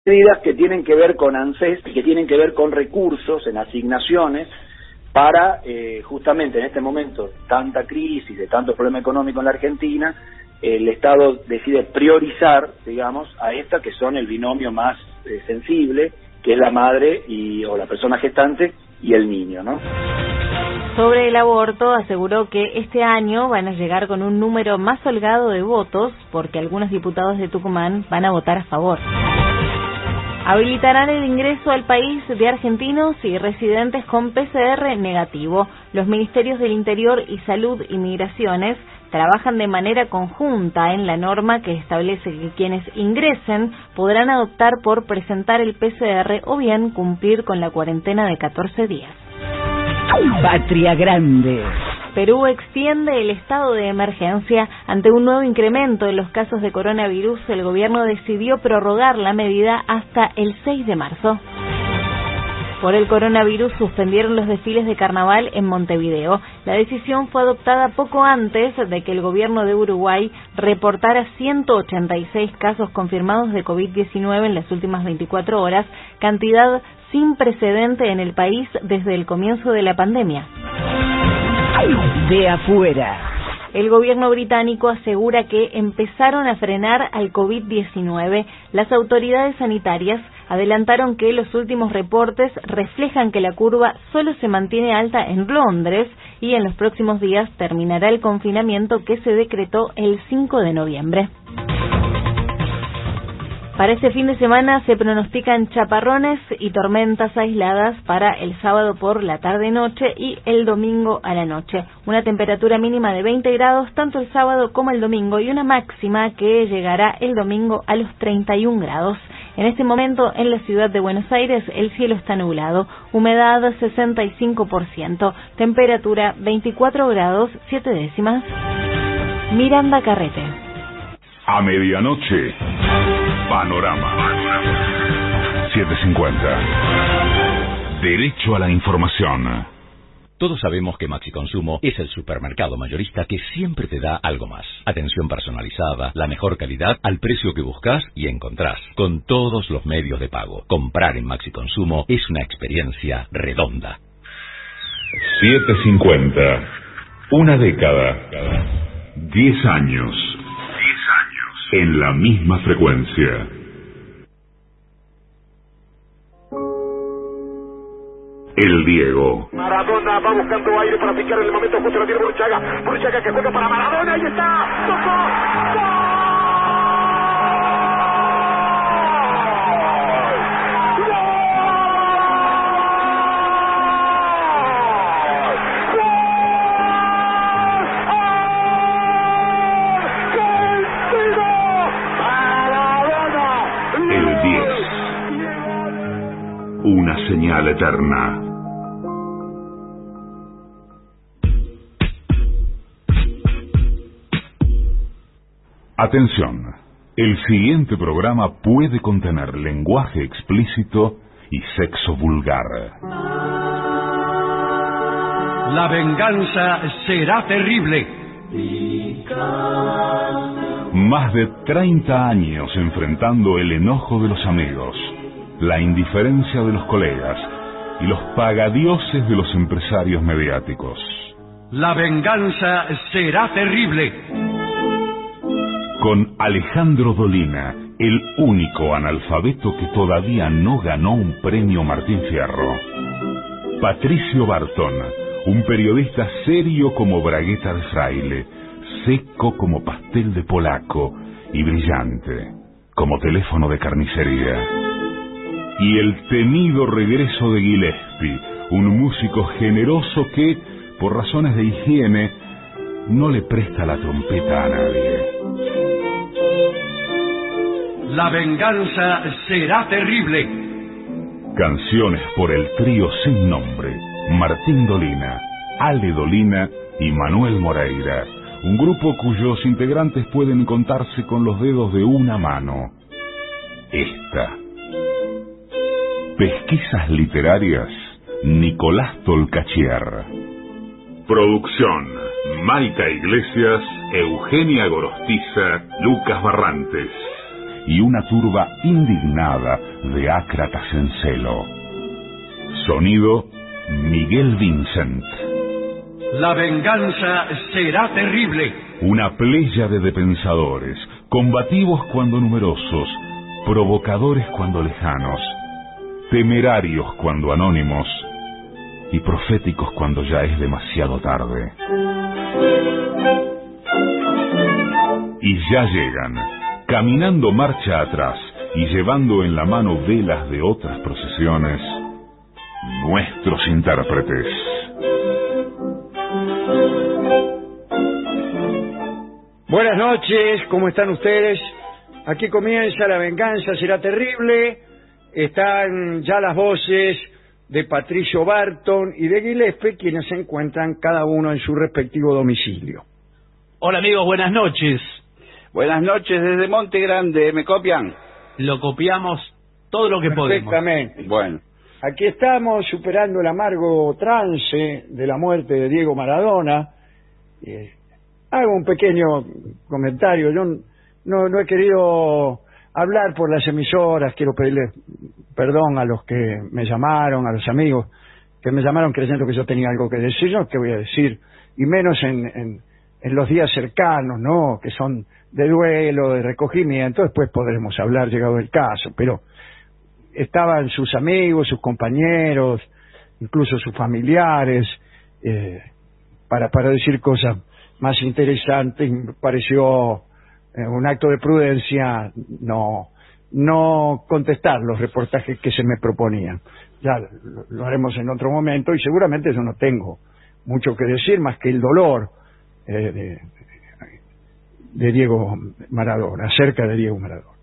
medidas que tienen que ver con ANSES, que tienen que ver con recursos en asignaciones para justamente en este momento tanta crisis, de tanto problema económico en la Argentina, el Estado decide priorizar, digamos, a esta que son el binomio más sensible, que es la madre o la persona gestante y el niño, ¿no? Sobre el aborto, aseguró que este año van a llegar con un número más holgado de votos porque algunos diputados de Tucumán van a votar a favor. Habilitarán el ingreso al país de argentinos y residentes con PCR negativo. Los ministerios del Interior y Salud y Migraciones trabajan de manera conjunta en la norma que establece que quienes ingresen podrán optar por presentar el PCR o bien cumplir con la cuarentena de 14 días. Patria Grande. Perú extiende el estado de emergencia. Ante un nuevo incremento en los casos de coronavirus, el gobierno decidió prorrogar la medida hasta el 6 de marzo. Por el coronavirus suspendieron los desfiles de carnaval en Montevideo. La decisión fue adoptada poco antes de que el gobierno de Uruguay reportara 186 casos confirmados de COVID-19 en las últimas 24 horas, cantidad sin precedente en el país desde el comienzo de la pandemia. De afuera. El gobierno británico asegura que empezaron a frenar al COVID-19. Las autoridades sanitarias adelantaron que los últimos reportes reflejan que la curva solo se mantiene alta en Londres y en los próximos días terminará el confinamiento que se decretó el 5 de noviembre. Para este fin de semana se pronostican chaparrones y tormentas aisladas para el sábado por la tarde-noche y el domingo a la noche. Una temperatura mínima de 20 grados tanto el sábado como el domingo y una máxima que llegará el domingo a los 31 grados. En este momento en la ciudad de Buenos Aires el cielo está nublado, humedad 65%, temperatura 24 grados 7 décimas. Miranda Carrete. A medianoche. Panorama 750. Derecho a la información. Todos sabemos que Maxi Consumo es el supermercado mayorista que siempre te da algo más. Atención personalizada, la mejor calidad al precio que buscas y encontrás, con todos los medios de pago. Comprar en Maxi Consumo es una experiencia redonda. 750. Una década. 10 años. En la misma frecuencia. El Diego. Maradona va buscando aire para picar en el momento justo, lo tiene Burruchaga que juega para Maradona, ahí está. ¡Tocó! Una señal eterna. Atención, el siguiente programa puede contener lenguaje explícito y sexo vulgar. La venganza será terrible. Más de 30 años enfrentando el enojo de los amigos, la indiferencia de los colegas y los pagadioses de los empresarios mediáticos. La venganza será terrible. Con Alejandro Dolina, el único analfabeto que todavía no ganó un premio Martín Fierro. Patricio Barton, un periodista serio como bragueta de fraile, seco como pastel de polaco y brillante como teléfono de carnicería. Y el temido regreso de Gillespie, un músico generoso que, por razones de higiene, no le presta la trompeta a nadie. La venganza será terrible. Canciones por el trío sin nombre, Martín Dolina, Ale Dolina y Manuel Moreira, un grupo cuyos integrantes pueden contarse con los dedos de una mano. Esta. Pesquisas literarias, Nicolás Tolcachier. Producción, Maika Iglesias, Eugenia Gorostiza, Lucas Barrantes. y una turba indignada de ácratas en celo. Sonido Miguel Vincent. La venganza será terrible. Una pléyade de pensadores, combativos cuando numerosos, provocadores cuando lejanos, temerarios cuando anónimos y proféticos cuando ya es demasiado tarde. Y ya llegan, caminando marcha atrás y llevando en la mano velas de otras procesiones, nuestros intérpretes. Buenas noches, ¿cómo están ustedes? Aquí comienza La venganza será terrible. Están ya las voces de Patricio Barton y de Gillespie, quienes se encuentran cada uno en su respectivo domicilio. Hola amigos, buenas noches. Buenas noches desde Monte Grande, ¿me copian? Lo copiamos todo lo que podemos. Perfectamente. Bueno. Aquí estamos superando el amargo trance de la muerte de Diego Maradona. Hago un pequeño comentario. Yo no he querido hablar por las emisoras. Quiero pedirle perdón a los que me llamaron, a los amigos que me llamaron creyendo que yo tenía algo que decir. Yo qué voy a decir, y menos en los días cercanos, ¿no? Que son de duelo, de recogimiento. Después podremos hablar llegado el caso, pero estaban sus amigos, sus compañeros, incluso sus familiares, para decir cosas más interesantes. Me pareció un acto de prudencia no contestar los reportajes que se me proponían. Ya lo haremos en otro momento, y seguramente yo no tengo mucho que decir más que el dolor de Diego Maradona, acerca de Diego Maradona.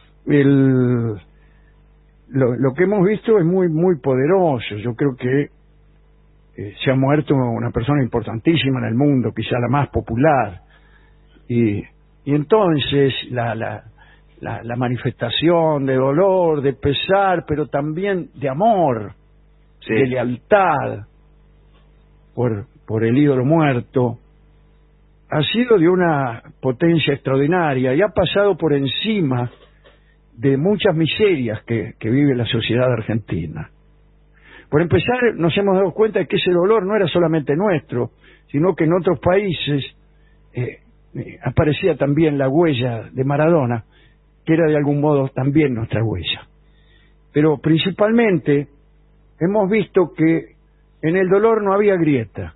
Lo que hemos visto es muy poderoso. Yo creo que se ha muerto una persona importantísima en el mundo, quizá la más popular, y entonces la manifestación de dolor, de pesar, pero también de amor, sí, de lealtad por el ídolo muerto, ha sido de una potencia extraordinaria y ha pasado por encima de muchas miserias que vive la sociedad argentina. Por empezar, nos hemos dado cuenta de que ese dolor no era solamente nuestro, sino que en otros países aparecía también la huella de Maradona, que era de algún modo también nuestra huella. Pero principalmente hemos visto que en el dolor no había grieta.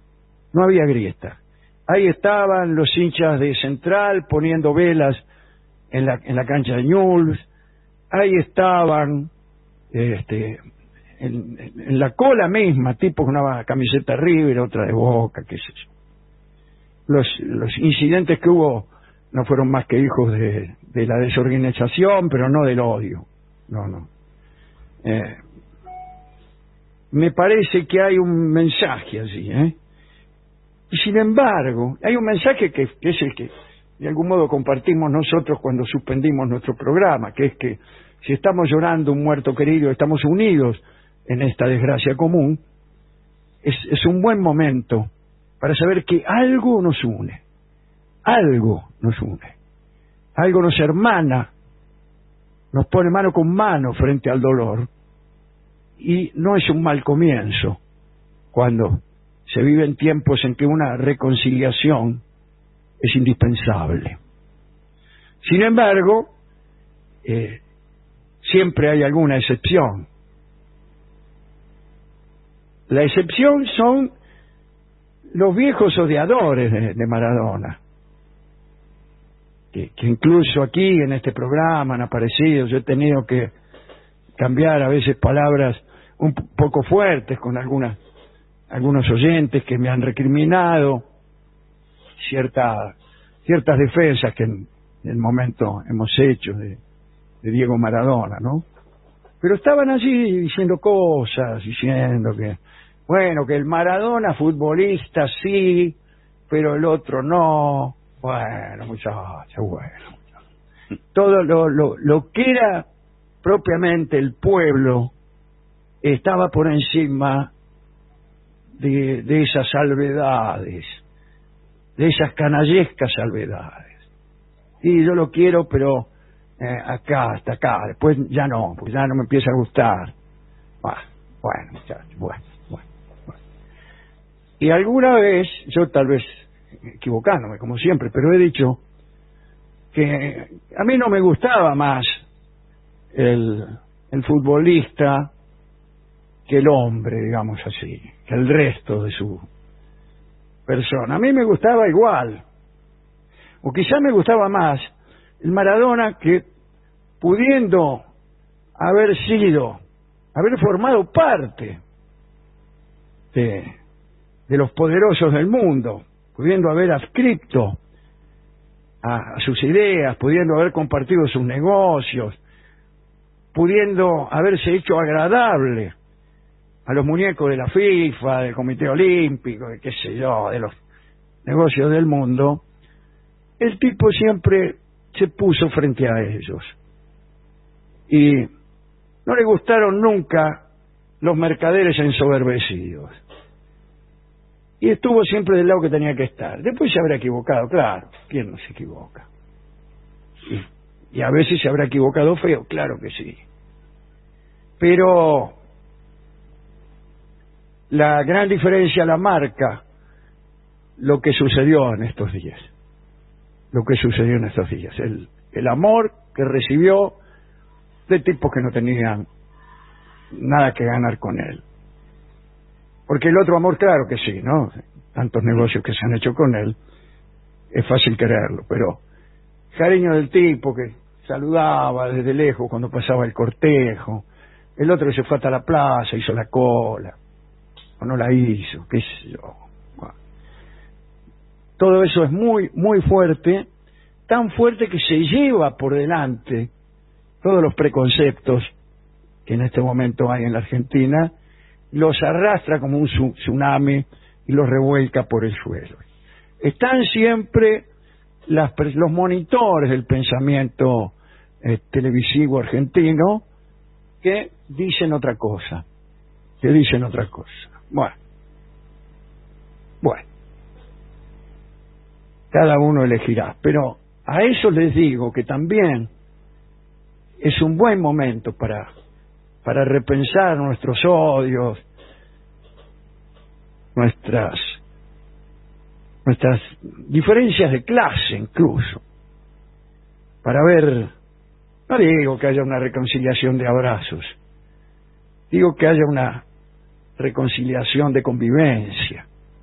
Ahí estaban los hinchas de Central poniendo velas en la cancha de Newell's. Ahí estaban en la cola misma, tipos con una camiseta River, otra de Boca, qué sé yo. Los incidentes que hubo no fueron más que hijos de la desorganización, pero no del odio. No. Me parece que hay un mensaje allí, y sin embargo, hay un mensaje que es el que de algún modo compartimos nosotros cuando suspendimos nuestro programa, que es que si estamos llorando un muerto querido, estamos unidos en esta desgracia común. Es un buen momento para saber que algo nos une, algo nos hermana, nos pone mano con mano frente al dolor, y no es un mal comienzo cuando se viven tiempos en que una reconciliación es indispensable. Sin embargo, siempre hay alguna excepción. La excepción son los viejos odiadores de Maradona, que incluso aquí en este programa han aparecido. Yo he tenido que cambiar a veces palabras un poco fuertes con algunos oyentes que me han recriminado ciertas defensas que en el momento hemos hecho de Diego Maradona, ¿no? Pero estaban allí diciendo cosas, diciendo que el Maradona futbolista sí, pero el otro no. Bueno, muchachos, todo lo que era propiamente el pueblo estaba por encima de esas salvedades, de esas canallescas salvedades. Y yo lo quiero, pero acá, hasta acá, después ya no, porque ya no me empieza a gustar. Bueno, muchachos, bueno. Y alguna vez, yo tal vez equivocándome como siempre, pero he dicho que a mí no me gustaba más el futbolista que el hombre, digamos así, que el resto de su persona. A mí me gustaba igual, o quizá me gustaba más el Maradona, que pudiendo haber formado parte de los poderosos del mundo, pudiendo haber adscrito a sus ideas, pudiendo haber compartido sus negocios, pudiendo haberse hecho agradable a los muñecos de la FIFA, del Comité Olímpico, de qué sé yo, de los negocios del mundo, el tipo siempre se puso frente a ellos. Y no le gustaron nunca los mercaderes ensoberbecidos. Y estuvo siempre del lado que tenía que estar. Después se habrá equivocado, claro. ¿Quién no se equivoca? Y a veces se habrá equivocado feo, claro que sí. Pero la gran diferencia la marca lo que sucedió en estos días. El amor que recibió de tipos que no tenían nada que ganar con él. Porque el otro amor, claro que sí, ¿no? Tantos negocios que se han hecho con él, es fácil quererlo, pero cariño del tipo que saludaba desde lejos cuando pasaba el cortejo, el otro se fue hasta la plaza, hizo la cola, o no la hizo, qué sé yo. Bueno. Todo eso es muy, muy fuerte, tan fuerte que se lleva por delante todos los preconceptos que en este momento hay en la Argentina, los arrastra como un tsunami y los revuelca por el suelo. Están siempre los monitores del pensamiento televisivo argentino que dicen otra cosa. Bueno, cada uno elegirá, pero a eso les digo que también es un buen momento para repensar nuestros odios, nuestras diferencias de clase incluso, para ver, no digo que haya una reconciliación de abrazos, digo que haya una reconciliación de convivencia.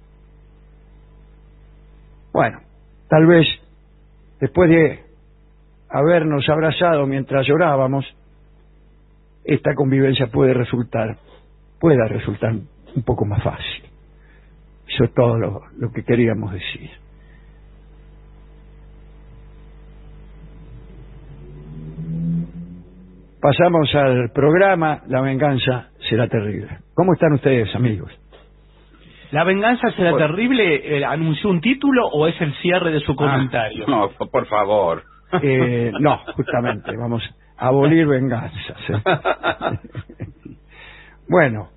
Bueno, tal vez después de habernos abrazado mientras llorábamos, esta convivencia pueda resultar un poco más fácil. Eso es todo lo que queríamos decir. Pasamos al programa La venganza será terrible. ¿Cómo están ustedes, amigos? ¿La venganza será terrible anunció un título o es el cierre de su comentario? No, por favor. No, justamente, vamos a abolir venganzas. Bueno,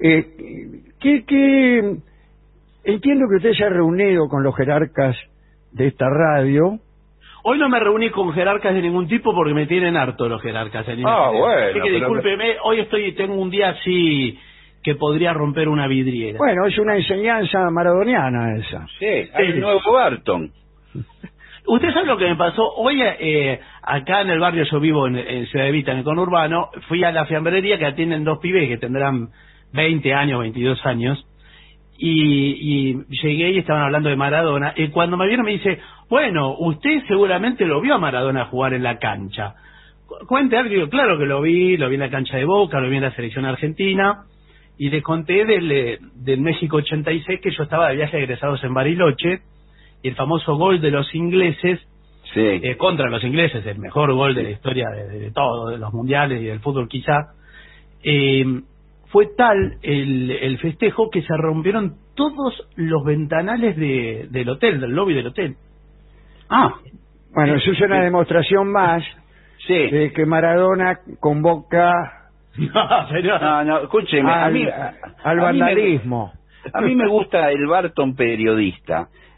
entiendo que usted se ha reunido con los jerarcas de esta radio. Hoy no me reuní con jerarcas de ningún tipo porque me tienen harto los jerarcas. Bueno. Así que discúlpeme, hoy tengo un día así que podría romper una vidriera. Bueno, es una enseñanza maradoniana esa. Sí, hay el nuevo Barton. Usted sabe lo que me pasó hoy acá en el barrio, yo vivo en Ciudad Evita, en el conurbano, fui a la fiambrería que atienden dos pibes que tendrán 20 años, 22 años, y llegué y estaban hablando de Maradona, y cuando me vieron me dice, bueno, usted seguramente lo vio a Maradona jugar en la cancha. Cuente algo, digo, claro que lo vi en la cancha de Boca, lo vi en la selección argentina, y les conté del México 86 que yo estaba de viaje de egresados en Bariloche, y el famoso gol de los ingleses, sí. Contra los ingleses, el mejor gol de la historia de todo, de los mundiales y del fútbol quizá, fue tal el festejo que se rompieron todos los ventanales del hotel, del lobby del hotel. Bueno, eso es una demostración más de que Maradona convoca No, escúcheme, al vandalismo. A mí me gusta el Barton periodista.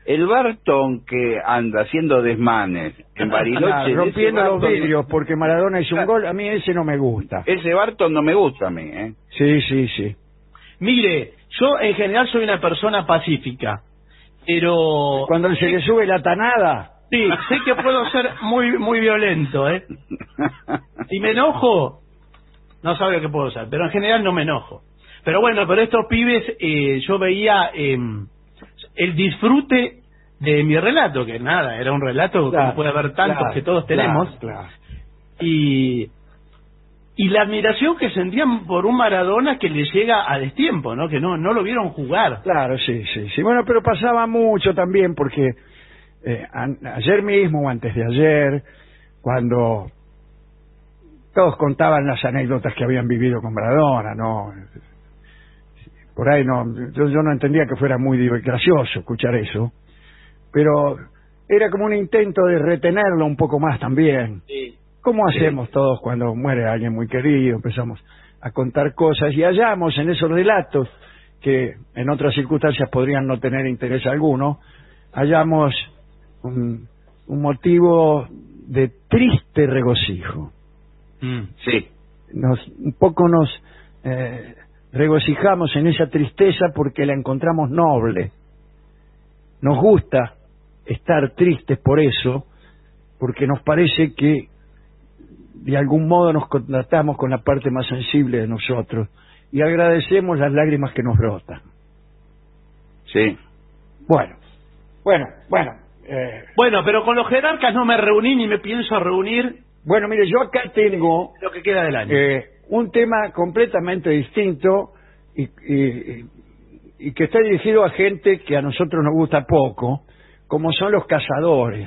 El Barton que anda haciendo desmanes en Bariloche, rompiendo los vidrios porque Maradona hizo un gol, a mí ese no me gusta. Ese Barton no me gusta a mí, ¿eh? Sí. Mire, yo en general soy una persona pacífica, pero... Cuando se le sube la tanada... Sí, sé que puedo ser muy violento, ¿eh? Si me enojo, no sabe lo que puedo ser, pero en general no me enojo. Pero bueno, pero estos pibes, yo veía el disfrute de mi relato, que nada, era un relato como puede haber tantos que todos tenemos. Claro. Y la admiración que sentían por un Maradona que le llega a destiempo, ¿no? Que no lo vieron jugar. Claro, sí. Bueno, pero pasaba mucho también porque ayer mismo o antes de ayer, cuando todos contaban las anécdotas que habían vivido con Maradona, ¿no? Por ahí yo no entendía que fuera muy gracioso escuchar eso, pero era como un intento de retenerlo un poco más también. Sí. ¿Cómo hacemos todos cuando muere alguien muy querido? Empezamos a contar cosas y hallamos en esos relatos, que en otras circunstancias podrían no tener interés alguno, hallamos un motivo de triste regocijo. Sí. Un poco nos regocijamos en esa tristeza porque la encontramos noble. Nos gusta estar tristes por eso, porque nos parece que de algún modo nos contactamos con la parte más sensible de nosotros y agradecemos las lágrimas que nos brotan. Sí. Bueno. Bueno, pero con los jerarcas no me reuní ni me pienso reunir. Bueno, mire, yo acá tengo lo que queda del año. Un tema completamente distinto y que está dirigido a gente que a nosotros nos gusta poco, como son los cazadores.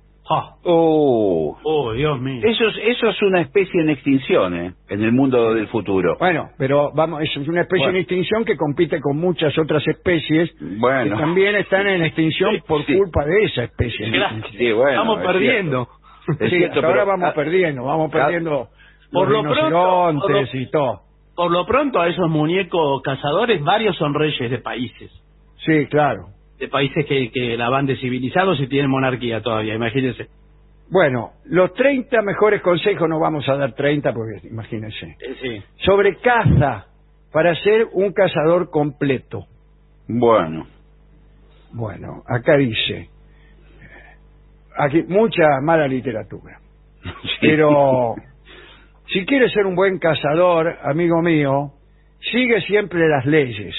Oh, Dios mío. Eso es una especie en extinción, en el mundo del futuro. Bueno, pero es una especie en extinción que compite con muchas otras especies que también están en extinción por culpa de esa especie. Sí, bueno, estamos perdiendo. Ahora vamos perdiendo por los rinocerontes y todo. Por lo pronto a esos muñecos cazadores, varios son reyes de países. Sí, claro. De países que la van descivilizados y tienen monarquía todavía, imagínense. Bueno, los 30 mejores consejos, no vamos a dar 30 porque imagínense. Sí. Sobre caza, para ser un cazador completo. Bueno, acá dice, aquí mucha mala literatura, pero si quieres ser un buen cazador, amigo mío, sigue siempre las leyes.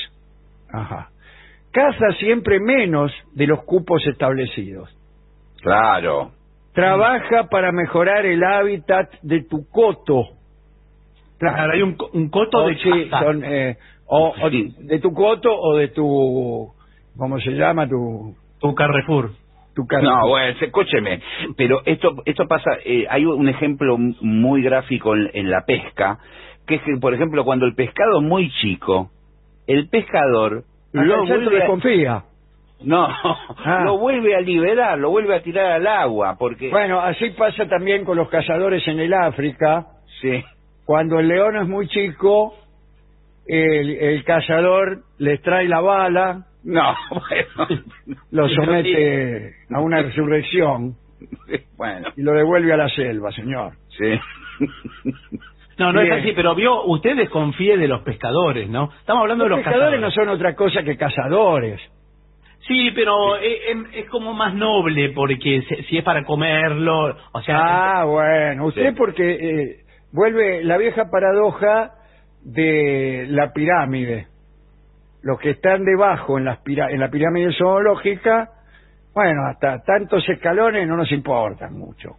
Caza siempre menos de los cupos establecidos. Claro. Trabaja para mejorar el hábitat de tu coto. Claro, hay un coto de caza. De tu coto o de tu... ¿Cómo se llama? Tu Carrefour. No, bueno, escúcheme, pero esto pasa, hay un ejemplo muy gráfico en la pesca, que es que, por ejemplo, cuando el pescado es muy chico, el pescador lo desconfía. Lo vuelve a liberar, lo vuelve a tirar al agua, porque... Bueno, así pasa también con los cazadores en el África. Sí. Cuando el león es muy chico, el cazador les trae la bala. No, bueno. Lo somete a una resurrección. Bueno. Y lo devuelve a la selva, señor. Sí. No es así, pero usted desconfíe de los pescadores, ¿no? Estamos hablando de los pescadores. No son otra cosa que cazadores. Sí, pero es como más noble, porque si es para comerlo, o sea... bueno, usted porque vuelve la vieja paradoja de la pirámide. Los que están debajo en la pirámide zoológica, bueno, hasta tantos escalones no nos importan mucho.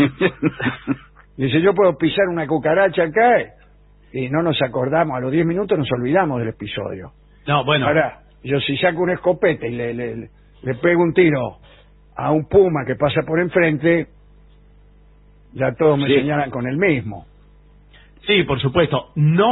Dice, yo puedo pisar una cucaracha acá y no nos acordamos, a los 10 minutos nos olvidamos del episodio. No, bueno. Ahora, yo si saco un escopete y le pego un tiro a un puma que pasa por enfrente, ya todos me señalan con el mismo. Sí, por supuesto.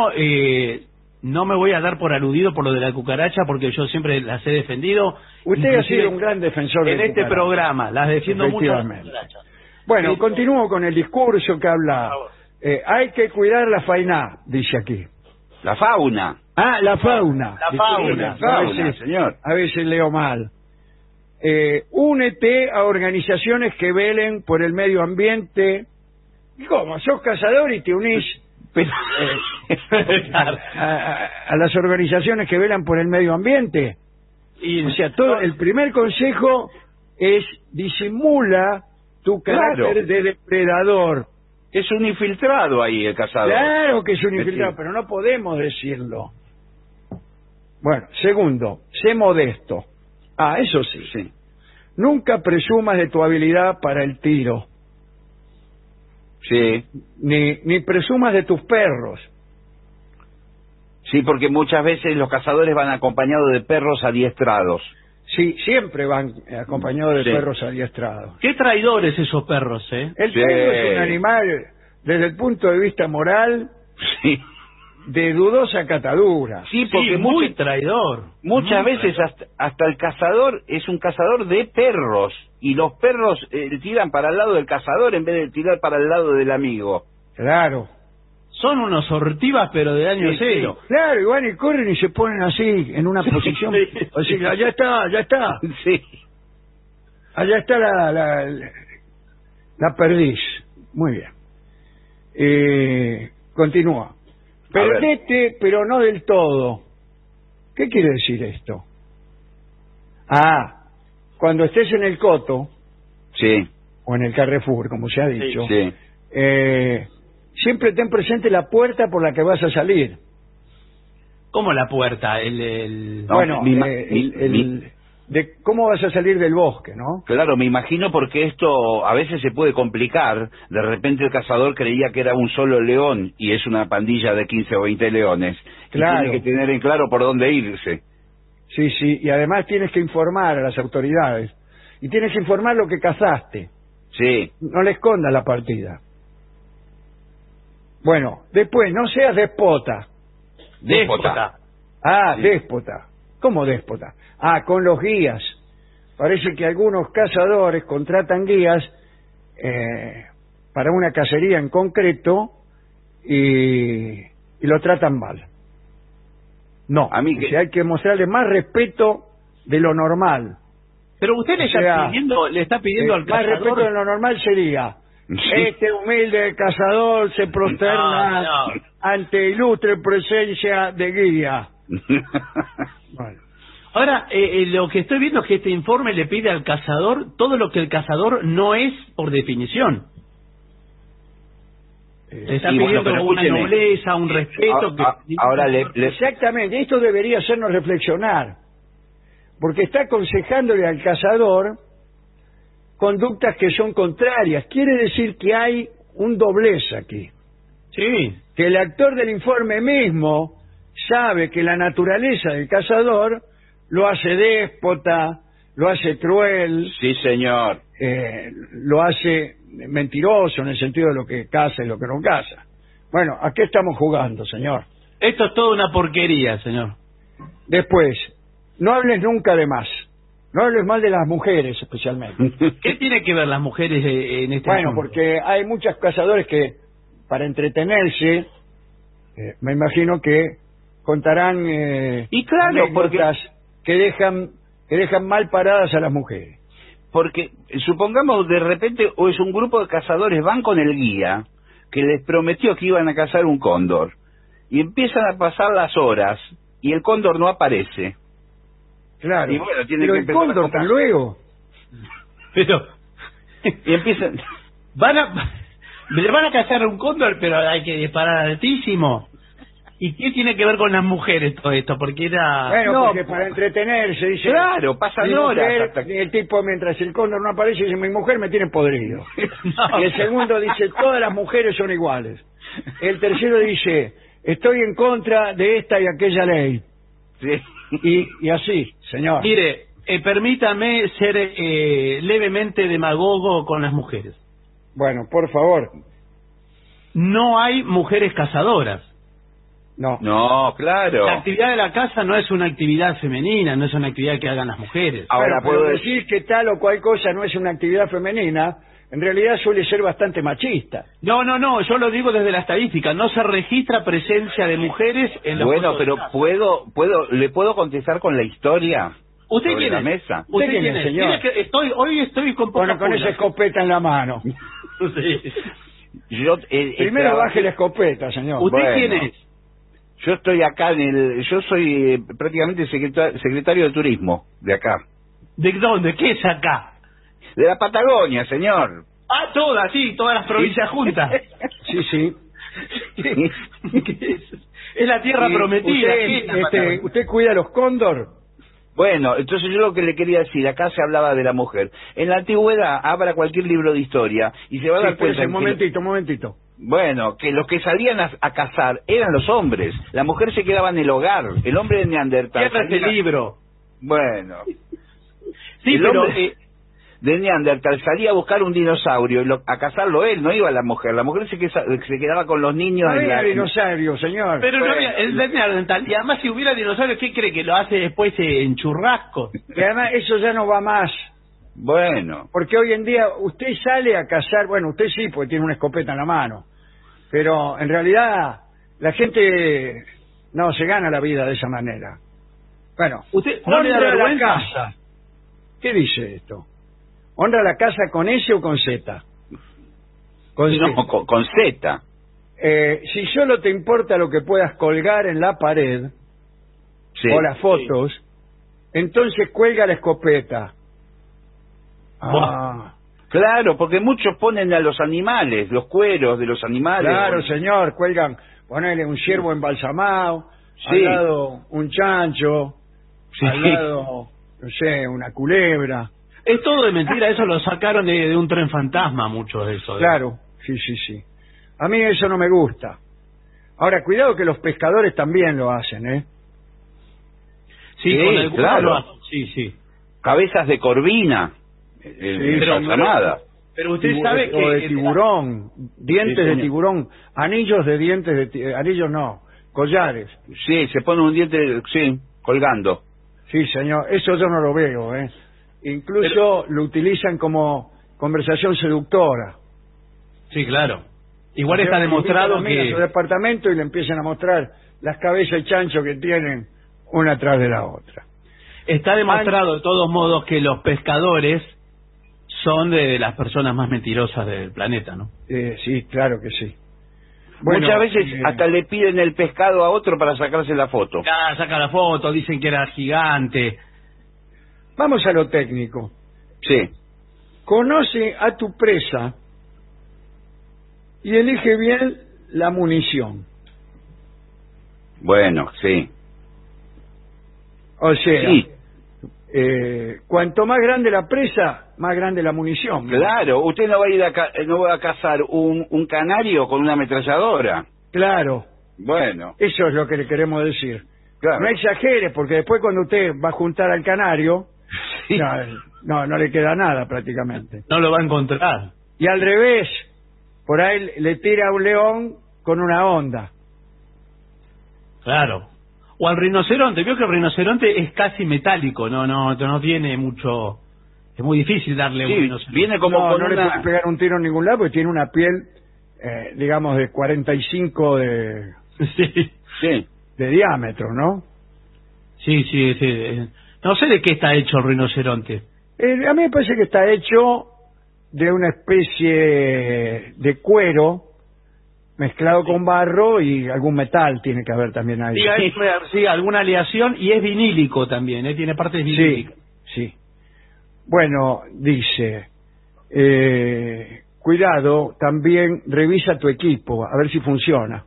No me voy a dar por aludido por lo de la cucaracha, porque yo siempre las he defendido. Usted ha sido un gran defensor de en este programa, las defiendo mucho las cucarachas. Bueno, continúo con el discurso que habla. Hay que cuidar la fauna, dice aquí. La fauna. La fauna. La fauna, señor. A veces leo mal. únete a organizaciones que velen por el medio ambiente. ¿Cómo? ¿Sos cazador y te unís a las organizaciones que velan por el medio ambiente? O sea, el primer consejo es disimula tu carácter de depredador. Es un infiltrado ahí el cazador. Claro que es un infiltrado, pero no podemos decirlo. Bueno, segundo, sé modesto. Eso sí. Nunca presumas de tu habilidad para el tiro. Sí. Ni presumas de tus perros. Sí, porque muchas veces los cazadores van acompañados de perros adiestrados. Sí, siempre van acompañados de perros adiestrados. Qué traidores esos perros, ¿eh? El perro es un animal, desde el punto de vista moral, de dudosa catadura. Sí, porque muy traidor. Muchas veces hasta el cazador es un cazador de perros, y los perros tiran para el lado del cazador en vez de tirar para el lado del amigo. Claro. Son unos ortivas, pero de año cero. Sí. Claro, y van y corren y se ponen así, en una posición... O sea, ya está. Sí. Allá está la perdiz. Muy bien. Continúa. Perdete, pero no del todo. ¿Qué quiere decir esto? Cuando estés en el Coto... Sí. O en el Carrefour, como se ha dicho... Sí. Siempre ten presente la puerta por la que vas a salir. ¿Cómo la puerta? Bueno, de cómo vas a salir del bosque, ¿no? Claro, me imagino, porque esto a veces se puede complicar. De repente el cazador creía que era un solo león y es una pandilla de 15 o 20 leones. Claro. Y tiene que tener en claro por dónde irse. Sí, y además tienes que informar a las autoridades. Y tienes que informar lo que cazaste. Sí. No le escondas la partida. Bueno, después, no seas déspota. Déspota. Déspota. ¿Cómo déspota? Con los guías. Parece que algunos cazadores contratan guías para una cacería en concreto y lo tratan mal. No, a mí hay que mostrarle más respeto de lo normal. Pero usted le está pidiendo al cazador... Más respeto de lo normal sería... Este humilde cazador se prosterna ante ilustre presencia de guía. Bueno. Ahora, lo que estoy viendo es que este informe le pide al cazador todo lo que el cazador no es por definición. Le está pidiendo una nobleza, un respeto. Exactamente, esto debería hacernos reflexionar, porque está aconsejándole al cazador conductas que son contrarias. Quiere decir que hay un doblez aquí. Sí. Que el actor del informe mismo sabe que la naturaleza del cazador lo hace déspota, lo hace cruel. Sí, señor. Lo hace mentiroso en el sentido de lo que caza y lo que no caza. Bueno, ¿a qué estamos jugando, señor? Esto es toda una porquería, señor. Después, no hables nunca de más. No hables mal de las mujeres, especialmente. ¿Qué tiene que ver las mujeres en este Bueno, asunto? porque hay muchos cazadores que, para entretenerse, me imagino que contarán y claro, porque que dejan mal paradas a las mujeres. Porque, supongamos, de repente, o es un grupo de cazadores, van con el guía, que les prometió que iban a cazar un cóndor, y empiezan a pasar las horas, y el cóndor no aparece. Claro, y bueno, pero el cóndor tan luego. Pero y empiezan le van a cazar un cóndor, pero hay que disparar altísimo. ¿Y qué tiene que ver con las mujeres todo esto? Porque era... Bueno, porque para entretenerse, dice... Claro, pasan horas. El tipo, mientras el cóndor no aparece, dice, mi mujer me tiene podrido. Y el segundo dice, todas las mujeres son iguales. El tercero dice, estoy en contra de esta y aquella ley. Sí. Y así, señor. Mire, permítame ser levemente demagogo con las mujeres. Bueno, por favor. No hay mujeres cazadoras. No, claro. La actividad de la caza no es una actividad femenina, no es una actividad que hagan las mujeres. Ahora, puedo decir que tal o cual cosa no es una actividad femenina, en realidad suele ser bastante machista. No, yo lo digo desde la estadística, no se registra presencia de mujeres en los... Bueno, pero ¿le puedo contestar con la historia? ¿Usted sobre quién la es? mesa. ¿Usted quién quién es, es? señor? Mire que hoy estoy con poca Bueno, con pula. esa escopeta en la mano. Sí. Yo, Primero trabajé- baje la escopeta, señor. ¿Usted Bueno. quién es? Yo estoy acá yo soy prácticamente secretario de turismo de acá. ¿De dónde? ¿Qué es acá? De la Patagonia, señor. Ah, todas las provincias juntas. Sí, sí. ¿Qué es la tierra Y prometida. usted, ¿Qué es la Patagonia? ¿Usted cuida los cóndor? Bueno, entonces yo lo que le quería decir, acá se hablaba de la mujer. En la antigüedad, abra cualquier libro de historia y se va a dar cuenta... Un momentito. Bueno, que los que salían a cazar eran los hombres. La mujer se quedaba en el hogar. El hombre de Neandertal... Cierra este libro. Bueno. Sí, el pero... hombre de Neandertal salía a buscar un dinosaurio y a cazarlo él, no iba la mujer. La mujer se quedaba con los niños... No en había la... dinosaurio, señor. Pero no Bueno. había, el de Neandertal. Y además, si hubiera dinosaurios, ¿qué cree que lo hace después en churrasco? Y además eso ya no va más. Bueno. Porque hoy en día usted sale a cazar, bueno, usted sí, porque tiene una escopeta en la mano, pero en realidad la gente no se gana la vida de esa manera. Bueno, ¿Usted no le da honra la vergüenza? casa. ¿Qué dice esto? ¿Honra la casa con S o con Z? Con Z. No, con Z. Si solo te importa lo que puedas colgar en la pared Sí. o las fotos, entonces cuelga la escopeta. Ah, Claro, porque muchos ponen a los animales, los cueros de los animales. claro, señor, cuelgan, ponele un ciervo embalsamado, Sí. al lado un chancho, Sí. al lado, no sé, una culebra. Es todo de mentira, eso lo sacaron de un tren fantasma, muchos de esos. Claro, sí. A mí eso no me gusta. Ahora, cuidado que los pescadores también lo hacen, ¿eh? Sí, Sí, con el claro. lo hacen. Sí. Cabezas de corvina. pero- Llamada. Pero usted sabe O de que... tiburón, dientes Sí, de señor. tiburón, anillos de dientes de anillos no, collares. Sí, se pone un diente, sí, colgando. Sí, señor, eso yo no lo veo, ¿eh? Incluso lo utilizan como conversación seductora. Sí, claro. Igual está O sea, demostrado invitan a que... su departamento y le empiezan a mostrar las cabezas de chancho que tienen una atrás de la otra. Está demostrado de todos modos que los pescadores son de las personas más mentirosas del planeta, ¿no? Sí, claro que sí. Muchas veces hasta le piden el pescado a otro para sacarse la foto. Ya saca la foto, dicen que era gigante. Vamos a lo técnico. Sí. Conoce a tu presa y elige bien la munición. Bueno, sí. O sea, Sí. Cuanto más grande la presa, más grande la munición. Claro, usted no va a ir no va a cazar un canario con una ametralladora. Claro, Bueno, eso es lo que le queremos decir. claro. No exagere, porque después cuando usted va a juntar al canario, Sí. no le queda nada prácticamente. No lo va a encontrar. Y al revés, por ahí le tira a un león con una onda. Claro. O al rinoceronte. Veo que el rinoceronte es casi metálico, no tiene mucho... Es muy difícil darle un Sí, rinoceronte. viene como No, con no le una... puede pegar un tiro en ningún lado porque tiene una piel, digamos, de 45 Sí. Sí. de diámetro, ¿no? Sí. No sé de qué está hecho el rinoceronte. A mí me parece que está hecho de una especie de cuero mezclado con barro y algún metal tiene que haber también ahí. Sí, alguna aleación y es vinílico también, tiene partes vinílicas. Sí. Bueno, dice, cuidado, también revisa tu equipo, a ver si funciona.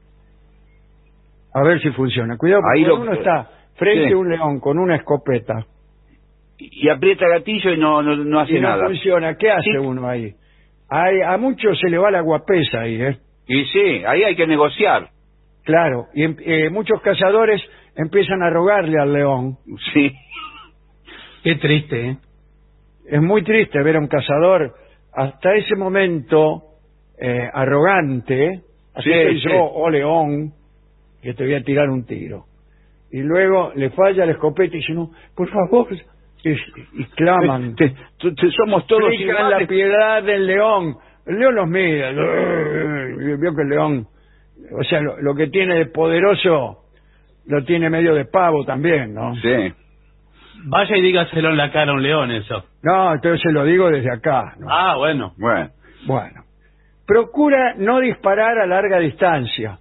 Cuidado, porque Ahí cuando lo- uno está frente sí. a un león con una escopeta Y aprieta gatillo y no hace y no nada. funciona, ¿qué hace Sí. uno ahí? A muchos se le va la guapesa ahí, ¿eh? Y sí, ahí hay que negociar. Claro, y muchos cazadores empiezan a rogarle al león. Sí. Qué triste, ¿eh? Es muy triste ver a un cazador hasta ese momento arrogante, así Sí, que sí. yo, oh león, que te voy a tirar un tiro. Y luego le falla la escopeta y dice, no, por favor, y claman. Somos todos Suplican la iguales. piedad del león. El león los mira, y vio que el león, o sea, lo que tiene de poderoso lo tiene medio de pavo también, ¿no? Sí. Vaya y dígaselo en la cara a un león eso. No, entonces se lo digo desde acá, ¿no? Ah, bueno. Bueno. Procura no disparar a larga distancia.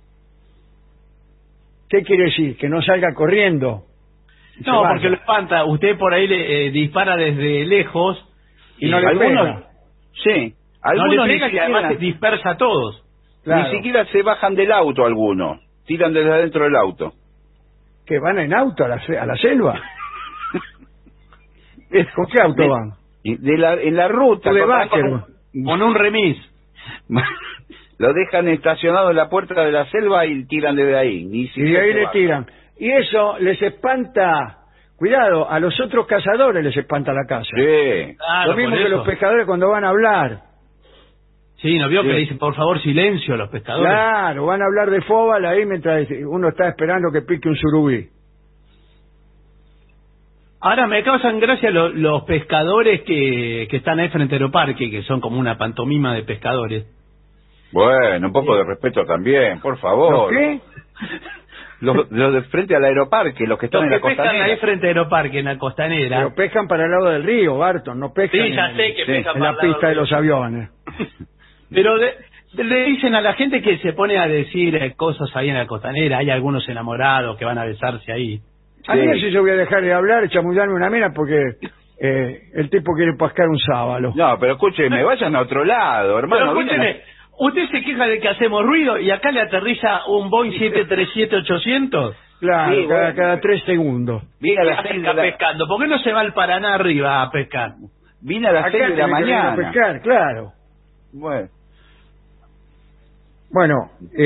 ¿Qué quiere decir? Que no salga corriendo. No, porque lo espanta. Usted por ahí le dispara desde lejos y no le pega. Sí. Algunos no le pega y además dispersa a todos. Claro. Ni siquiera se bajan del auto algunos. Tiran desde adentro del auto. ¿Que van en auto a la selva? ¿Con qué auto van? En la ruta. Con un remis. Lo dejan estacionado en la puerta de la selva y tiran desde ahí. Y de ahí le tiran. Y eso les espanta, cuidado, a los otros cazadores les espanta la caza. Sí. Claro, lo mismo que los pescadores cuando van a hablar. Sí, ¿no vio que dicen, por favor, silencio a los pescadores? Claro, van a hablar de fóbal ahí mientras uno está esperando que pique un surubí. Ahora me causan gracia los pescadores que están ahí frente al aeroparque, que son como una pantomima de pescadores. Bueno, un poco de respeto también, por favor. ¿Los qué? Los de frente al aeroparque, los que están en la costanera. Pescan ahí frente al aeroparque, en la costanera. Pero pescan para el lado del río, Barton, no pescan en la pista de los aviones. Pero le dicen a la gente que se pone a decir cosas ahí en la costanera. Hay algunos enamorados que van a besarse ahí. A mí si yo voy a dejar de hablar, chamullarme una mina porque el tipo quiere pescar un sábalo. No, pero escúcheme, vayan a otro lado, hermano. Pero escúcheme, usted se queja de que hacemos ruido y acá le aterriza un Boeing 737-800. Claro, sí, cada 3 segundos. Viene a las 6 de la... pescando. ¿Por qué no se va al Paraná arriba a pescar? Viene a las 6 de la mañana. A pescar, claro. Bueno,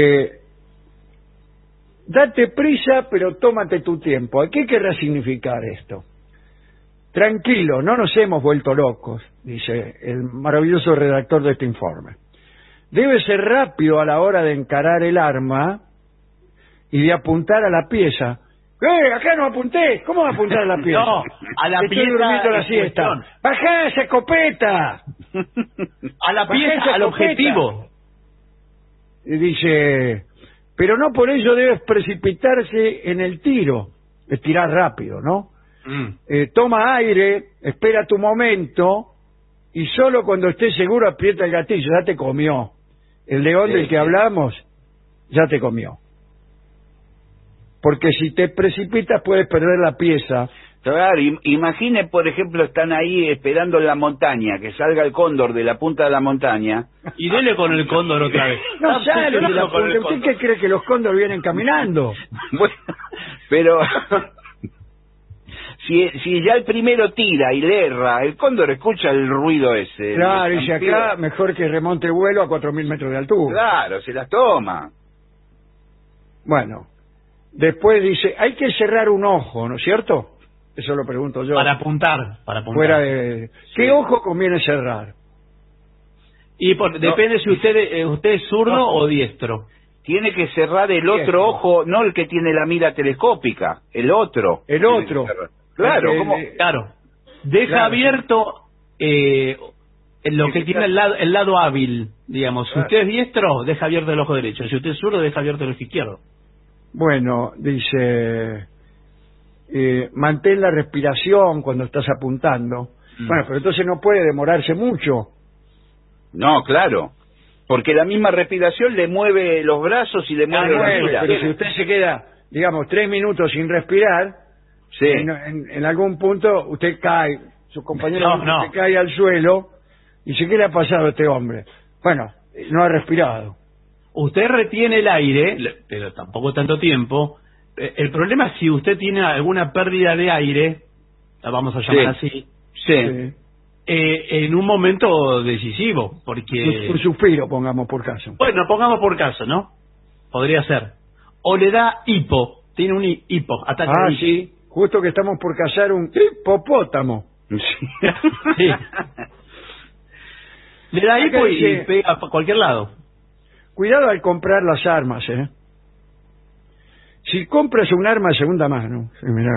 date prisa, pero tómate tu tiempo. ¿Qué querrá significar esto? Tranquilo, no nos hemos vuelto locos, dice el maravilloso redactor de este informe. Debe ser rápido a la hora de encarar el arma y de apuntar a la pieza. Acá no apunté. ¿Cómo va a apuntar a la pieza? No, a la Estoy pieza. durmiendo la siesta. ¡Bajá esa escopeta! A la pieza, al objetivo. Y dice, pero no por ello debes precipitarse en el tiro. Es tirar rápido, ¿no? Toma aire, espera tu momento y solo cuando estés seguro aprieta el gatillo. Ya te comió. El león del que hablamos ya te comió. Porque si te precipitas puedes perder la pieza. Claro, imagine, por ejemplo, están ahí esperando en la montaña, que salga el cóndor de la punta de la montaña. Y dele con el cóndor otra vez. No sale de la punta. ¿Usted qué cree que los cóndores vienen caminando? Bueno, pero si ya el primero tira y le erra, el cóndor escucha el ruido ese. Claro, y si acá mejor que remonte vuelo a 4.000 metros de altura. Claro, se las toma. Bueno, después dice, hay que cerrar un ojo, ¿no es cierto? Eso lo pregunto yo. Para apuntar. Fuera de... ¿Qué ojo conviene cerrar? Y depende si usted es zurdo o diestro. Tiene que cerrar el otro ojo, no el que tiene la mira telescópica, el otro. El otro. Claro, claro. Deja abierto lo que tiene el lado hábil, digamos. Si usted es diestro, deja abierto el ojo derecho. Si usted es zurdo, deja abierto el ojo izquierdo. Bueno, dice, mantén la respiración cuando estás apuntando. Bueno, pero entonces no puede demorarse mucho. No, claro. Porque la misma respiración le mueve los brazos y le mueve la mira. Pero si usted se queda, digamos, 3 minutos sin respirar, sí. en algún punto usted cae, su compañero se cae al suelo y dice, ¿qué le ha pasado a este hombre? Bueno, no ha respirado. Usted retiene el aire, pero tampoco tanto tiempo. El problema es si usted tiene alguna pérdida de aire, la vamos a llamar así, en un momento decisivo, porque... Un suspiro, pongamos por caso. Bueno, pongamos por caso, ¿no? Podría ser. O le da hipo, tiene un hipo, ataque de hipo. Sí, justo que estamos por cazar un hipopótamo. Sí. Le da hipo y pega a cualquier lado. Cuidado al comprar las armas, ¿eh? Si compras un arma de segunda mano,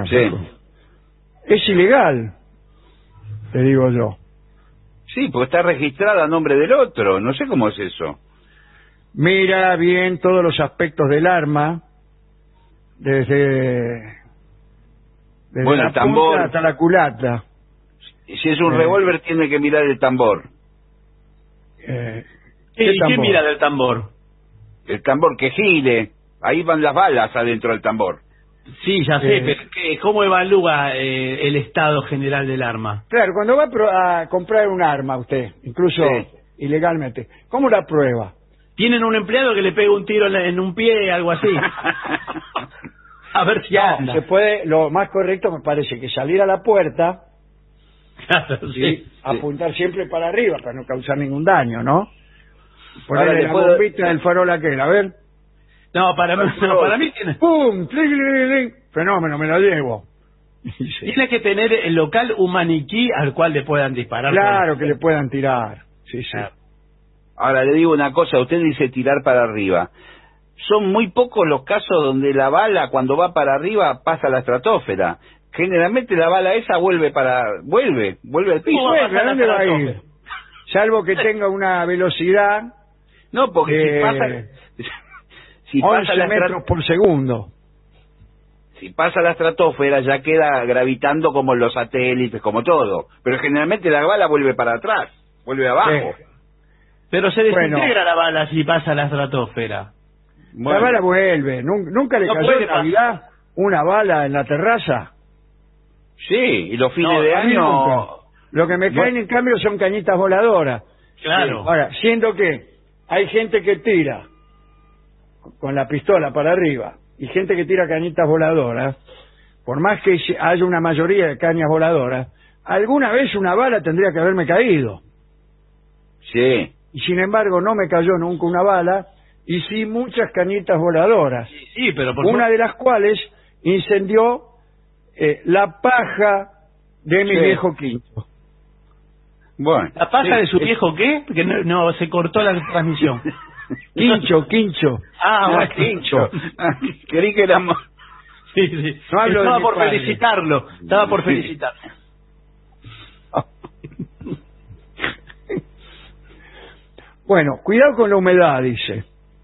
es ilegal, te digo yo. Sí, porque está registrada a nombre del otro, no sé cómo es eso. Mira bien todos los aspectos del arma, desde Desde Bueno, la el tambor. punta hasta la culata. Y si es un revólver, tiene que mirar el tambor. ¿Qué ¿Y qué tambor? mira del tambor? El tambor que gire. Ahí van las balas adentro del tambor. Sí, ya sé, pero ¿cómo evalúa el estado general del arma? Claro, cuando va a comprar un arma usted, incluso ilegalmente, ¿cómo la prueba? ¿Tienen un empleado que le pega un tiro en un pie, algo así? A ver si anda. Se puede, lo más correcto me parece que salir a la puerta Claro, y apuntar siempre para arriba para no causar ningún daño, ¿no? Ahora Ponerle le la puedo- bombita del farol aquel, a ver. No, para mí tiene... ¡Pum! ¡Tling, tling, tling! Fenómeno, me lo llevo. Tiene que tener el local un maniquí al cual le puedan disparar. Claro que le puedan tirar. Sí, sí. Ahora le digo una cosa, usted dice tirar para arriba. Son muy pocos los casos donde la bala cuando va para arriba pasa a la estratosfera. Generalmente la bala esa vuelve al piso. Vuelve, ¿a dónde va a ir? Salvo que tenga una velocidad No, porque si pasa 11 metros por segundo. si pasa la estratosfera ya queda gravitando como los satélites, como todo. Pero generalmente la bala vuelve para atrás, vuelve abajo. Pero se desintegra Bueno. la bala si pasa a la estratosfera. La bala vuelve. ¿Nunca le No cayó puede en Navidad una bala en la terraza? Sí, y los fines No, de a mí año... nunca. Lo que me caen en cambio son cañitas voladoras. Claro. Ahora, siendo que hay gente que tira con la pistola para arriba y gente que tira cañitas voladoras, por más que haya una mayoría de cañas voladoras, alguna vez una bala tendría que haberme caído. Sí. Y sin embargo no me cayó nunca una bala y sí muchas cañitas voladoras. Sí, pero por Una de las cuales incendió la paja de mi viejo Quincho. Bueno. ¿La paja de su viejo qué? Porque no se cortó la transmisión. Quincho. Bueno. Quincho. Creí que éramos... Sí, sí. No hablo de Estaba mi por padre. felicitarlo. Estaba por felicitarlo. Bueno, cuidado con la humedad, dice.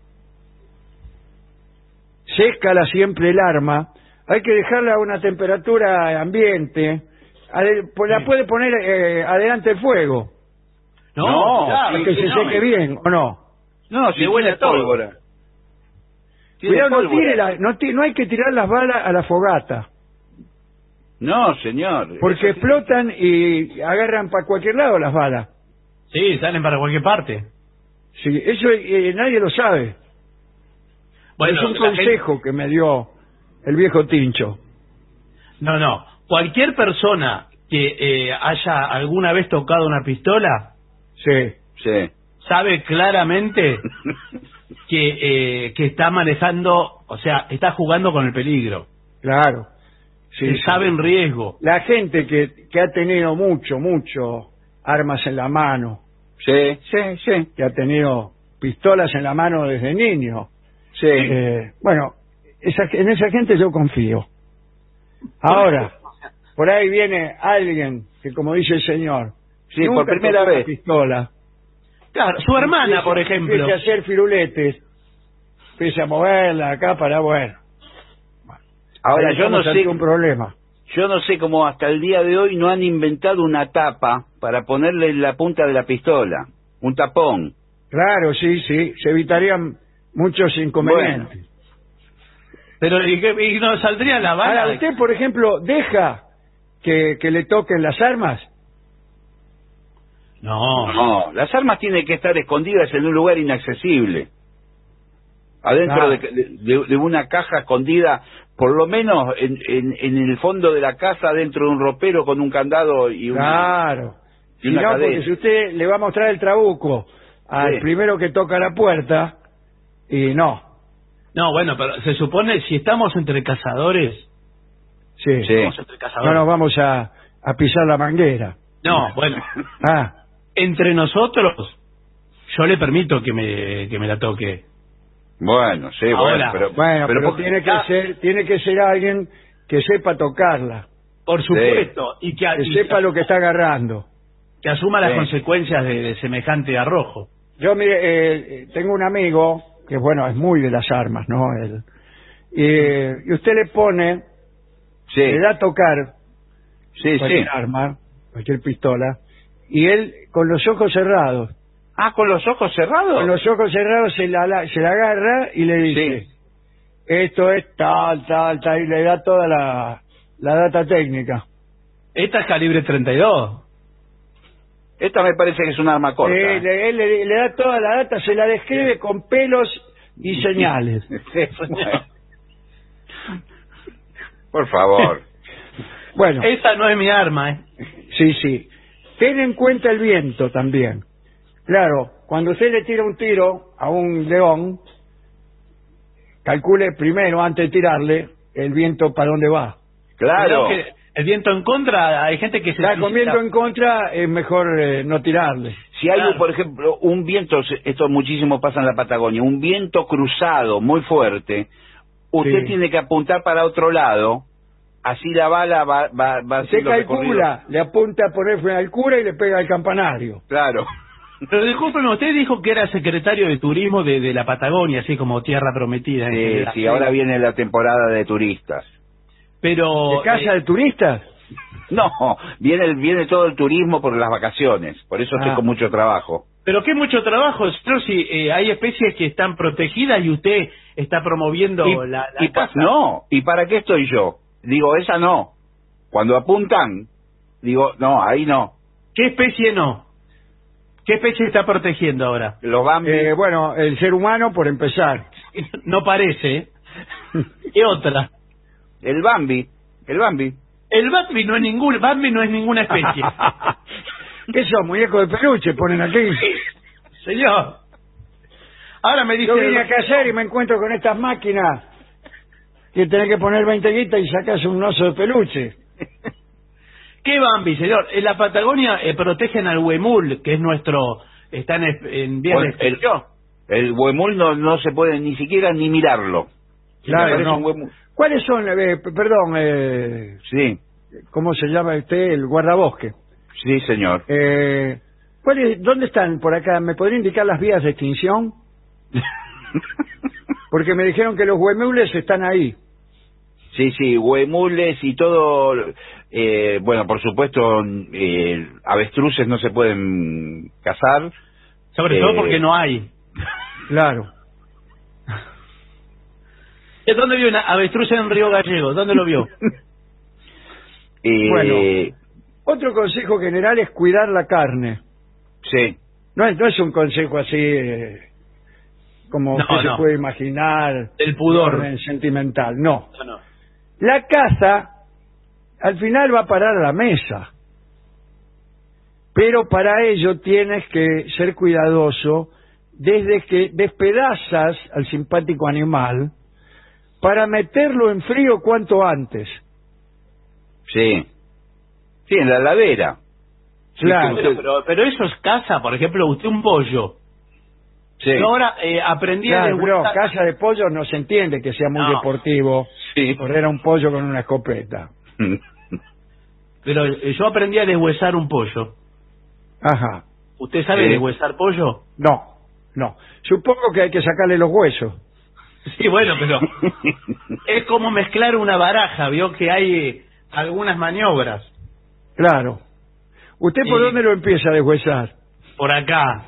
Se escala siempre el arma. Hay que dejarla a una temperatura ambiente. Pues la puede poner adelante del fuego. No, Para que se seque bien, ¿o no? No, si Le huele tiene a todo. pólvora. Tiene Cuidado, no, pólvora. no hay que tirar las balas a la fogata. No, señor. Porque Eso sí. explotan y agarran para cualquier lado las balas. Sí, salen para cualquier parte. Sí, eso nadie lo sabe. Bueno, es un la consejo que me dio el viejo Tincho. No. Cualquier persona que haya alguna vez tocado una pistola Sí. Sí. sabe claramente que está manejando, o sea, está jugando con el peligro. Claro. Sí, Se sabe en riesgo. La gente que ha tenido mucho armas en la mano, Sí. que ha tenido pistolas en la mano desde niño, Sí. bueno, en esa gente yo confío. Ahora, por ahí viene alguien que, como dice el señor, Sí, nunca por primera tocó una vez. pistola. Claro, su hermana, por ejemplo. Empieza a hacer firuletes, empieza a moverla acá para, bueno. Ahora, ahí yo no estamos ante sé... un problema. Yo no sé cómo hasta el día de hoy no han inventado una tapa para ponerle en la punta de la pistola. Un tapón. Claro, sí, se evitarían muchos inconvenientes. Pero ¿y no saldría la bala? Ahora, usted, por ejemplo, deja que le toquen las armas. No. No, las armas tienen que estar escondidas en un lugar inaccesible. Adentro Claro. de una caja escondida, por lo menos en el fondo de la casa, dentro de un ropero con un candado y una... Claro. y Si una no, cadena. porque si usted le va a mostrar el trabuco al Sí. primero que toca la puerta, y no. No, bueno, pero se supone si estamos entre cazadores. Sí. Sí. Estamos entre No cazadores. nos vamos a pisar la manguera. No, bueno. Ah, Entre nosotros, yo le permito que me la toque. Bueno, sí, Ahora, bueno, pero porque- tiene que ser alguien que sepa tocarla, Por supuesto. Y que sepa lo que está agarrando. que asuma las Sí. consecuencias de semejante arrojo. Yo, mire, tengo un amigo que, bueno, es muy de las armas, ¿no? Y usted le pone Sí. le da a tocar Sí, cualquier arma, cualquier pistola, y él con los ojos cerrados. Ah, ¿con los ojos cerrados? Con los ojos cerrados se la agarra y le dice, esto es tal, y le da toda la data técnica. Esta es calibre 32. Esta me parece que es un arma corta. Él le da toda la data, se la describe con pelos y señales. Bueno. Por favor. Bueno. Esa no es mi arma, Sí. Ten en cuenta el viento también. Claro, cuando usted le tira un tiro a un león, calcule primero, antes de tirarle, el viento para dónde va. Claro. Que el viento en contra, hay gente que se... Con viento en contra es mejor no tirarle. Si hay, por ejemplo, un viento, esto muchísimo pasa en la Patagonia, un viento cruzado muy fuerte, usted tiene que apuntar para otro lado, así la bala va a usted calcula, le apunta a poner frente al cura y le pega al campanario. Claro. Pero discúlpeme, usted dijo que era secretario de turismo de la Patagonia, así como tierra prometida. Sí, ahora viene la temporada de turistas. Pero... ¿De casa de turistas? No, viene todo el turismo por las vacaciones, por eso estoy con mucho trabajo. Pero qué mucho trabajo, señor, si hay especies que están protegidas y usted está promoviendo la caza. No, ¿y para qué estoy yo? Digo, esa no. Cuando apuntan, digo, no, ahí no. ¿Qué especie no? ¿Qué especie está protegiendo ahora? Los Bambi. Bueno, el ser humano por empezar. No parece. ¿Qué otra? El Bambi. El Bambi no es ninguna especie. ¿Qué son, muñecos de peluche ponen aquí? Señor. Ahora me dice... Yo vine a cazar y me encuentro con estas máquinas que tenés que poner 20 guitas y sacas un oso de peluche. ¿Qué Bambi, señor? En la Patagonia protegen al huemul, que es nuestro... Están en vías de extinción. El huemul no se puede ni siquiera ni mirarlo. Claro, no. ¿Cuáles son, perdón, sí, cómo se llama usted, el guardabosque? Sí, señor. ¿Dónde están por acá? ¿Me podría indicar las vías de extinción? Porque me dijeron que los huemules están ahí. Sí, huemules y todo, bueno, por supuesto, avestruces no se pueden cazar. Sobre todo porque no hay. Claro. ¿Dónde vio una avestruz en Río Gallego? ¿Dónde lo vio? Bueno, otro consejo general es cuidar la carne. Sí. No es un consejo así como usted se puede imaginar. El pudor. Sentimental, no. La caza al final va a parar a la mesa. Pero para ello tienes que ser cuidadoso desde que despedazas al simpático animal para meterlo en frío cuanto antes. Sí, en la heladera. Claro. Pero eso es caza, por ejemplo, usted un pollo. Sí. Yo ahora aprendí a deshuesar. Caza de pollo no se entiende que sea muy deportivo correr a un pollo con una escopeta. Pero yo aprendí a deshuesar un pollo. Ajá. ¿Usted sabe deshuesar pollo? No. Supongo que hay que sacarle los huesos. Sí, bueno, pero es como mezclar una baraja, vio que hay algunas maniobras. Claro. ¿Usted por dónde lo empieza a deshuesar? Por acá.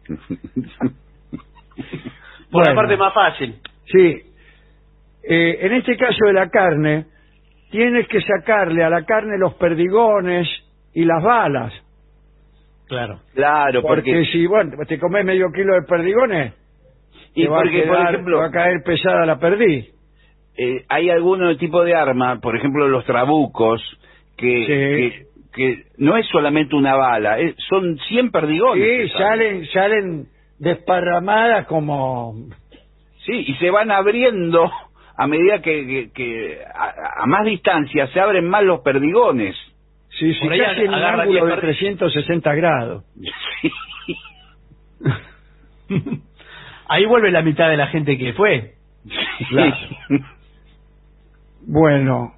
Por la parte más fácil. Sí. En este caso de la carne, tienes que sacarle a la carne los perdigones y las balas. Claro, porque si te comes medio kilo de perdigones, y te porque, por ejemplo, va a caer pesada la perdiz. Hay algún tipo de arma, por ejemplo los trabucos, que no es solamente una bala, son 100 perdigones. Sí, salen desparramadas como... Sí, y se van abriendo a medida que a más distancia se abren más los perdigones. Sí, casi en un ángulo de 360 grados. Sí. Ahí vuelve la mitad de la gente que fue. Claro. Bueno,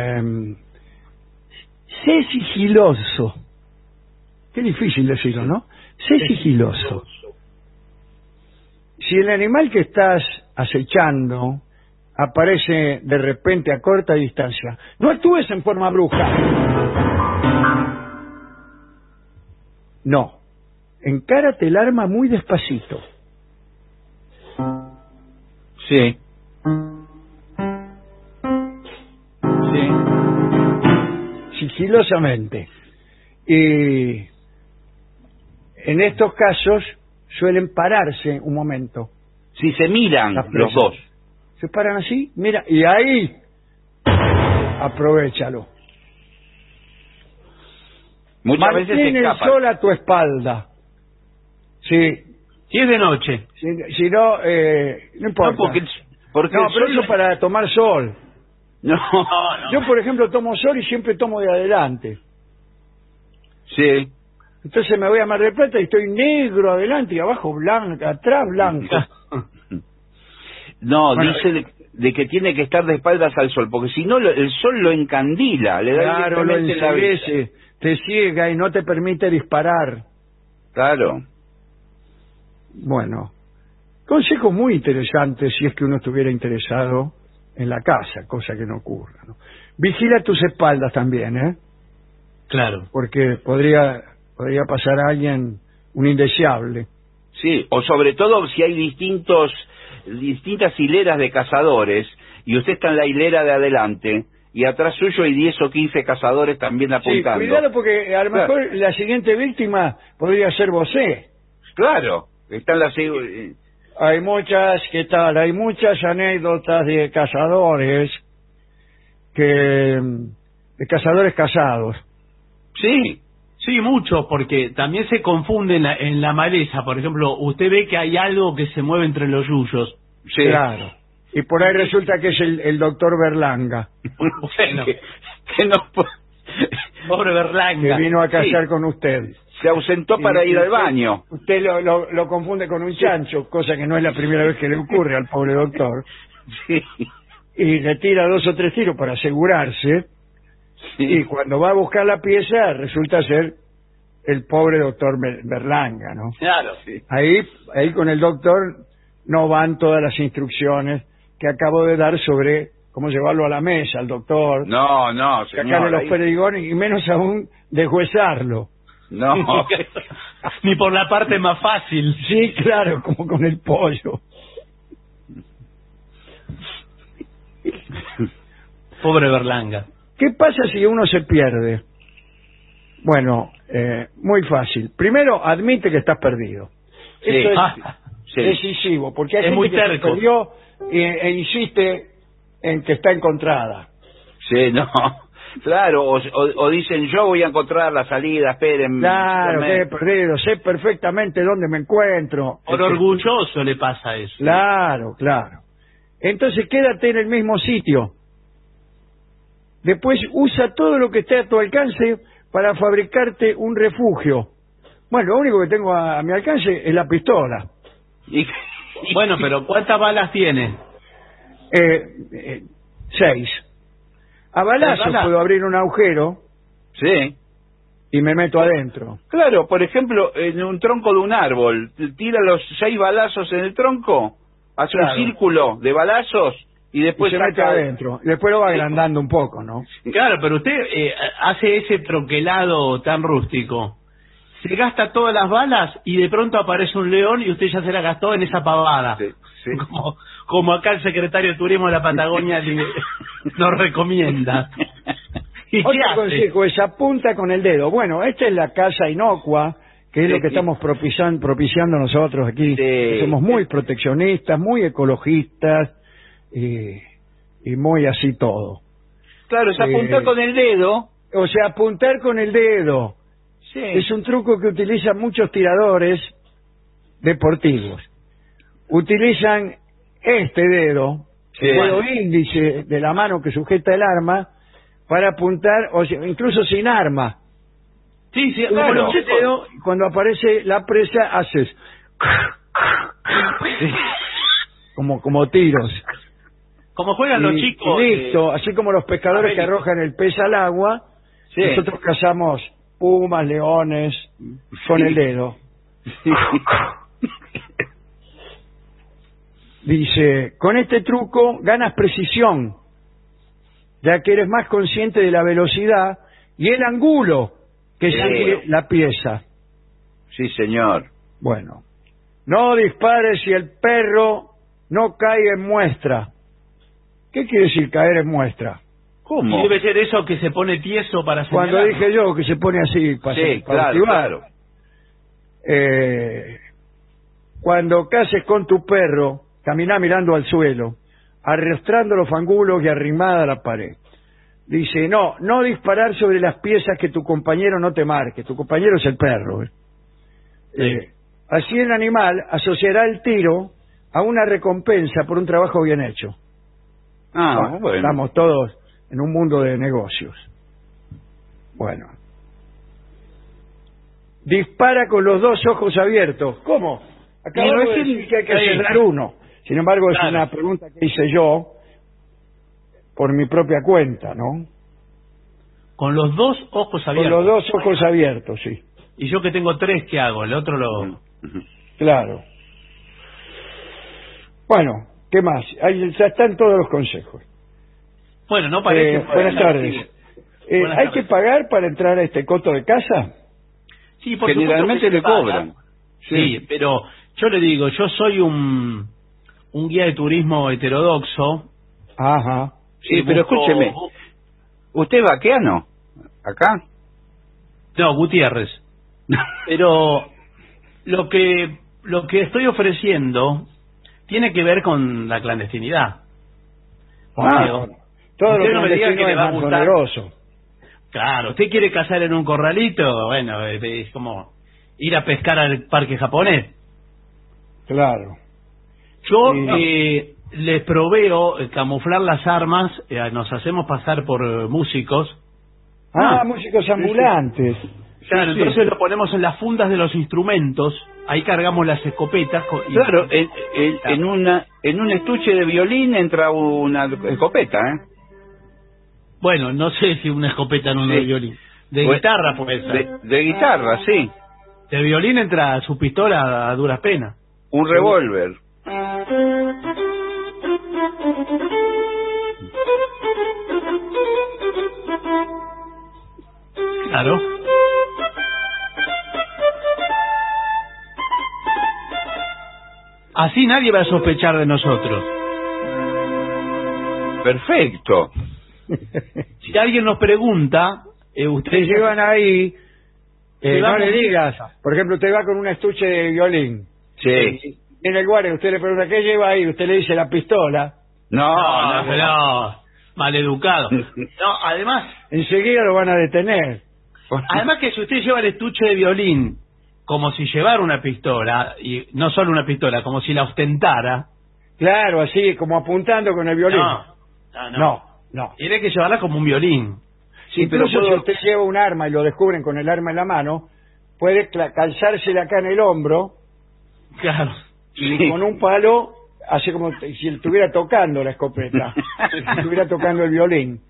sé sigiloso. Qué difícil decirlo, ¿no? Sé sigiloso. Si el animal que estás acechando aparece de repente a corta distancia. No actúes en forma brusca. No. Encárate el arma muy despacito. Sí. Sí. Sigilosamente. Y en estos casos suelen pararse un momento. Si se miran los dos. Se paran así, mira, y ahí aprovéchalo. Muchas veces se Mantén el escapan. sol a tu espalda. Sí. Si es de noche. Si no, no importa. No, porque no, pero eso para tomar sol. No. Yo, por ejemplo, tomo sol y siempre tomo de adelante. Sí. Entonces me voy a Mar del Plata y estoy negro adelante y abajo blanco, atrás blanco. No, Bueno, dice de que tiene que estar de espaldas al sol, porque si no el sol lo encandila, le da Claro, lo directamente la vista. enseguece, te ciega y no te permite disparar. Claro. Bueno, consejos muy interesantes si es que uno estuviera interesado en la casa, cosa que no ocurra, ¿no? Vigila tus espaldas también, ¿eh? Claro. Porque podría pasar a alguien, un indeseable. Sí, o sobre todo si hay distintas hileras de cazadores y usted está en la hilera de adelante y atrás suyo hay 10 o 15 cazadores también apuntando. Sí, cuidado porque a lo mejor la siguiente víctima podría ser vosé. Claro, están las... Hay muchas, ¿qué tal? Hay muchas anécdotas de cazadores de cazadores casados. Sí. Sí, mucho, porque también se confunden en la maleza. Por ejemplo, usted ve que hay algo que se mueve entre los yuyos. Sí. Claro. Y por ahí resulta que es el doctor Berlanga. Bueno, que no... pobre Berlanga. Que vino a cazar con usted. Se ausentó para ir al baño. Usted lo confunde con un chancho, cosa que no es la primera vez que le ocurre al pobre doctor. Sí. Y le tira 2 o 3 tiros para asegurarse. Sí. Y cuando va a buscar la pieza, resulta ser el pobre doctor Berlanga, ¿no? Claro. Sí. Ahí con el doctor no van todas las instrucciones que acabo de dar sobre cómo llevarlo a la mesa al doctor. No, Sacarle señor. los perdigones y menos aún deshuesarlo. No. Ni por la parte más fácil. Sí, claro, como con el pollo. Pobre Berlanga. ¿Qué pasa si uno se pierde? Bueno, muy fácil. Primero, admite que estás perdido. Sí. Eso es Sí. decisivo, porque hay Es gente muy que se terco. perdió e insiste en que está encontrada. Sí, no. Claro, o dicen, yo voy a encontrar la salida, esperen. Claro, que he espérenme. perdido, sé perfectamente dónde me encuentro. Por orgulloso le pasa eso. Claro. Entonces quédate en el mismo sitio. Después usa todo lo que esté a tu alcance para fabricarte un refugio. Bueno, lo único que tengo a mi alcance es la pistola. Bueno, pero ¿cuántas balas tiene? 6. A balazos ¿Balas? puedo abrir un agujero Sí. y me meto adentro. Claro, por ejemplo, en un tronco de un árbol, tira los 6 balazos en el tronco, hace Claro. un círculo de balazos y después Y se mete saca... adentro. Después lo va agrandando un poco, ¿no? Claro, pero usted hace ese troquelado tan rústico. Se gasta todas las balas y de pronto aparece un león y usted ya se la gastó en esa pavada. Sí, sí. Como acá el secretario de Turismo de la Patagonia nos recomienda. ¿Y qué Otro hace? consejo es apunta con el dedo. Bueno, esta es la casa inocua, que es Sí, lo que sí. estamos propiciando nosotros aquí. Sí. Somos muy proteccionistas, muy ecologistas y muy así todo. Claro, es apuntar con el dedo. O sea, apuntar con el dedo. Sí. Es un truco que utilizan muchos tiradores deportivos. Utilizan este dedo, Sí. el dedo índice de la mano que sujeta el arma, para apuntar, o sea, incluso sin arma. Sí, sí, Con claro. el dedo, cuando aparece la presa, haces como tiros. Como juegan los chicos. Y listo, así como los pescadores que América. arrojan el pez al agua, Sí. nosotros cazamos pumas, leones, con Sí. el dedo. Sí. Dice, con este truco ganas precisión, ya que eres más consciente de la velocidad y el ángulo que sigue la pieza. Sí, señor. Bueno, no dispares si el perro no cae en muestra. ¿Qué quiere decir caer en muestra? ¿Cómo? Debe ser eso que se pone tieso para señalar. Cuando dije yo que se pone así para claro. Cuando cases con tu perro, caminá mirando al suelo, arrastrando los fangulos y arrimada a la pared. Dice, no disparar sobre las piezas que tu compañero no te marque. Tu compañero es el perro. Así el animal asociará el tiro a una recompensa por un trabajo bien hecho. Bueno. Estamos todos en un mundo de negocios. Bueno. Dispara con los dos ojos abiertos. ¿Cómo? Acabo de decir que hay que cerrar uno. Sin embargo, es una pregunta que hice yo por mi propia cuenta, ¿no? Con los dos ojos abiertos. Con los dos ojos abiertos, sí. Y yo que tengo 3, ¿qué hago? El otro lo... Claro. Bueno, ¿qué más? Ahí ya están todos los consejos. Bueno, no parece... buenas tardes. ¿Hay que pagar para entrar a este coto de casa? Sí, por generalmente le cobran. Sí, pero yo le digo, yo soy un guía de turismo heterodoxo. Ajá. Sí, pero escúcheme. ¿Usted es vaqueano? ¿Acá? No, Gutiérrez. Pero lo que estoy ofreciendo tiene que ver con la clandestinidad. Todo lo no me diga que le va a gustar. Poderoso. Claro, usted quiere cazar en un corralito, bueno, es como ir a pescar al parque japonés. Claro. Yo les proveo camuflar las armas, nos hacemos pasar por músicos. Músicos ambulantes. Claro, entonces lo ponemos en las fundas de los instrumentos, ahí cargamos las escopetas. Claro, en un estuche de violín entra una escopeta, Bueno, no sé si una escopeta en uno de violín. De guitarra puede ser. De guitarra, sí. De violín entra su pistola a duras penas. Un revólver. Claro. Así nadie va a sospechar de nosotros. Perfecto. Si alguien nos pregunta, ustedes llevan ahí, no le digas, por ejemplo, usted va con un estuche de violín. Sí. En el guardia usted le pregunta, ¿qué lleva ahí? Usted le dice la pistola. No, maleducado. No, además... Enseguida lo van a detener. Además que si usted lleva el estuche de violín como si llevara una pistola, y no solo una pistola, como si la ostentara... Claro, así, como apuntando con el violín. No. Tiene que llevarla como un violín. Sí, pero si usted lleva un arma y lo descubren con el arma en la mano, puede calzársela acá en el hombro. Claro. Y con un palo hace como si estuviera tocando la escopeta, si estuviera tocando el violín.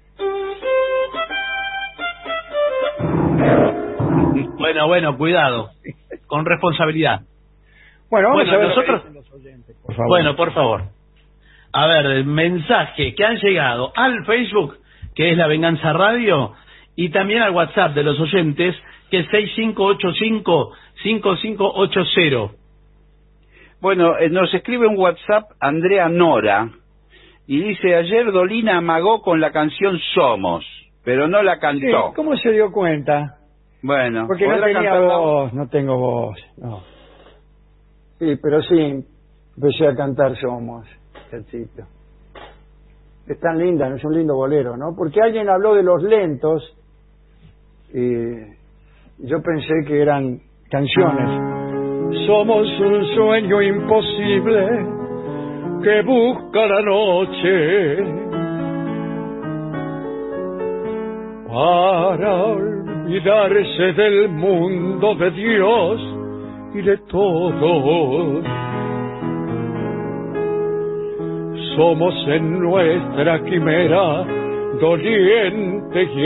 Bueno, cuidado, con responsabilidad. Bueno, vamos a ver nosotros... los oyentes, por favor. Bueno, por favor. A ver, mensajes que han llegado al Facebook, que es La Venganza Radio, y también al WhatsApp de los oyentes, que es 6585-5580. Bueno, nos escribe un WhatsApp Andrea Nora y dice, ayer Dolina amagó con la canción Somos, pero no la cantó. Sí, ¿cómo se dio cuenta? Bueno, porque no tenía voz, no tengo voz. No. Sí, pero sí, empecé a cantar Somos, cachito. Es tan linda, es un lindo bolero, ¿no? Porque alguien habló de los lentos y yo pensé que eran canciones. Somos un sueño imposible que busca la noche para olvidarse del mundo, de Dios y de todo. Somos en nuestra quimera doliente y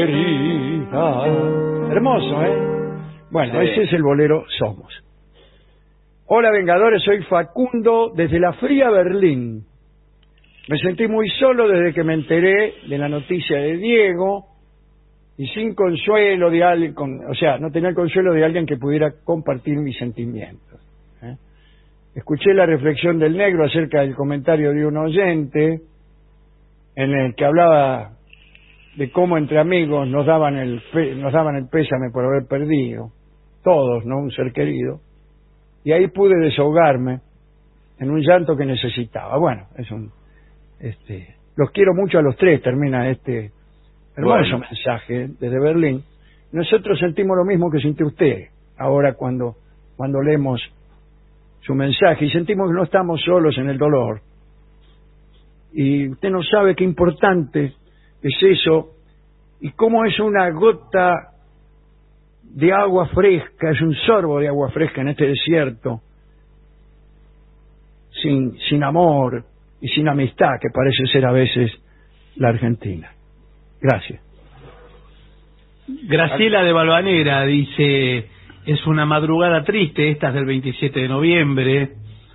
herida. Hermoso, ¿eh? Bueno, sí. Ese es el bolero Somos. Hola Vengadores, soy Facundo desde la fría Berlín. Me sentí muy solo desde que me enteré de la noticia de Diego y sin consuelo de alguien, o sea, no tenía el consuelo de alguien que pudiera compartir mis sentimientos. Escuché la reflexión del negro acerca del comentario de un oyente en el que hablaba de cómo entre amigos nos daban el pésame por haber perdido, todos, ¿no? Un ser querido. Y ahí pude desahogarme en un llanto que necesitaba. Bueno, los quiero mucho a los tres, termina este hermoso mensaje desde Berlín. Nosotros sentimos lo mismo que sintió usted ahora cuando leemos su mensaje, y sentimos que no estamos solos en el dolor. Y usted no sabe qué importante es eso, y cómo es una gota de agua fresca, es un sorbo de agua fresca en este desierto, sin amor y sin amistad, que parece ser a veces la Argentina. Gracias. Graciela de Valvanera dice: es una madrugada triste, esta es del 27 de noviembre,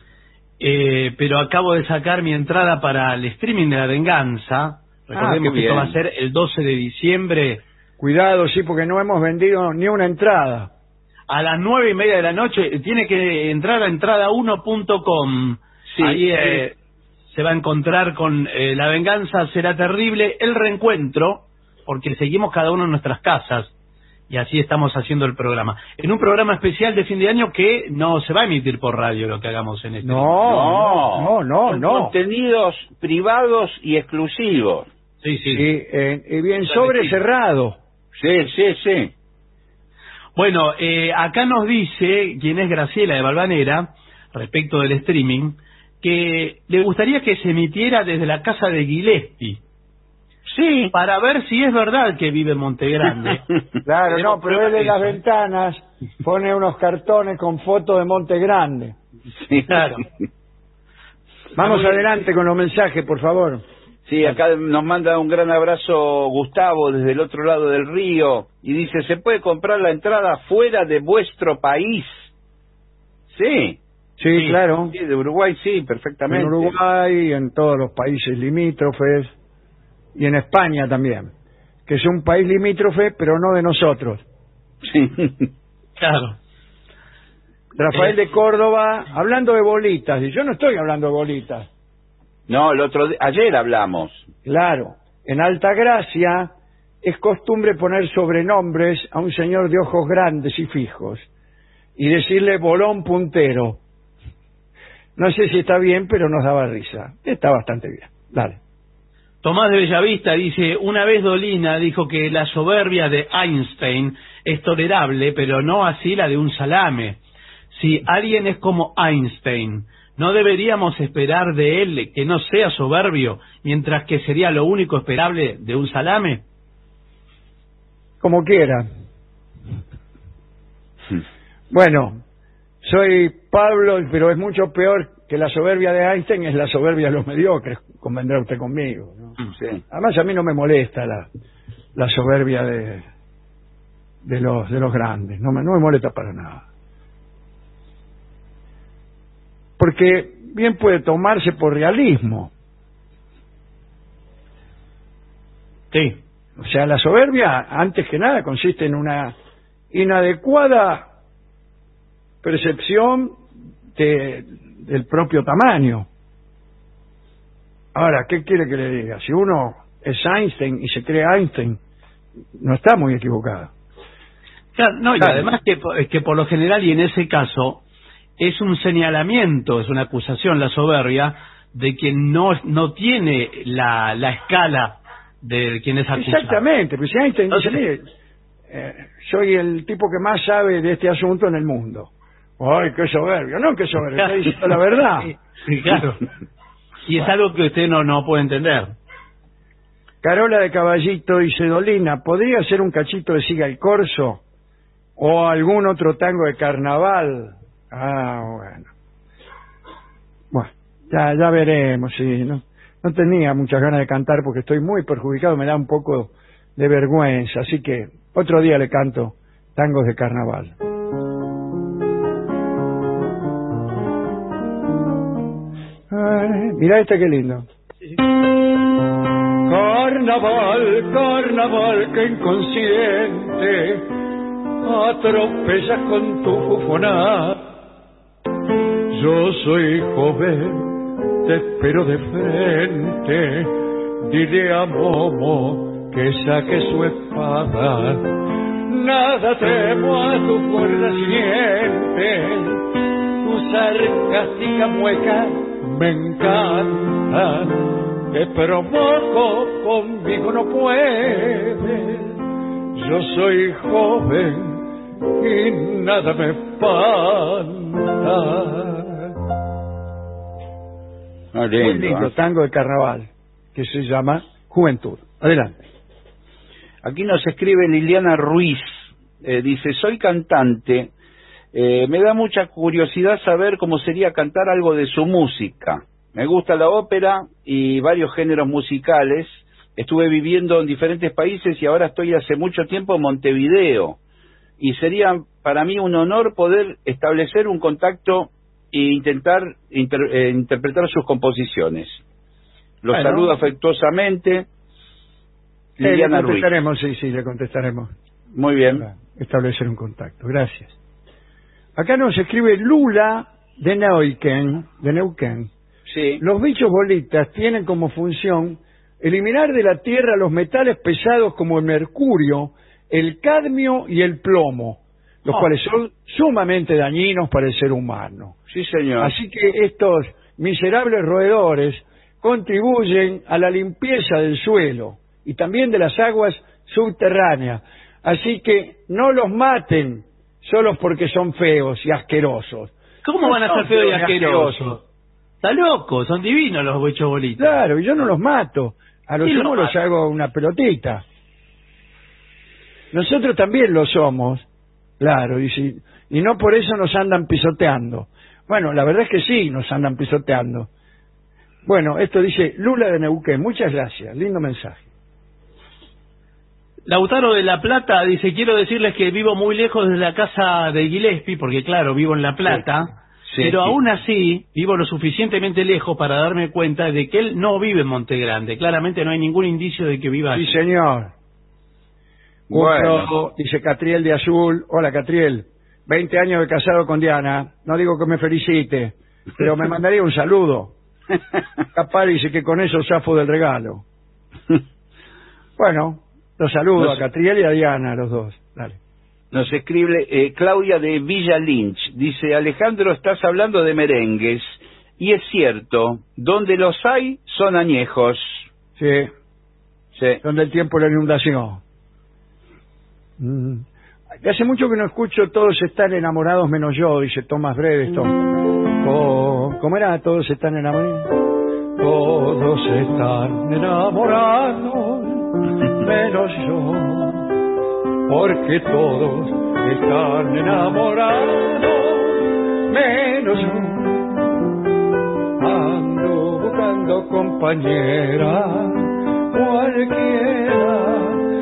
pero acabo de sacar mi entrada para el streaming de La Venganza. Recordemos que esto va a ser el 12 de diciembre. Cuidado, sí, porque no hemos vendido ni una entrada. A las 9:30 de la noche, tiene que entrar a entrada1.com. Sí, ahí se va a encontrar con La Venganza será terrible, el reencuentro, porque seguimos cada uno en nuestras casas. Y así estamos haciendo el programa. En un programa especial de fin de año que no se va a emitir por radio lo que hagamos en este No. Contenidos privados y exclusivos. Sí. Y bien sobre cerrado. Sí. Bueno, acá nos dice, quien es Graciela de Valvanera, respecto del streaming, que le gustaría que se emitiera desde la casa de Gillespie. Sí. Para ver si es verdad que vive en Montegrande. Claro, no, pero él en las ventanas pone unos cartones con fotos de Montegrande. Sí, claro. Vamos adelante con los mensajes, por favor. Sí, acá nos manda un gran abrazo Gustavo desde el otro lado del río y dice: ¿se puede comprar la entrada fuera de vuestro país? Sí, claro. Sí, de Uruguay sí, perfectamente. En Uruguay, en todos los países limítrofes y en España también, que es un país limítrofe, pero no de nosotros. Sí, claro. Rafael de Córdoba, hablando de bolitas, y yo no estoy hablando de bolitas. No, ayer hablamos. Claro, en Altagracia es costumbre poner sobrenombres a un señor de ojos grandes y fijos y decirle bolón puntero. No sé si está bien, pero nos daba risa. Está bastante bien. Dale. Tomás de Bellavista dice: una vez Dolina dijo que la soberbia de Einstein es tolerable, pero no así la de un salame. Si alguien es como Einstein, ¿no deberíamos esperar de él que no sea soberbio, mientras que sería lo único esperable de un salame? Como quiera. Bueno, soy Pablo, pero es mucho peor que la soberbia de Einstein, es la soberbia de los mediocres, convendrá usted conmigo, ¿no? Sí. Además a mí no me molesta la soberbia de los grandes, no me molesta para nada. Porque bien puede tomarse por realismo. Sí. O sea, la soberbia, antes que nada, consiste en una inadecuada percepción del propio tamaño. Ahora, ¿qué quiere que le diga? Si uno es Einstein y se cree Einstein, no está muy equivocado. Claro, no, y además que por lo general, y en ese caso, es un señalamiento, es una acusación, la soberbia, de quien no tiene la escala de quien es acusado. Exactamente, pues si Einstein dice: mire, soy el tipo que más sabe de este asunto en el mundo. ¡Ay, qué soberbio! No, qué soberbio, está diciendo la verdad. Sí, claro. Y es algo que usted no puede entender. Carola de Caballito dice: Dolina, ¿podría ser un cachito de Siga el Corso? ¿O algún otro tango de carnaval? Bueno, ya veremos, sí, no tenía muchas ganas de cantar porque estoy muy perjudicado, me da un poco de vergüenza, así que otro día le canto tangos de carnaval. Mirá esta, qué lindo. Carnaval, carnaval, que inconsciente atropellas con tu bufonada. Yo soy joven, te espero de frente. Dile a Momo que saque su espada. Nada temo a tu fuerza siguiente. Tu sarcástica mueca me encanta. Te provoco, conmigo no puedes. Yo soy joven y nada me espanta. Muy lindo tango de carnaval que se llama Juventud. Adelante. Aquí nos escribe Liliana Ruiz. Dice, soy cantante. Me da mucha curiosidad saber cómo sería cantar algo de su música. Me gusta la ópera y varios géneros musicales. Estuve viviendo en diferentes países y ahora estoy hace mucho tiempo en Montevideo. Y sería para mí un honor poder establecer un contacto e intentar interpretar sus composiciones. Los saludo afectuosamente. Liliana Ruiz. Le contestaremos, sí, le contestaremos. Muy bien. Para establecer un contacto. Gracias. Acá nos escribe Lula de Neuquén. Sí. Los bichos bolitas tienen como función eliminar de la tierra los metales pesados como el mercurio, el cadmio y el plomo, los cuales son sumamente dañinos para el ser humano. Sí, señor. Así que estos miserables roedores contribuyen a la limpieza del suelo y también de las aguas subterráneas. Así que no los maten solo porque son feos y asquerosos. ¿Cómo van a ser feos y asquerosos? Está loco, son divinos los bichos bolitas. Claro, y yo no los mato. A los sumo los hago una pelotita. Nosotros también lo somos, claro, y no por eso nos andan pisoteando. Bueno, la verdad es que sí, nos andan pisoteando. Bueno, esto dice Lula de Neuquén. Muchas gracias, lindo mensaje. Lautaro de La Plata dice, quiero decirles que vivo muy lejos de la casa de Gillespie, porque claro, vivo en La Plata, pero aún así vivo lo suficientemente lejos para darme cuenta de que él no vive en Montegrande. Claramente no hay ningún indicio de que viva allí. Sí, señor. Bueno. Dice Catriel de Azul. Hola, Catriel. 20 años de casado con Diana. No digo que me felicite, pero me mandaría un saludo. Capaz dice que con eso zafo del regalo. Bueno, los saludo a Catriel y a Diana, a los dos. Dale. Nos escribe Claudia de Villa Lynch. Dice, Alejandro, estás hablando de merengues. Y es cierto, donde los hay son añejos. Sí. Donde el tiempo y la inundación. Hace mucho que no escucho Todos están enamorados menos yo, dice Tomás Bredeston. ¿Cómo era? Todos están enamorados. Todos están enamorados menos yo, porque todos están enamorados menos yo. Ando buscando compañera, cualquiera.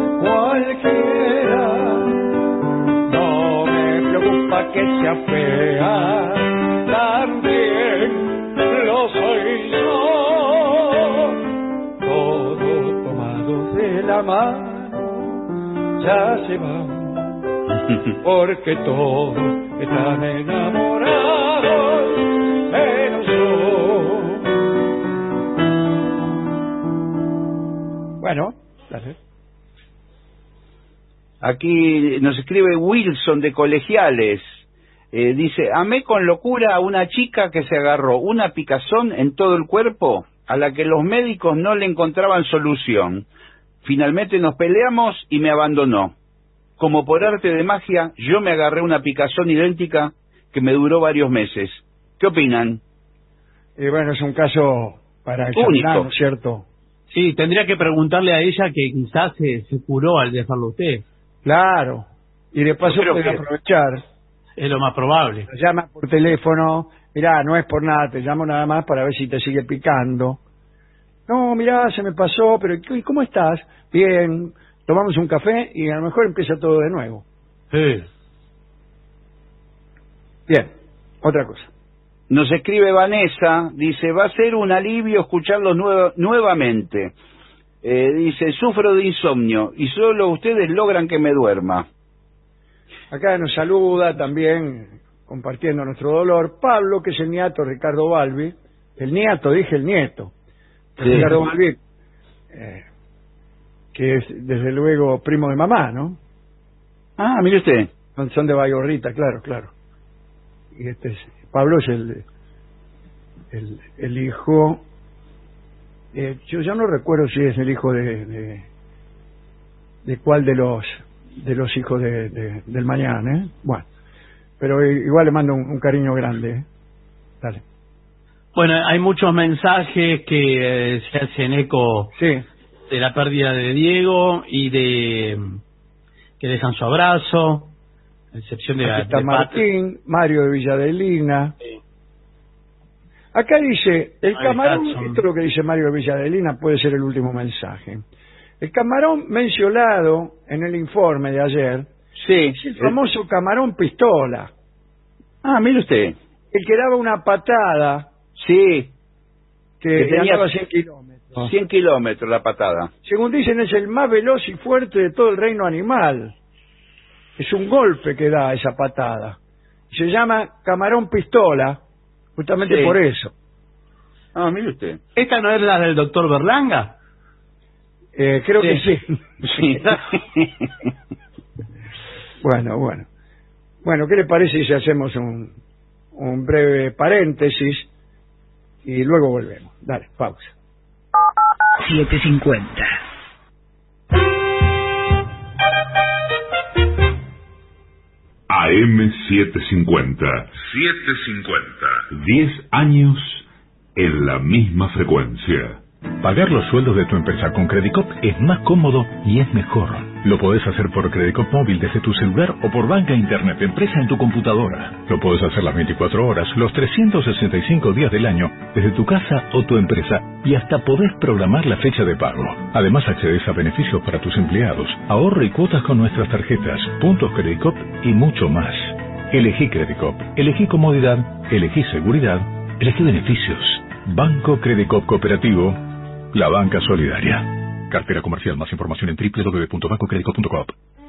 No me preocupa que sea fea, también lo soy yo. Todos tomados de la mano ya se van, porque todos están enamorados menos yo. Bueno, gracias. Aquí nos escribe Wilson de Colegiales. Dice, amé con locura a una chica que se agarró una picazón en todo el cuerpo a la que los médicos no le encontraban solución. Finalmente nos peleamos y me abandonó. Como por arte de magia, yo me agarré una picazón idéntica que me duró varios meses. ¿Qué opinan? Bueno, es un caso para examinar, ¿no es cierto? Sí, tendría que preguntarle a ella que quizás se curó al dejarlo usted. Claro, y de paso puede aprovechar. Es lo más probable. Te llama por teléfono, mirá, no es por nada, te llamo nada más para ver si te sigue picando. No, mirá, se me pasó, pero ¿y cómo estás? Bien, tomamos un café y a lo mejor empieza todo de nuevo. Sí. Bien, otra cosa. Nos escribe Vanessa, dice, va a ser un alivio escucharlos nuevamente. Dice, sufro de insomnio y solo ustedes logran que me duerma. Acá nos saluda también, compartiendo nuestro dolor, Pablo, que es el nieto de Ricardo Balbi. El nieto, dije el nieto. Sí. Ricardo Balbi, que es desde luego primo de mamá, ¿no? Ah, mire usted. Son de Baigorrita, claro. Y Pablo es el hijo... yo ya no recuerdo si es el hijo de cuál de los hijos del mañana, ¿eh? Bueno, pero igual le mando un cariño grande, ¿eh? Dale. Bueno, hay muchos mensajes que se hacen eco de la pérdida de Diego y de que dejan su abrazo, a excepción de Martín, Mario de Villadelina. Sí. Acá dice, el camarón, esto es lo que dice Mario de Villadelina, puede ser el último mensaje. El camarón mencionado en el informe de ayer, es el famoso camarón pistola. Ah, mire usted. El que daba una patada. Sí. Que tenía 100 kilómetros. 100 kilómetros la patada. Según dicen, es el más veloz y fuerte de todo el reino animal. Es un golpe que da esa patada. Se llama camarón pistola. Justamente por eso. Ah, mire usted. ¿Esta no es la del doctor Berlanga? Creo que sí. Bueno, ¿qué le parece si hacemos un breve paréntesis y luego volvemos? Dale, pausa. 7:50. AM750. 10 años en la misma frecuencia. Pagar los sueldos de tu empresa con Credicop es más cómodo y es mejor. Lo podés hacer por Credicop móvil desde tu celular o por banca internet empresa en tu computadora. Lo podés hacer las 24 horas, los 365 días del año, desde tu casa o tu empresa, y hasta podés programar la fecha de pago. Además accedes a beneficios para tus empleados, ahorro y cuotas con nuestras tarjetas, puntos Credicop y mucho más. Elegí Credicop, elegí comodidad, elegí seguridad, elegí beneficios. Banco Credicop Cooperativo, la banca solidaria. Cartera comercial. Más información en www.bancocredicop.com.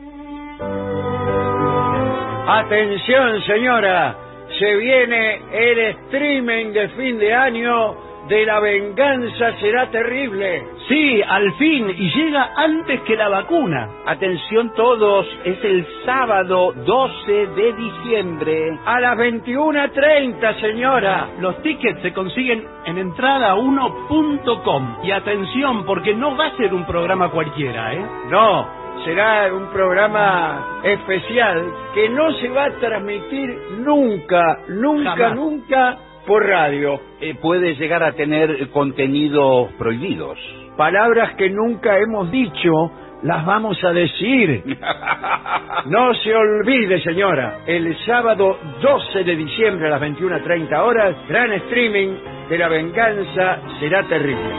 Atención, señora, se viene el streaming de fin de año de La Venganza Será Terrible. Sí, al fin, y llega antes que la vacuna. Atención todos, es el sábado 12 de diciembre. A las 21:30, señora. Los tickets se consiguen en entrada1.com. Y atención, porque no va a ser un programa cualquiera, ¿eh? No, será un programa especial que no se va a transmitir nunca por radio. Puede llegar a tener contenidos prohibidos. Palabras que nunca hemos dicho, las vamos a decir. No se olvide, señora, el sábado 12 de diciembre a las 21:30 horas, gran streaming de La Venganza Será Terrible.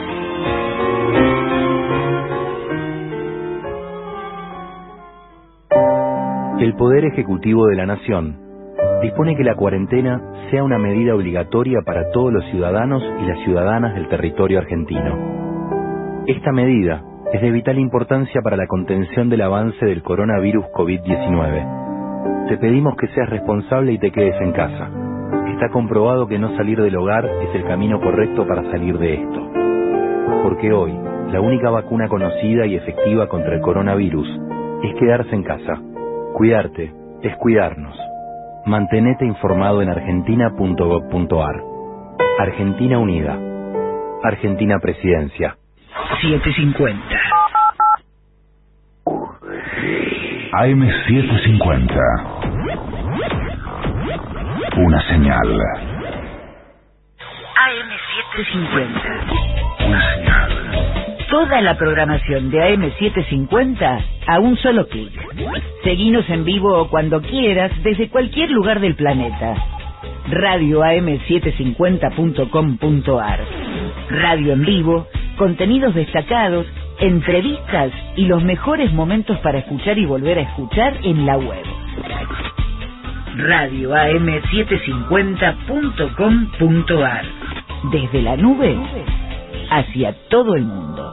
El Poder Ejecutivo de la Nación dispone que la cuarentena sea una medida obligatoria para todos los ciudadanos y las ciudadanas del territorio argentino. Esta medida es de vital importancia para la contención del avance del coronavirus COVID-19. Te pedimos que seas responsable y te quedes en casa. Está comprobado que no salir del hogar es el camino correcto para salir de esto. Porque hoy, la única vacuna conocida y efectiva contra el coronavirus es quedarse en casa. Cuidarte es cuidarnos. Mantenete informado en argentina.gov.ar. Argentina Unida. Argentina Presidencia. 7:50. AM750. Una señal. AM750. Una señal. Toda la programación de AM750 a un solo clic. Seguinos en vivo o cuando quieras desde cualquier lugar del planeta. radioam750.com.ar. Radio en vivo, contenidos destacados, entrevistas y los mejores momentos para escuchar y volver a escuchar en la web. radioam750.com.ar. Desde la nube hacia todo el mundo.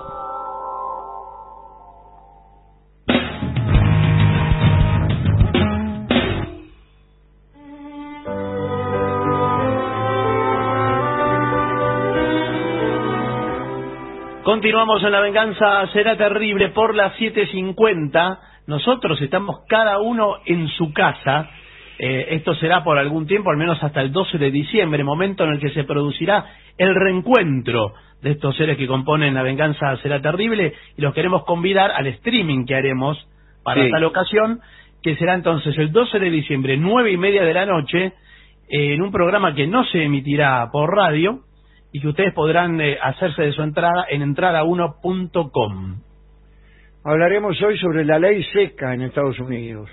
Continuamos en La Venganza Será Terrible por las 7:50. Nosotros estamos cada uno en su casa. Esto será por algún tiempo, al menos hasta el 12 de diciembre, momento en el que se producirá el reencuentro de estos seres que componen La Venganza Será Terrible, y los queremos convidar al streaming que haremos para tal ocasión, que será entonces el 12 de diciembre, 9:30 de la noche, en un programa que no se emitirá por radio y que ustedes podrán hacerse de su entrada en entrada1.com. Hablaremos hoy sobre la ley seca en Estados Unidos.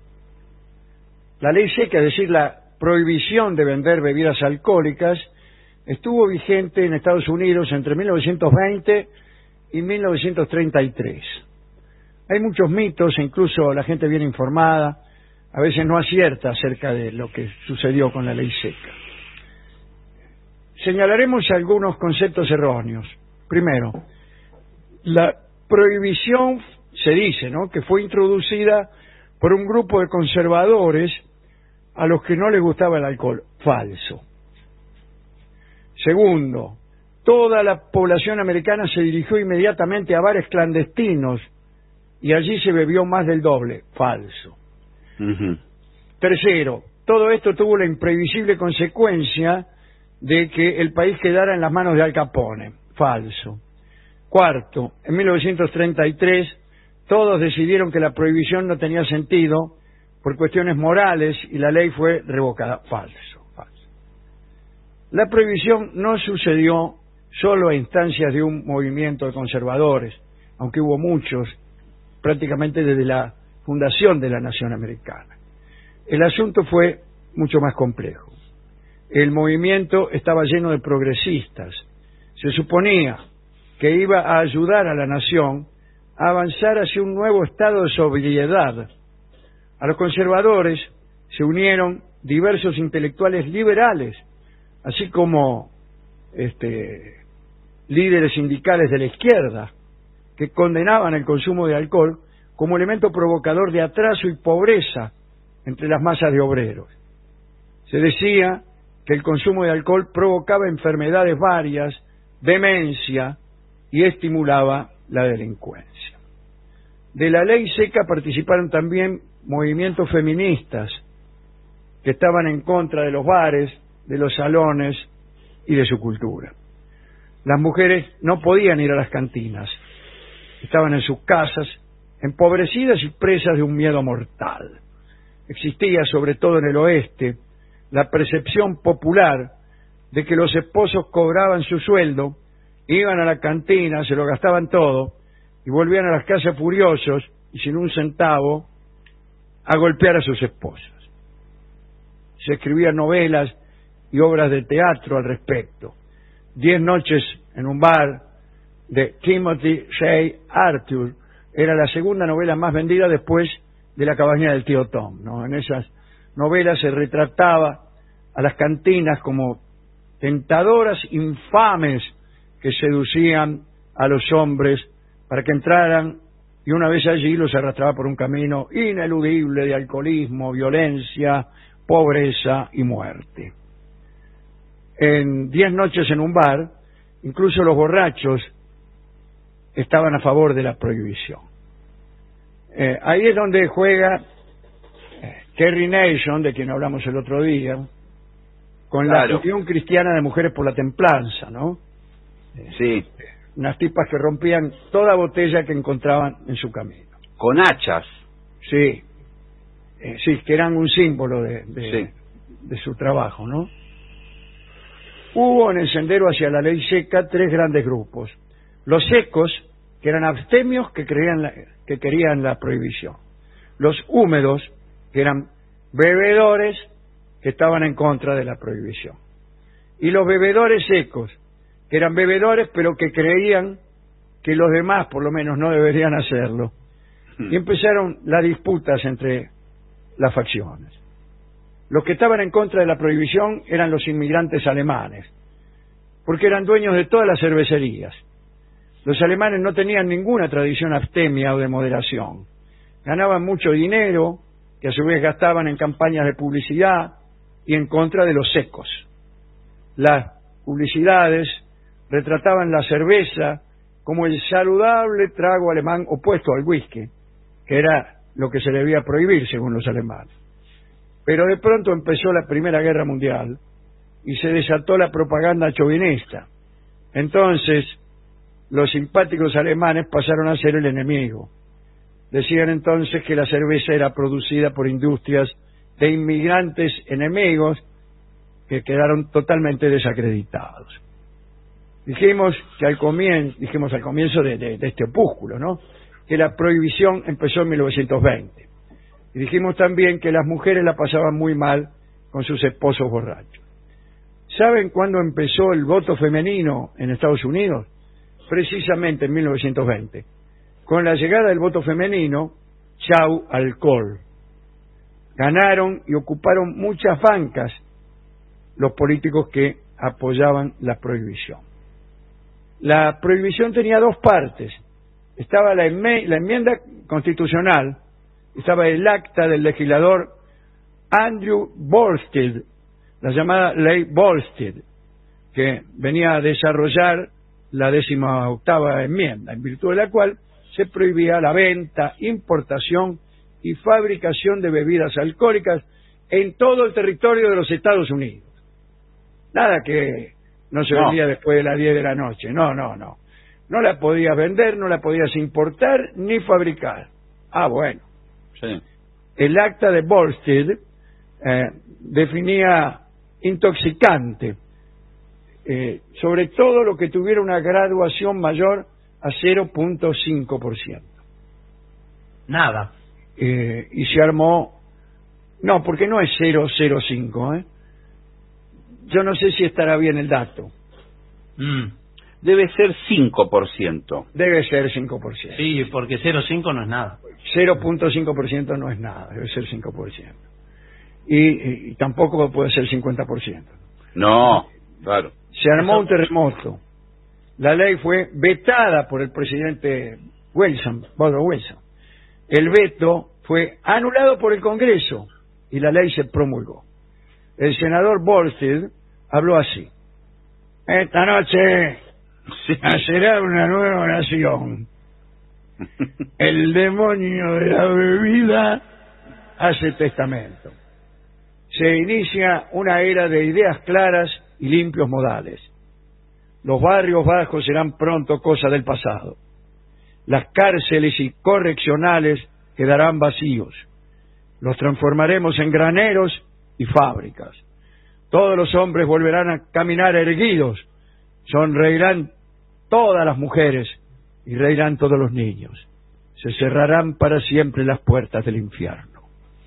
La ley seca, es decir, la prohibición de vender bebidas alcohólicas, estuvo vigente en Estados Unidos entre 1920 y 1933. Hay muchos mitos, e incluso la gente bien informada a veces no acierta acerca de lo que sucedió con la ley seca. Señalaremos algunos conceptos erróneos. Primero, la prohibición se dice, ¿no?, que fue introducida por un grupo de conservadores a los que no les gustaba el alcohol. Falso. Segundo, toda la población americana se dirigió inmediatamente a bares clandestinos y allí se bebió más del doble. Falso. Tercero, todo esto tuvo la imprevisible consecuencia de que el país quedara en las manos de Al Capone. Falso. Cuarto, en 1933 todos decidieron que la prohibición no tenía sentido por cuestiones morales y la ley fue revocada. Falso, falso. La prohibición no sucedió solo a instancias de un movimiento de conservadores, aunque hubo muchos, prácticamente desde la fundación de la nación americana. El asunto fue mucho más complejo. El movimiento estaba lleno de progresistas. Se suponía que iba a ayudar a la nación a avanzar hacia un nuevo estado de sobriedad. A los conservadores se unieron diversos intelectuales liberales, así como líderes sindicales de la izquierda, que condenaban el consumo de alcohol como elemento provocador de atraso y pobreza entre las masas de obreros. Se decía que el consumo de alcohol provocaba enfermedades varias, demencia y estimulaba la delincuencia. De la ley seca participaron también movimientos feministas que estaban en contra de los bares, de los salones y de su cultura. Las mujeres no podían ir a las cantinas, estaban en sus casas, empobrecidas y presas de un miedo mortal. Existía, sobre todo en el oeste, la percepción popular de que los esposos cobraban su sueldo, iban a la cantina, se lo gastaban todo y volvían a las casas furiosos y sin un centavo a golpear a sus esposas. Se escribían novelas y obras de teatro al respecto. 10 noches en un bar de Timothy J. Arthur era la segunda novela más vendida después de La cabaña del tío Tom, ¿no? En esas novelas se retrataba a las cantinas como tentadoras infames que seducían a los hombres para que entraran, y una vez allí los arrastraba por un camino ineludible de alcoholismo, violencia, pobreza y muerte. En 10 noches en un bar, incluso los borrachos estaban a favor de la prohibición. Ahí es donde juega Kerry Nation, de quien hablamos el otro día, con la Unión Cristiana de Mujeres por la Templanza, ¿no? Sí. Unas tipas que rompían toda botella que encontraban en su camino. Con hachas. Sí. Sí, que eran un símbolo de su trabajo, ¿no? Hubo en el sendero hacia la ley seca 3 grandes grupos. Los secos, que eran abstemios que querían la prohibición. Los húmedos, que eran bebedores que estaban en contra de la prohibición. Y los bebedores secos, que eran bebedores pero que creían que los demás por lo menos no deberían hacerlo. Y empezaron las disputas entre las facciones. Los que estaban en contra de la prohibición eran los inmigrantes alemanes, porque eran dueños de todas las cervecerías. Los alemanes no tenían ninguna tradición abstemia o de moderación. Ganaban mucho dinero, que a su vez gastaban en campañas de publicidad y en contra de los secos. Las publicidades retrataban la cerveza como el saludable trago alemán opuesto al whisky, que era lo que se debía prohibir según los alemanes. Pero de pronto empezó la Primera Guerra Mundial y se desató la propaganda chauvinista. Entonces, los simpáticos alemanes pasaron a ser el enemigo. Decían entonces que la cerveza era producida por industrias de inmigrantes enemigos que quedaron totalmente desacreditados. Dijimos al comienzo de este opúsculo, ¿no?, que la prohibición empezó en 1920. Y dijimos también que las mujeres la pasaban muy mal con sus esposos borrachos. ¿Saben cuándo empezó el voto femenino en Estados Unidos? Precisamente en 1920. Con la llegada del voto femenino, chau alcohol. Ganaron y ocuparon muchas bancas los políticos que apoyaban la prohibición. La prohibición tenía dos partes. Estaba la enmienda constitucional, estaba el acta del legislador Andrew Volstead, la llamada Ley Volstead, que venía a desarrollar la 18ª enmienda, en virtud de la cual se prohibía la venta, importación y fabricación de bebidas alcohólicas en todo el territorio de los Estados Unidos. Nada que no se vendía después de las 10 de la noche, no. No la podías vender, no la podías importar ni fabricar. Ah, bueno. Sí. El acta de Volstead definía intoxicante, sobre todo lo que tuviera una graduación mayor a 0.5%. Nada. Y se armó... No, porque no es 0.05, Yo no sé si estará bien el dato. Debe ser 5%. Debe ser 5%. Sí, porque 0.5 no es nada. 0.5% no es nada, debe ser 5%. Y tampoco puede ser 50%. No, claro. Se armó un terremoto. La ley fue vetada por el presidente Woodrow Wilson. El veto fue anulado por el Congreso y la ley se promulgó. El senador Volstead habló así: esta noche nacerá una nueva nación. El demonio de la bebida hace testamento. Se inicia una era de ideas claras y limpios modales. Los barrios bajos serán pronto cosa del pasado. Las cárceles y correccionales quedarán vacíos. Los transformaremos en graneros y fábricas. Todos los hombres volverán a caminar erguidos. Sonreirán todas las mujeres y reirán todos los niños. Se cerrarán para siempre las puertas del infierno.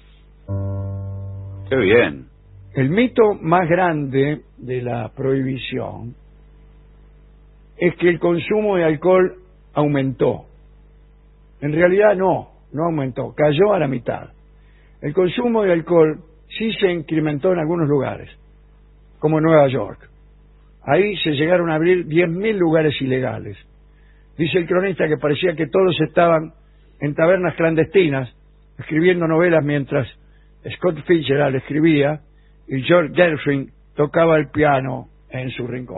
¡Qué bien! El mito más grande de la prohibición es que el consumo de alcohol aumentó. En realidad no aumentó, cayó a la mitad. El consumo de alcohol sí se incrementó en algunos lugares, como Nueva York. Ahí se llegaron a abrir 10.000 lugares ilegales. Dice el cronista que parecía que todos estaban en tabernas clandestinas, escribiendo novelas mientras Scott Fitzgerald escribía y George Gershwin tocaba el piano en su rincón.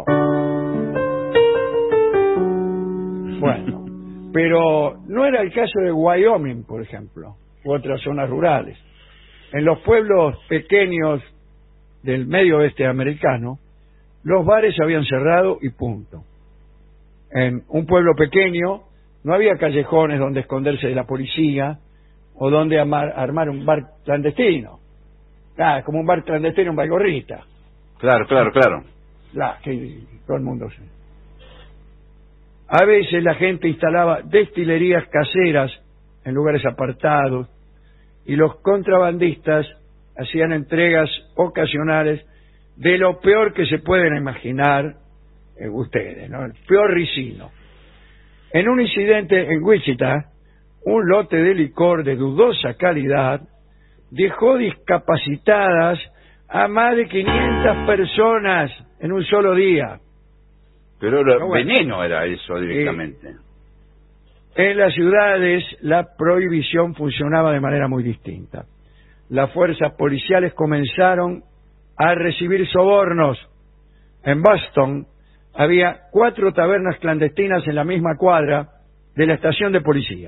Bueno, pero no era el caso de Wyoming, por ejemplo, u otras zonas rurales. En los pueblos pequeños del medio oeste americano, los bares se habían cerrado y punto. En un pueblo pequeño no había callejones donde esconderse de la policía o donde armar un bar clandestino. Como un bar clandestino en Baigorrita. Claro. Que todo el mundo sabe. A veces la gente instalaba destilerías caseras en lugares apartados y los contrabandistas hacían entregas ocasionales de lo peor que se pueden imaginar ustedes, ¿no? El peor ricino. En un incidente en Wichita, un lote de licor de dudosa calidad dejó discapacitadas a más de 500 personas en un solo día. Pero bueno, veneno era eso directamente. En las ciudades la prohibición funcionaba de manera muy distinta. Las fuerzas policiales comenzaron a recibir sobornos. En Boston había 4 tabernas clandestinas en la misma cuadra de la estación de policía.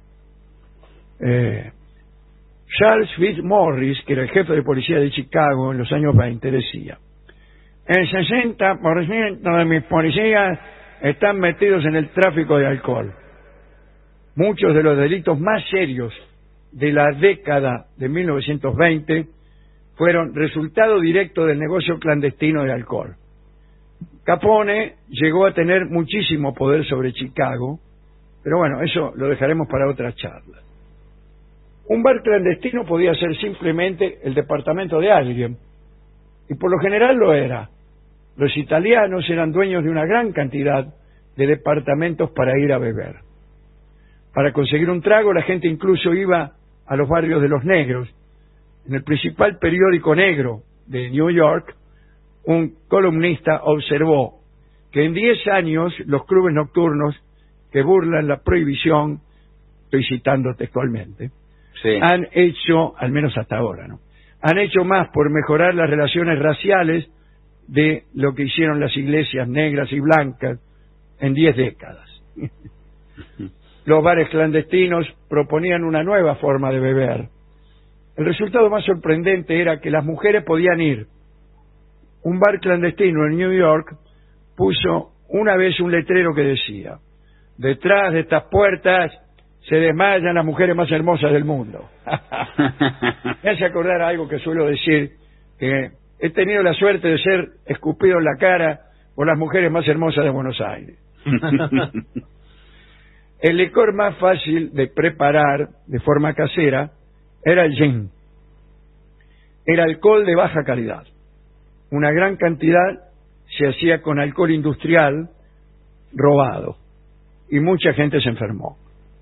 Charles Fitzmaurice, que era el jefe de policía de Chicago en los años 20, decía: el 60% de mis policías están metidos en el tráfico de alcohol. Muchos de los delitos más serios de la década de 1920 fueron resultado directo del negocio clandestino de alcohol. Capone llegó a tener muchísimo poder sobre Chicago, pero bueno, eso lo dejaremos para otra charla. Un bar clandestino podía ser simplemente el departamento de alguien, y por lo general lo era. Los italianos eran dueños de una gran cantidad de departamentos para ir a beber. Para conseguir un trago, la gente incluso iba a los barrios de los negros. En el principal periódico negro de New York, un columnista observó que en 10 años los clubes nocturnos que burlan la prohibición, estoy citando textualmente, han hecho, al menos hasta ahora, ¿no?, han hecho más por mejorar las relaciones raciales de lo que hicieron las iglesias negras y blancas en 10 décadas. Los bares clandestinos proponían una nueva forma de beber. El resultado más sorprendente era que las mujeres podían ir. Un bar clandestino en New York puso una vez un letrero que decía: detrás de estas puertas se desmayan las mujeres más hermosas del mundo. Me hace acordar algo que suelo decir, que he tenido la suerte de ser escupido en la cara por las mujeres más hermosas de Buenos Aires. El licor más fácil de preparar de forma casera era el gin. Era alcohol de baja calidad. Una gran cantidad se hacía con alcohol industrial robado y mucha gente se enfermó.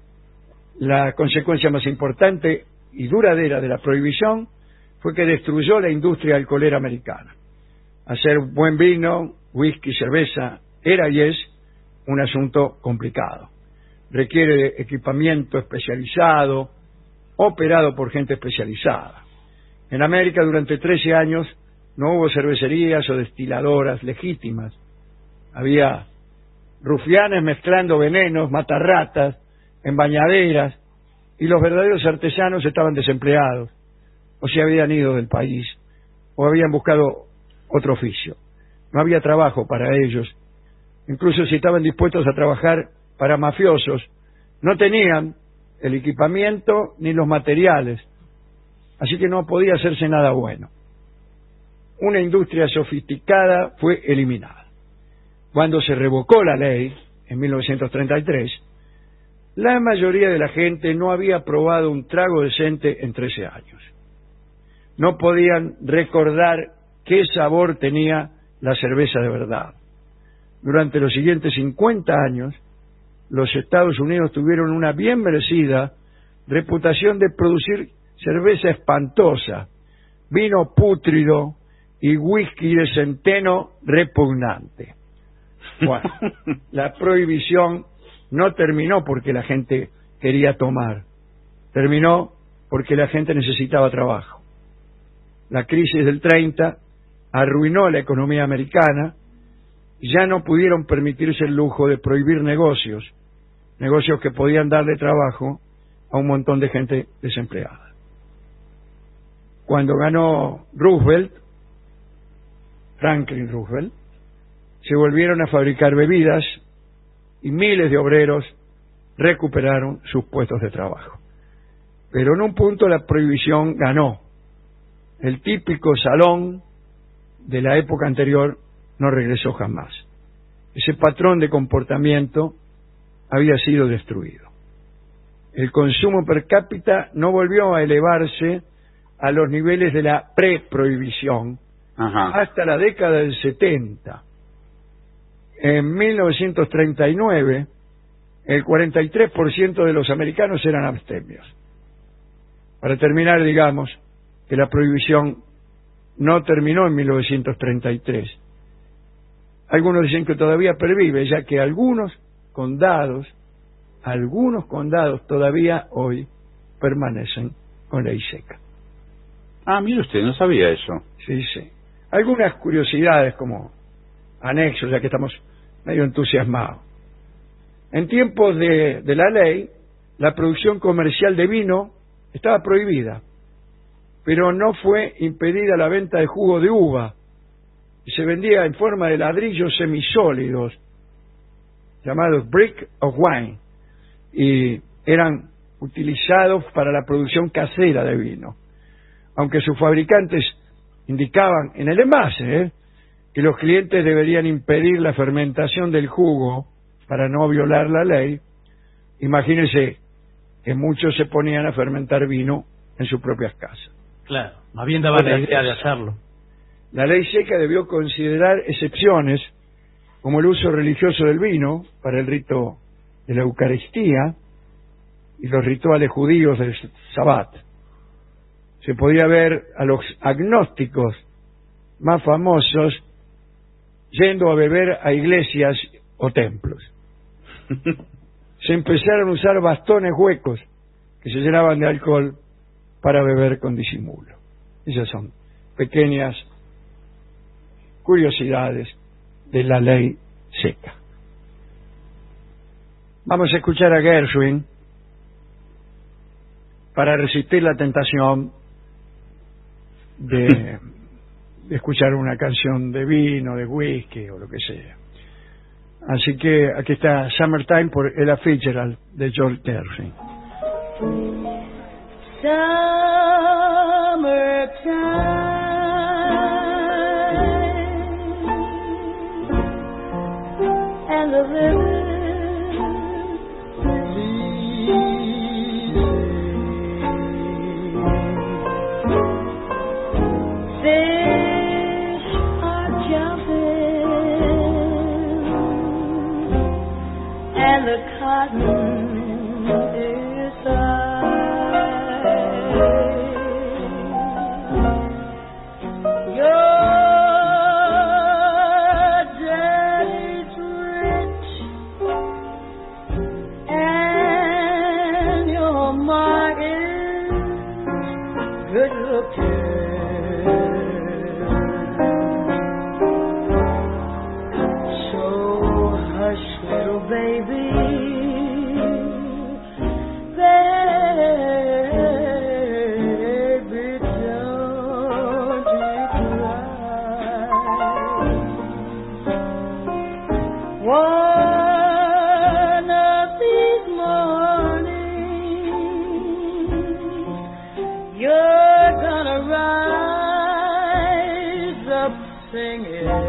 La consecuencia más importante y duradera de la prohibición fue que destruyó la industria alcoholera americana. Hacer buen vino, whisky, cerveza era y es un asunto complicado. Requiere de equipamiento especializado, operado por gente especializada. En América durante 13 años no hubo cervecerías o destiladoras legítimas. Había rufianes mezclando venenos, matarratas, en bañaderas, y los verdaderos artesanos estaban desempleados, o se habían ido del país, o habían buscado otro oficio. No había trabajo para ellos. Incluso si estaban dispuestos a trabajar para mafiosos, no tenían el equipamiento ni los materiales, así que no podía hacerse nada bueno. Una industria sofisticada fue eliminada. Cuando se revocó la ley, en 1933, la mayoría de la gente no había probado un trago decente en 13 años. No podían recordar qué sabor tenía la cerveza de verdad. Durante los siguientes 50 años, los Estados Unidos tuvieron una bien merecida reputación de producir cerveza espantosa, vino pútrido y whisky de centeno repugnante. Bueno, la prohibición no terminó porque la gente quería tomar, terminó porque la gente necesitaba trabajo. La crisis del 30 arruinó la economía americana, ya no pudieron permitirse el lujo de prohibir negocios que podían darle trabajo a un montón de gente desempleada. Cuando ganó Franklin Roosevelt, se volvieron a fabricar bebidas y miles de obreros recuperaron sus puestos de trabajo. Pero en un punto la prohibición ganó. El típico salón de la época anterior no regresó jamás. Ese patrón de comportamiento había sido destruido. El consumo per cápita no volvió a elevarse a los niveles de la pre-prohibición hasta la década del 70. En 1939, el 43% de los americanos eran abstemios. Para terminar, digamos que la prohibición no terminó en 1933. Algunos dicen que todavía pervive, ya que algunos condados todavía hoy permanecen con ley seca. Ah, mire usted, no sabía eso. Sí, sí. Algunas curiosidades como anexos, ya que estamos medio entusiasmados. En tiempos de la ley, la producción comercial de vino estaba prohibida, pero no fue impedida la venta de jugo de uva, y se vendía en forma de ladrillos semisólidos, llamados brick of wine, y eran utilizados para la producción casera de vino, aunque sus fabricantes indicaban en el envase que los clientes deberían impedir la fermentación del jugo para no violar la ley. Imagínense que muchos se ponían a fermentar vino en sus propias casas. Claro, más bien daba la idea de hacerlo. La ley seca debió considerar excepciones como el uso religioso del vino para el rito de la Eucaristía y los rituales judíos del Sabbat. Se podía ver a los agnósticos más famosos yendo a beber a iglesias o templos. Se empezaron a usar bastones huecos que se llenaban de alcohol para beber con disimulo. Esas son pequeñas curiosidades de la ley seca. Vamos a escuchar a Gershwin para resistir la tentación de escuchar una canción de vino, de whisky o lo que sea. Así que aquí está Summertime por Ella Fitzgerald de George Gershwin. And the river fish are jumping and the cotton is high. Your daddy's rich and your ma is good looking. Baby, don't you cry. One of these mornings, you're gonna rise up singing.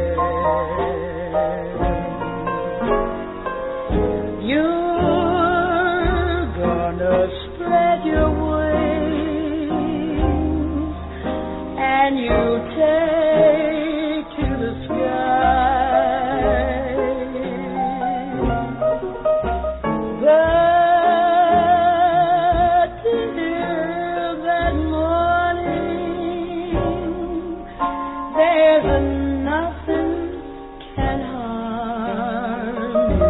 You're gonna spread your wings and you take to the sky. But till that morning, there's nothing can harm you.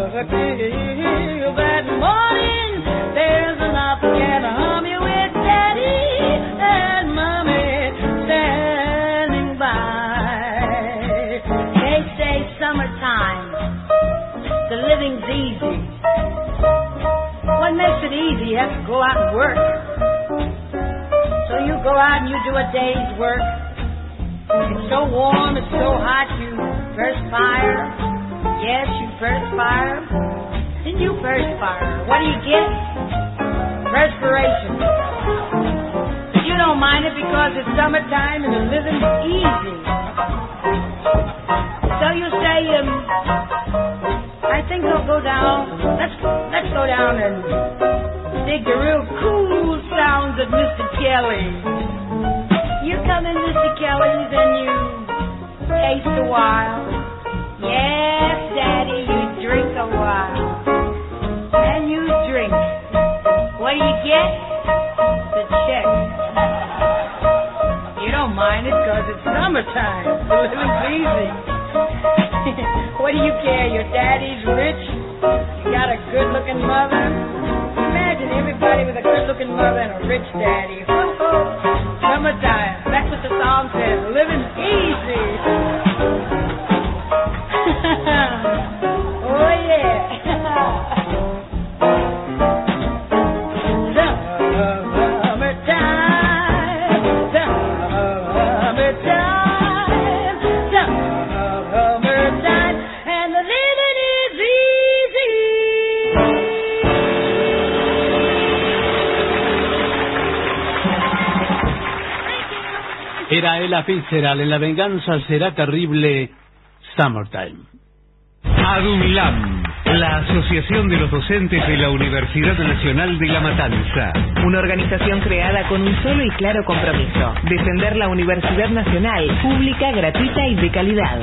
Till that morning, there's enough can harm you with that. What makes it easy? You have to go out and work. So you go out and you do a day's work. It's so warm, it's so hot, you perspire. Yes, you perspire. Then you perspire. What do you get? Perspiration. You don't mind it because it's summertime and the living's easy. So you say, I think I'll go down. Let's go down and dig the real cool sounds of Mr. Kelly. You come in Mr. Kelly's and you taste a while. Yes, Daddy, you drink a while. And you drink. What do you get? The check. You don't mind it because it's summertime. The living's easy. What do you care? Your daddy's rich. You got a good-looking mother. Imagine everybody with a good-looking mother and a rich daddy. Summertime. That's what the song says. Living easy. Oh, yeah. Era Ella Fitzgerald en La Venganza Será Terrible, Summertime. ADUNLAM, la Asociación de los Docentes de la Universidad Nacional de La Matanza. Una organización creada con un solo y claro compromiso: defender la Universidad Nacional, pública, gratuita y de calidad.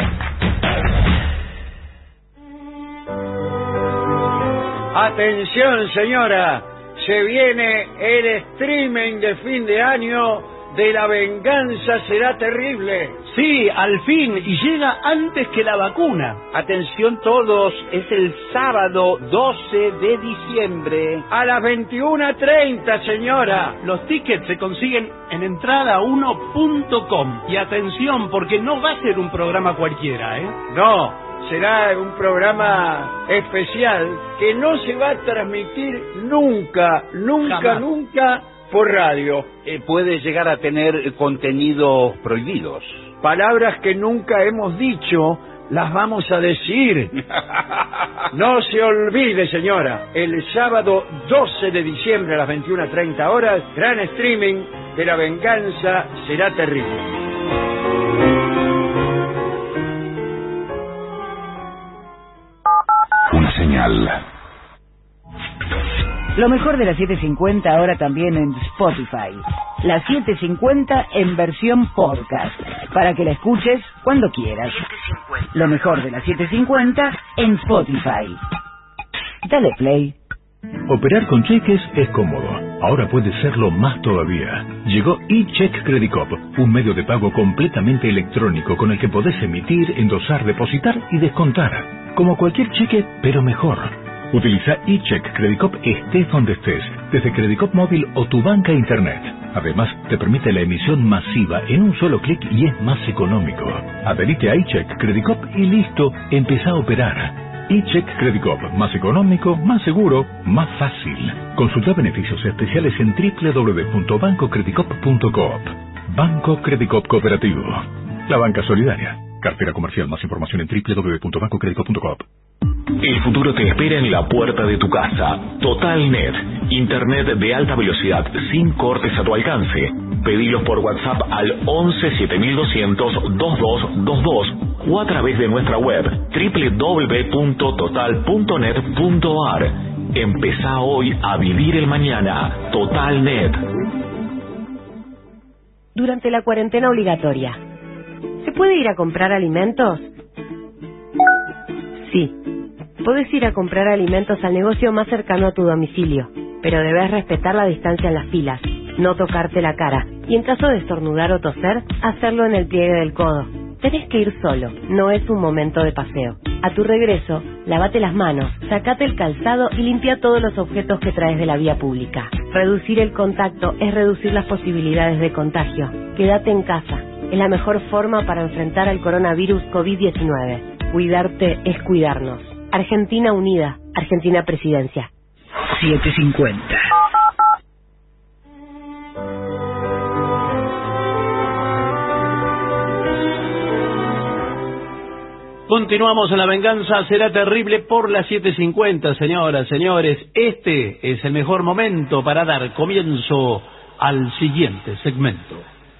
Atención, señora, se viene el streaming de fin de año de La Venganza Será Terrible. Sí, al fin, y llega antes que la vacuna. Atención todos, es el sábado 12 de diciembre. A las 21:30, señora. Los tickets se consiguen en entrada1.com. Y atención, porque no va a ser un programa cualquiera, ¿eh? No, será un programa especial que no se va a transmitir nunca, Jamás. nunca por radio. Puede llegar a tener contenidos prohibidos. Palabras que nunca hemos dicho, las vamos a decir. No se olvide, señora, el sábado 12 de diciembre a las 21:30 horas, gran streaming de La Venganza Será Terrible. Una señal. Lo mejor de las 7:50 ahora también en Spotify. Las 7:50 en versión podcast, para que la escuches cuando quieras. Lo mejor de las 7:50 en Spotify. Dale play. Operar con cheques es cómodo. Ahora puede serlo más todavía. Llegó eCheck Credit Cop, un medio de pago completamente electrónico con el que podés emitir, endosar, depositar y descontar. Como cualquier cheque, pero mejor. Utiliza eCheck Credit Cop estés donde estés, desde Credit Cop móvil o tu banca internet. Además, te permite la emisión masiva en un solo clic y es más económico. Adherite a eCheck Credit Cop y listo, empezá a operar. eCheck Credit Cop, más económico, más seguro, más fácil. Consulta beneficios especiales en www.bancocreditcop.coop. Banco Credit Cop Cooperativo. La banca solidaria. Cartera comercial. Más información en www.bancocreditcop.coop. El futuro te espera en la puerta de tu casa. TotalNet, internet de alta velocidad sin cortes a tu alcance. Pedilos por WhatsApp al 11 7200 2222 o a través de nuestra web www.total.net.ar. Empezá hoy a vivir el mañana. TotalNet. Durante la cuarentena obligatoria, ¿se puede ir a comprar alimentos? Sí. Podés ir a comprar alimentos al negocio más cercano a tu domicilio, pero debes respetar la distancia en las filas, no tocarte la cara, y en caso de estornudar o toser, hacerlo en el pliegue del codo. Tenés que ir solo, no es un momento de paseo. A tu regreso, lavate las manos, sacate el calzado y limpia todos los objetos que traes de la vía pública. Reducir el contacto es reducir las posibilidades de contagio. Quédate en casa, es la mejor forma para enfrentar al coronavirus COVID-19. Cuidarte es cuidarnos. Argentina unida, Argentina Presidencia. 750. Continuamos en La Venganza Será Terrible por las 7:50, señoras, señores. Este es el mejor momento para dar comienzo al siguiente segmento.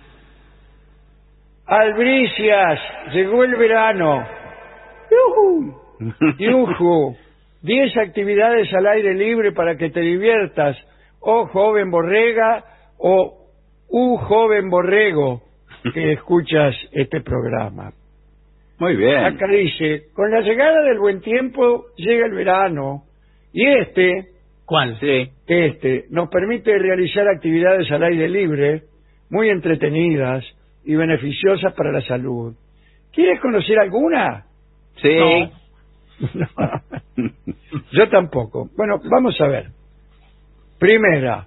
Albricias, llegó el verano. ¡Yujú! ¡Yujú! 10 actividades al aire libre para que te diviertas. Oh, joven borrega, o joven borrego, que escuchas este programa. Muy bien. Acá dice, con la llegada del buen tiempo llega el verano y ¿Cuál? Sí. Nos permite realizar actividades al aire libre muy entretenidas y beneficiosas para la salud. ¿Quieres conocer alguna? Sí. No. Yo tampoco. Bueno, vamos a ver. Primera,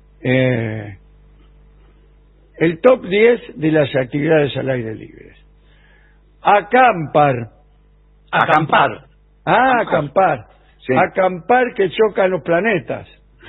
el top 10 de las actividades al aire libre. Acampar. Acampar. Acampar. Sí. Acampar que chocan los planetas.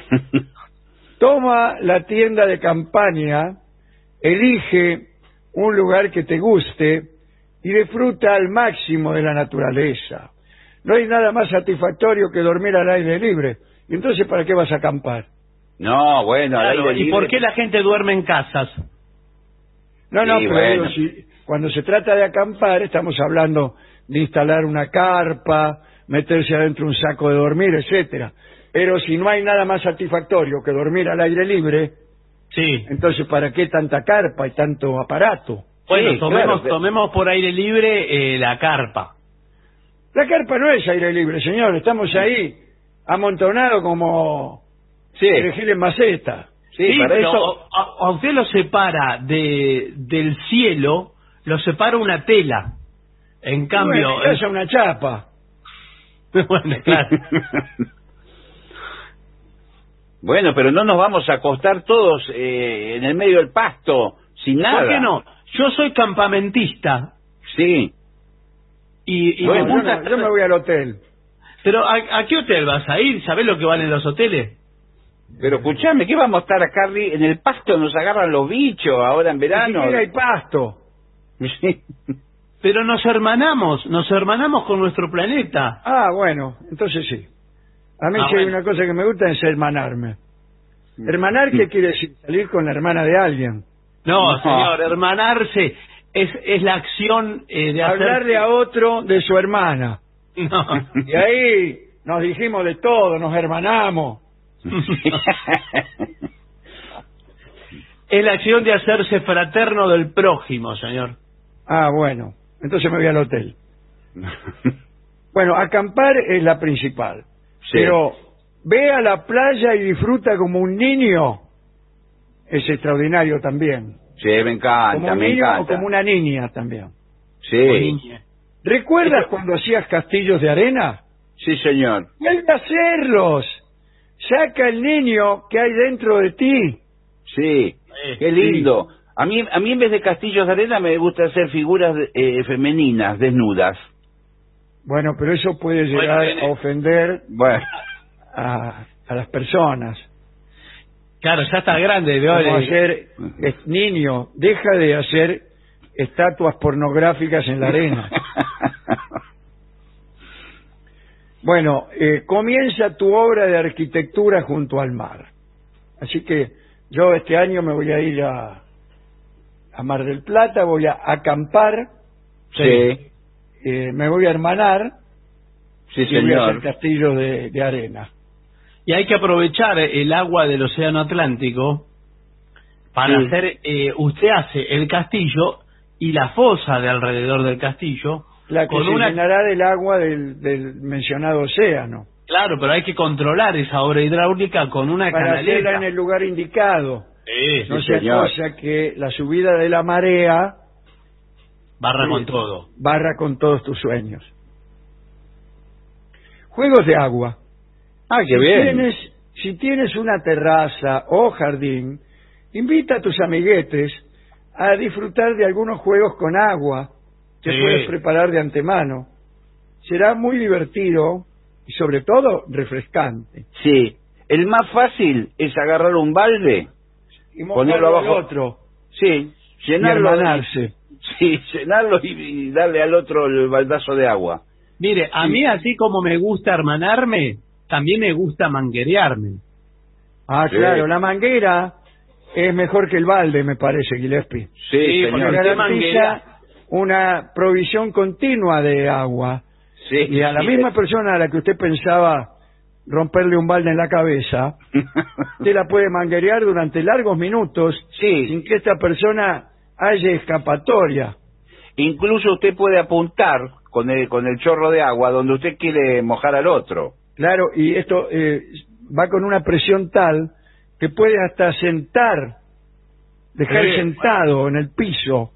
Toma la tienda de campaña, elige un lugar que te guste y disfruta al máximo de la naturaleza. No hay nada más satisfactorio que dormir al aire libre. ¿Y entonces para qué vas a acampar? No, bueno, al Claro, aire ¿y libre. por qué la gente duerme en casas? No, Sí, pero bueno. digo, cuando se trata de acampar estamos hablando de instalar una carpa, meterse adentro un saco de dormir, etcétera. Pero si no hay nada más satisfactorio que dormir al aire libre, sí. Entonces ¿para qué tanta carpa y tanto aparato? Bueno, Sí, tomemos, claro. tomemos por aire libre la carpa. La carpa no es aire libre, señor. Estamos ahí amontonados como perejil en maceta. Sí, para pero eso- a usted lo separa del cielo, lo separa una tela. En cambio... Bueno, es una chapa. Bueno, claro. Bueno, pero no nos vamos a acostar todos en el medio del pasto, sin nada. ¿Por qué no? Yo soy campamentista. Sí. Y Bueno, me gusta... yo me voy al hotel. Pero ¿a qué hotel vas a ir? ¿Sabés lo que valen los hoteles? Pero escuchame, ¿qué vamos a estar acá en el pasto? Nos agarran los bichos ahora en Ni verano. siquiera hay pasto. Sí. Pero nos hermanamos con nuestro planeta. Ah, bueno, entonces sí. A mí Ah, sí hay bueno. una cosa que me gusta es hermanarme. ¿Hermanar qué quiere decir? Salir con la hermana de alguien. No, señor, hermanarse es la acción de hacer... Hablarle a otro de su hermana. No. Y ahí nos dijimos de todo, nos hermanamos. Es la acción de hacerse fraterno del prójimo, señor. Ah, bueno, entonces me voy al hotel. Bueno, acampar es la principal. Sí. Pero ve a la playa y disfruta como un niño. Es extraordinario también. Sí, me encanta, Como un me niño o encanta. como una niña también. Sí, ¿Recuerdas cuando hacías castillos de arena? sí, señor. ¡Vuelve a hacerlos! Saca el niño que hay dentro de ti. Sí, qué lindo. A mí en vez de castillos de arena me gusta hacer figuras femeninas, desnudas. Bueno, pero eso puede llegar a ofender Bueno, a las personas. Claro, ya está grande. Como hacer, niño, deja de hacer estatuas pornográficas en la arena. Bueno, comienza tu obra de arquitectura junto al mar. Así que yo este año me voy a ir a Mar del Plata, voy a acampar, sí, me voy a hermanar sí, y voy a hacer señor. castillos de arena. Y hay que aprovechar el agua del océano Atlántico para Sí. hacer... usted hace el castillo y la fosa de alrededor del castillo La que con se una... llenará del agua del mencionado océano. Claro, pero hay que controlar esa obra hidráulica con una Para hacerla canaleta. en el lugar indicado. Sí, No sí, sea señor. cosa que la subida de la marea barra con todo. barra con todos tus sueños. Juegos de agua. Ah, qué bien. Si tienes una terraza o jardín, invita a tus amiguetes a disfrutar de algunos juegos con agua que Sí. puedes preparar de antemano. Será muy divertido y sobre todo refrescante. Sí. El más fácil es agarrar un balde, Y ponerlo mojarlo abajo. al otro. Sí, Y llenarlo. hermanarse. Sí, llenarlo y darle al otro el baldazo de agua. Mire, a mí así como me gusta hermanarme, también me gusta manguerearme. Ah, Sí. claro, la manguera es mejor que el balde, me parece, Gillespie. Sí, Porque señor. garantiza una provisión continua de agua. Sí, Y a la sí. misma persona a la que usted pensaba romperle un balde en la cabeza, usted la puede manguerear durante largos minutos sin que esta persona haya escapatoria. Incluso usted puede apuntar con el chorro de agua donde usted quiere mojar al otro. Claro, y esto va con una presión tal que puede hasta dejar Sí. sentado en el piso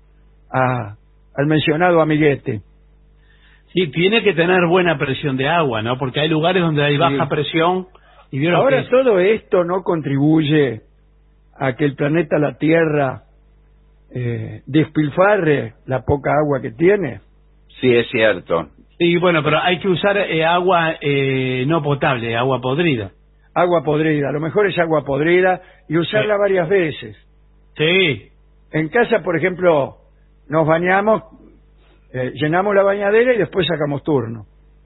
al mencionado amiguete. Sí, tiene que tener buena presión de agua, ¿no? Porque hay lugares donde hay baja presión y vieron Ahora que todo esto no contribuye a que el planeta la Tierra despilfarre la poca agua que tiene. Sí, es cierto. sí, bueno, pero hay que usar agua no potable, agua podrida. Agua podrida, lo mejor es agua podrida y usarla varias veces. Sí. En casa, por ejemplo, nos bañamos, llenamos la bañadera y después sacamos turno.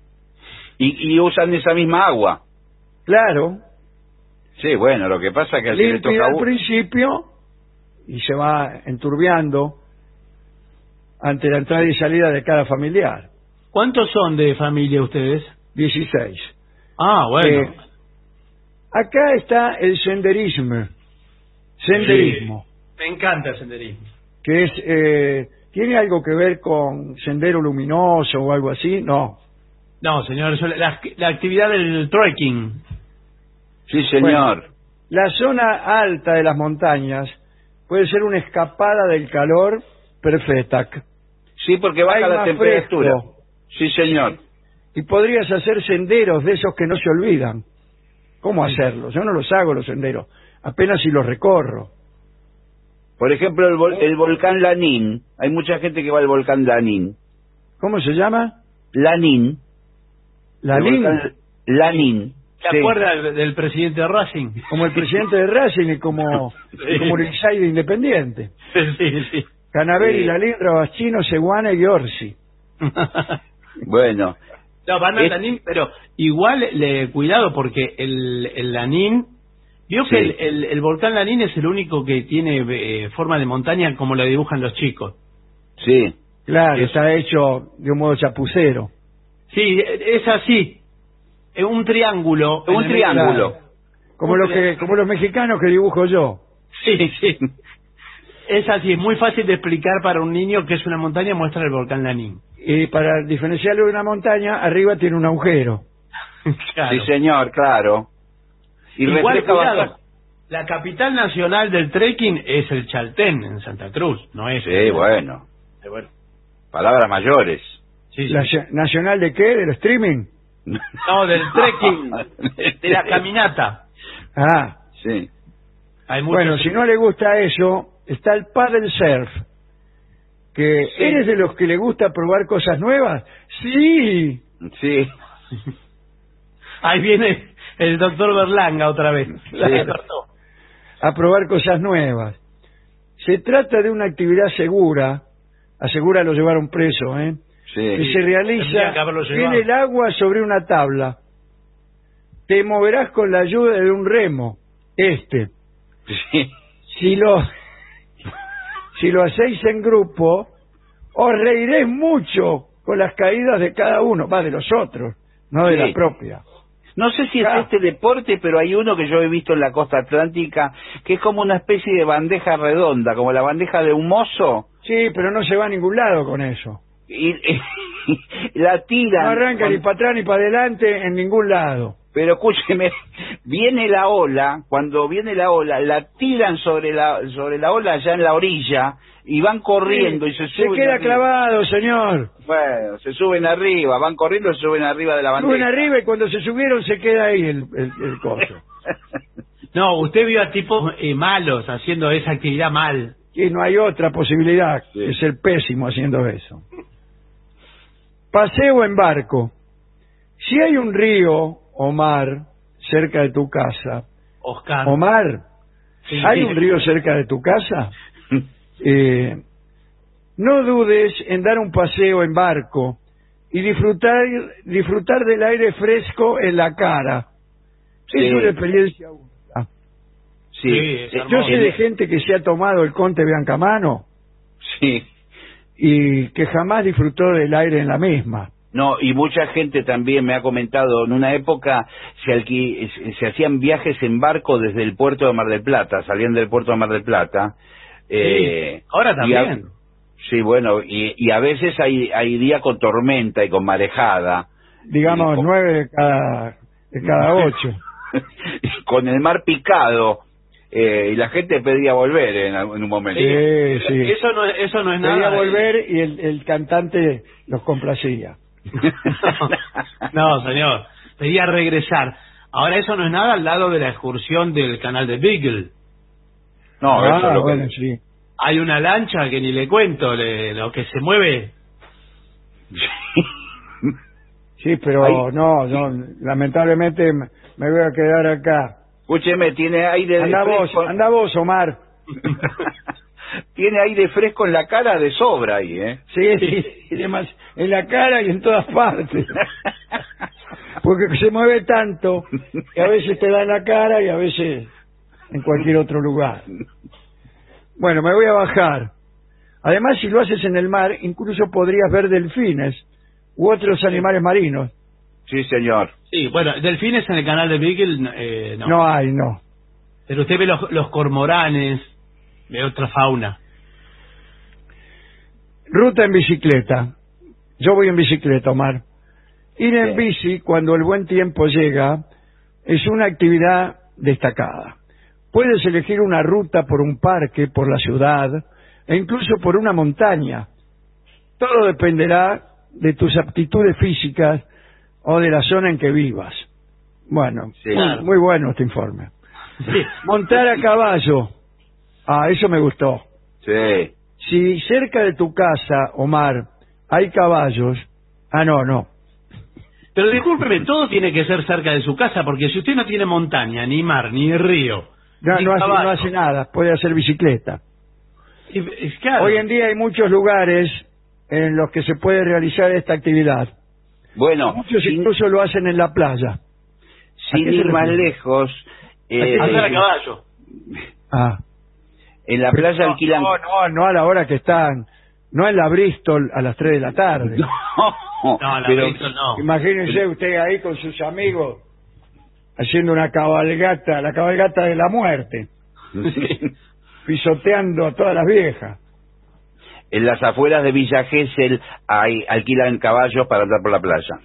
Y usan esa misma agua. Claro, Sí, bueno, lo que pasa es que así le limpia toca a al uno. principio y se va enturbiando ante la entrada y salida de cada familiar. ¿Cuántos son de familia ustedes? 16. Ah, bueno. Acá está el senderismo. Senderismo. Sí, me encanta el senderismo. Que es ¿tiene algo que ver con sendero luminoso o algo así? No. No, señor, la actividad del trekking. Sí, señor. Bueno, la zona alta de las montañas puede ser una escapada del calor perfecta. Sí, porque baja Hay la más temperatura. fresco. Sí, señor. Y podrías hacer senderos de esos que no se olvidan. ¿Cómo hacerlos? Yo no los hago los senderos, apenas si los recorro. Por ejemplo, el volcán Lanín. Hay mucha gente que va al volcán Lanín. ¿Cómo se llama? Lanín. Lanín. El volcán Lanín. ¿Se Sí. acuerda del presidente de Racing? Como el presidente de Racing y como el Inside de Independiente. Sí, sí. Canaveri, Sí. Lalín, Rabachino, Seguana y Orsi. Bueno. No, van al Lanín, pero igual cuidado porque el Lanín, vio Sí. que el volcán Lanín es el único que tiene forma de montaña como la dibujan los chicos. Sí. Claro, está hecho de un modo chapucero. Sí, es así. Es un triángulo. Un en el triángulo. medio. Como los mexicanos que dibujo yo. Sí, sí. Es así, es muy fácil de explicar para un niño que es una montaña, muestra el volcán Lanín. Y para diferenciarlo de una montaña, arriba tiene un agujero. Claro. Sí, señor, claro. Y Igual, refleja cuidado, bastante. la capital nacional del trekking es el Chaltén, en Santa Cruz, no es... Sí, bueno. Bueno. Palabras mayores. Sí, ¿La sí. nacional de qué? ¿Del streaming? No, del trekking, de la caminata. Ah, Sí. Hay muchos- bueno, si no le gusta eso, está el paddle surf. Que Sí. ¿Eres de los que le gusta probar cosas nuevas? Sí. Sí. Ahí viene el doctor Berlanga otra vez. La despertó. A probar cosas nuevas. Se trata de una actividad segura, asegura lo llevaron preso, que Sí. se Tendría realiza que haberlo en llevado. el agua sobre una tabla. Te moverás con la ayuda de un remo. Sí. Si lo hacéis en grupo, os reiréis mucho con las caídas de cada uno, de los otros, no de Sí. la propia. No sé si es Ah. este deporte, pero hay uno que yo he visto en la costa atlántica, que es como una especie de bandeja redonda, como la bandeja de un mozo, Sí, pero no se va a ningún lado con eso. y la tiran. No arranca ni para atrás ni para adelante en ningún lado. Pero escúcheme, viene la ola, cuando viene la ola, la tiran sobre la ola allá en la orilla, y van corriendo y se Se suben queda arriba. clavado, señor. Bueno, se suben arriba, van corriendo y se suben arriba de la bandeja. Suben arriba y cuando se subieron se queda ahí el coso. No, usted vio a tipos malos haciendo esa actividad mal. Y no hay otra posibilidad que ser pésimo haciendo eso. Paseo en barco. Si hay un río, Omar, cerca de tu casa, Oscar. Omar, Sí, ¿hay sí. un río cerca de tu casa? No dudes en dar un paseo en barco y disfrutar del aire fresco en la cara. Sí. Es una experiencia única. Sí, es Yo hermoso. sé de gente que se ha tomado el Conte Biancamano sí. y que jamás disfrutó del aire en la misma. No, y mucha gente también me ha comentado, en una época se hacían viajes en barco desde el puerto de Mar del Plata, salían del puerto de Mar del Plata. Ahora también. Sí, bueno, y a veces hay día con tormenta y con marejada. Digamos, 9 de cada 8. Con el mar picado, y la gente pedía volver en un momento. Sí. Eso no es Quería nada. volver y el cantante los complacía. No, señor. Pedía regresar. Ahora eso no es nada al lado de la excursión del canal de Beagle. No, eso es lo que... bueno, sí. Hay una lancha que ni le cuento, lo que se mueve. Sí, pero no, lamentablemente me voy a quedar acá. Escúcheme, tiene aire fresco. Anda vos, Omar. Tiene aire fresco en la cara de sobra ahí, ¿eh? Sí, y demás, en la cara y en todas partes. Porque se mueve tanto que a veces te da en la cara y a veces en cualquier otro lugar. Bueno, me voy a bajar. Además, si lo haces en el mar, incluso podrías ver delfines u otros animales marinos. Sí, señor. Sí, bueno, delfines en el canal de Beagle no. No hay, no. Pero usted ve los cormoranes, ve otra fauna. Ruta en bicicleta. Yo voy en bicicleta, Omar. Ir en bici cuando el buen tiempo llega es una actividad destacada. Puedes elegir una ruta por un parque, por la ciudad e incluso por una montaña. Todo dependerá de tus aptitudes físicas o de la zona en que vivas. Bueno, Sí. muy bueno este informe. Sí. Montar a caballo. Eso me gustó. Sí. Si cerca de tu casa, Omar, hay caballos... no. Pero discúlpeme, todo tiene que ser cerca de su casa, porque si usted no tiene montaña, ni mar, ni río, ni No caballo, hace nada, puede hacer bicicleta. es claro. Hoy en día hay muchos lugares en los que se puede realizar esta actividad. Bueno, Muchos incluso lo hacen en la playa. sin ¿A qué ir te más refieres? lejos, Andar a caballo. en la playa alquilan... No a la hora que están, no en la Bristol a las 3 de la tarde. No, la pero- Bristol no. Imagínense usted ahí con sus amigos haciendo una cabalgata, la cabalgata de la muerte, pisoteando a todas las viejas. En las afueras de Villa Gesell alquilan caballos para andar por la playa.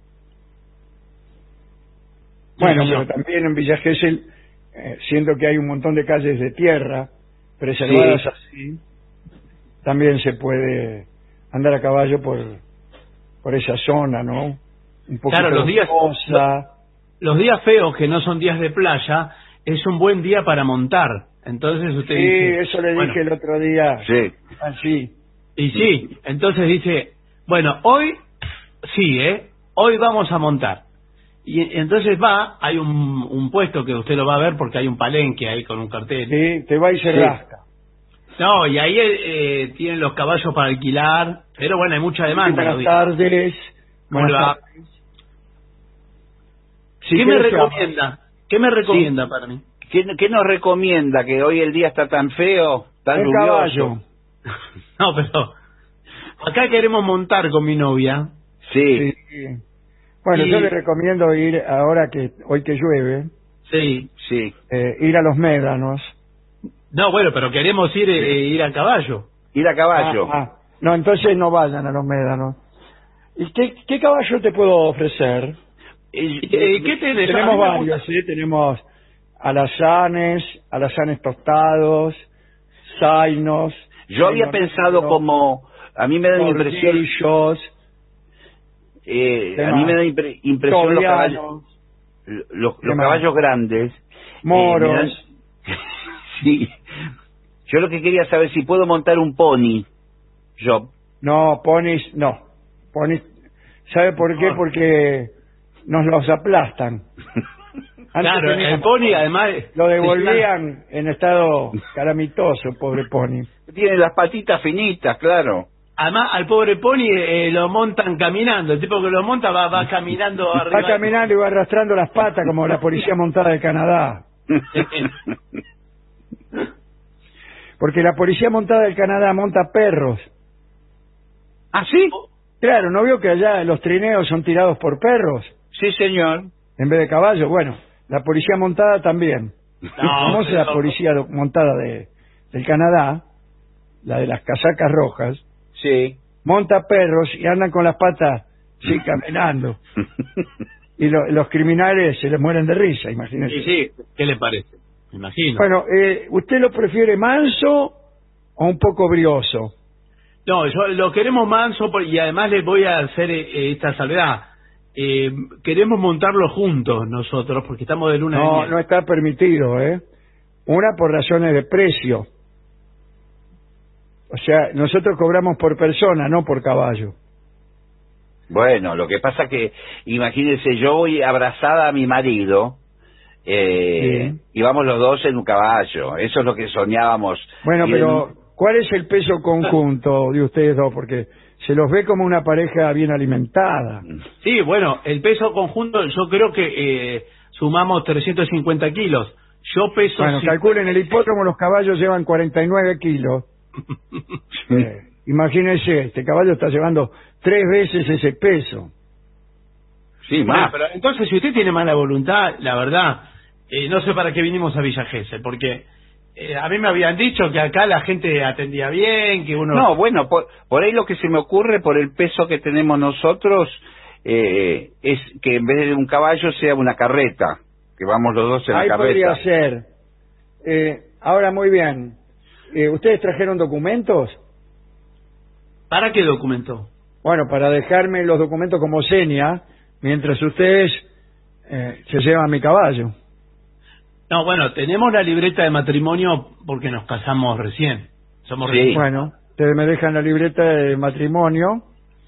Bueno, Sí, pero también en Villa Gesell, siendo que hay un montón de calles de tierra preservadas Sí. así, también se puede andar a caballo por esa zona, ¿no? Un poquito Claro, los días- boscosa. Los días feos, que no son días de playa, es un buen día para montar. Entonces usted Sí, dice... eso le bueno, dije el otro día. Sí. Así. Y sí, entonces dice, bueno, hoy sí, hoy vamos a montar. Y entonces hay un puesto que usted lo va a ver porque hay un palenque ahí con un cartel. Sí, te va y se Sí. rasca. No, y ahí tienen los caballos para alquilar, pero bueno, hay mucha demanda. Buenas los días. tardes. ¿Cómo le va? Buenas tardes. Si ¿Qué me quieres, recomienda? ¿Qué me recomienda para mí? ¿Qué nos recomienda? Que hoy el día está tan feo, tan el lluvioso. caballo. No, pero acá queremos montar con mi novia. Sí. Sí. Bueno, Y- yo le recomiendo ir, ahora que hoy que llueve, Sí. Sí. ir a los médanos. No, bueno, pero queremos ir a caballo. Ir a caballo. No, entonces no vayan a los médanos. ¿Y qué caballo te puedo ofrecer? ¿Qué tenés? A Tenemos mí me varios, ¿sí? Tenemos alazanes tostados, zainos. Yo había zainos pensado negros, como... A mí me da la impresión... tornillos, a mí me da impresión los caballos, tobianos, los ¿Qué más? caballos grandes. moros. me dan- Sí. Yo lo que quería saber si puedo montar un pony. Yo. No, ponis, no. Ponis, ¿sabe por qué? Porque nos los aplastan. Antes Claro, el teníamos- pony además... Lo devolvían en estado calamitoso, pobre pony. Tiene las patitas finitas, claro. Además, al pobre pony lo montan caminando. El tipo que lo monta va caminando arriba. Va caminando y va arrastrando las patas como la policía montada de Canadá. Porque la policía montada del Canadá monta perros. ¿Ah, sí? Claro, ¿no vio que allá los trineos son tirados por perros? Sí, señor. En vez de caballos. Bueno, la policía montada también. Como es la policía montada del Canadá, la de las casacas rojas, Sí. monta perros y andan con las patas, sí, caminando. Y los criminales se les mueren de risa, imagínense. Sí, ¿qué le parece? Me imagino. Bueno, ¿usted lo prefiere manso o un poco brioso? No, yo lo queremos manso y además les voy a hacer esta salvedad. Queremos montarlo juntos nosotros porque estamos de luna de No, miel. no está permitido, ¿eh? Una por razones de precio. O sea, nosotros cobramos por persona, no por caballo. Bueno, lo que pasa que, imagínense, yo voy abrazada a mi marido, y vamos los dos en un caballo. Eso es lo que soñábamos. Bueno, Y pero ¿cuál es el peso conjunto de ustedes dos? Porque se los ve como una pareja bien alimentada. Sí, bueno, el peso conjunto yo creo que sumamos 350 kilos. Yo peso... Bueno, 50. calculen, el hipódromo los caballos llevan 49 kilos. Imagínense, este caballo está llevando 3 veces ese peso. Sí, Bueno, más. pero entonces si usted tiene mala voluntad, la verdad, no sé para qué vinimos a Villa Gesell, porque a mí me habían dicho que acá la gente atendía bien, que uno... No, bueno, por ahí lo que se me ocurre, por el peso que tenemos nosotros, es que en vez de un caballo sea una carreta, que vamos los dos en Ahí la podría carreta. ser. Ahora, muy bien. ¿Ustedes trajeron documentos? ¿Para qué documento? Bueno, para dejarme los documentos como seña, mientras ustedes se llevan mi caballo. No, bueno, tenemos la libreta de matrimonio porque nos casamos recién. Somos recién. Bueno, ustedes me dejan la libreta de matrimonio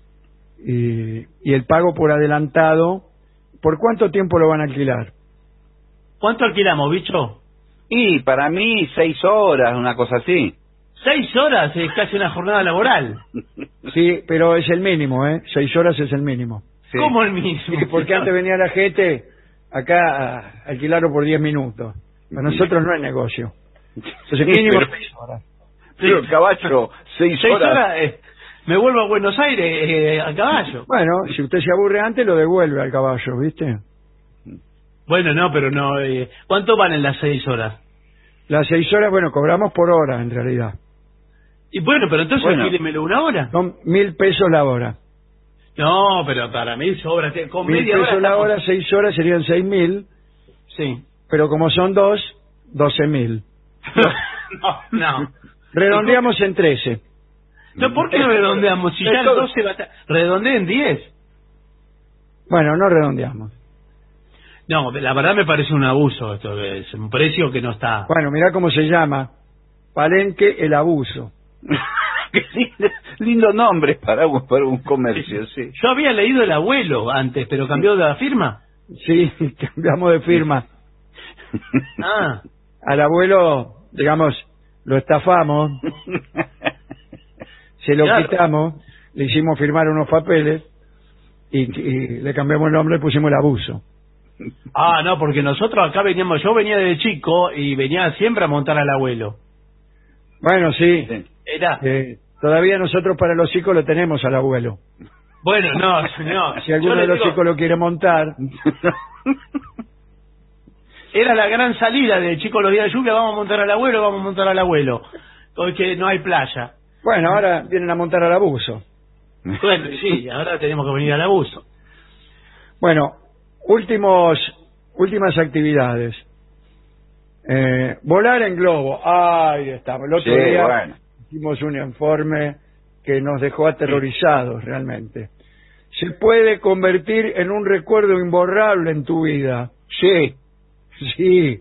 y el pago por adelantado. ¿Por cuánto tiempo lo van a alquilar? ¿Cuánto alquilamos, bicho? Y para mí 6 horas, una cosa así. 6 horas, es casi una jornada laboral. Sí, pero es el mínimo, 6 horas es el mínimo. Sí. ¿Cómo el mismo? Sí, porque antes venía la gente acá a alquilarlo por 10 minutos. Para nosotros no es negocio. Entonces, mínimo pero- 6 horas. Pero el caballo, 6 6 horas. horas, me vuelvo a Buenos Aires a caballo. Bueno, si usted se aburre antes, lo devuelve al caballo, ¿viste? Bueno, no, pero no. ¿Cuánto valen las 6 horas? Las 6 horas, bueno, cobramos por hora, en realidad. Y bueno, pero entonces Bueno. alquílemelo una hora. Son 1.000 pesos la hora. No, pero para mí sobra. Con 1.000 media pesos hora la estamos- hora, 6 horas serían 6.000, Sí. pero como son 2, 12.000. No. Redondeamos en 13. No, ¿por qué no redondeamos? Si ya el 12 va a estar... Redondeen 10. Bueno, no redondeamos. No, la verdad me parece un abuso esto. Es un precio que no está... Bueno, mirá cómo se llama. Palenque el abuso. Qué lindo nombre para un comercio, sí. Yo había leído El Abuelo antes, pero cambió de la firma. Sí, cambiamos de firma. Ah, Al abuelo, digamos, lo estafamos, se lo Claro. quitamos, le hicimos firmar unos papeles y le cambiamos el nombre y pusimos el abuso. no, porque nosotros acá veníamos... Yo venía de chico y venía siempre a montar al abuelo. Bueno, sí, Era... todavía nosotros para los chicos lo tenemos al abuelo. Bueno, no, señor. Si alguno Yo de le los digo, chicos lo quiere montar, era la gran salida de chicos los días de lluvia, vamos a montar al abuelo, vamos a montar al abuelo. Porque no hay playa. bueno, ahora vienen a montar al abuso. Bueno, sí, ahora tenemos que venir al abuso. Bueno, últimas actividades. Volar en globo. Ahí estamos. El otro Sí, día bueno. hicimos un informe que nos dejó aterrorizados realmente. Se puede convertir en un recuerdo imborrable en tu vida. Sí. Sí.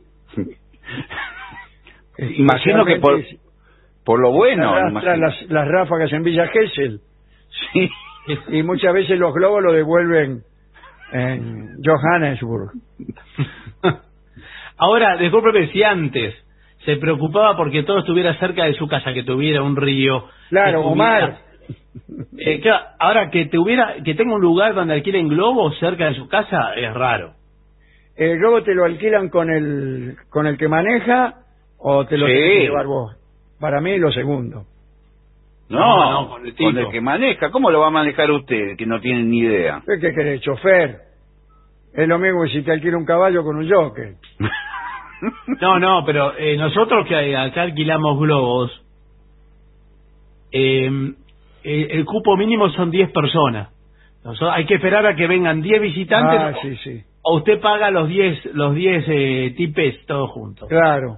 Imagino que por lo bueno. Arrastran imagino. las ráfagas en Villa Gesell. Sí. Y muchas veces los globos lo devuelven en Johannesburg. Ahora, discúlpeme, si antes se preocupaba porque todo estuviera cerca de su casa, que tuviera un río. Claro, que Omar. claro, ahora que tenga un lugar donde alquilen globos cerca de su casa es raro. ¿El globo te lo alquilan con el que maneja o te lo tienes que llevar vos? Para mí lo segundo. No, con el tipo. con el que maneja. ¿Cómo lo va a manejar usted, que no tiene ni idea? ¿Qué querés, chofer? Es lo mismo que si te alquila un caballo con un jockey. No, pero nosotros que acá alquilamos globos, el cupo mínimo son 10 personas. Hay que esperar a que vengan 10 visitantes. Sí. O usted paga los 10 tipes todos juntos. Claro.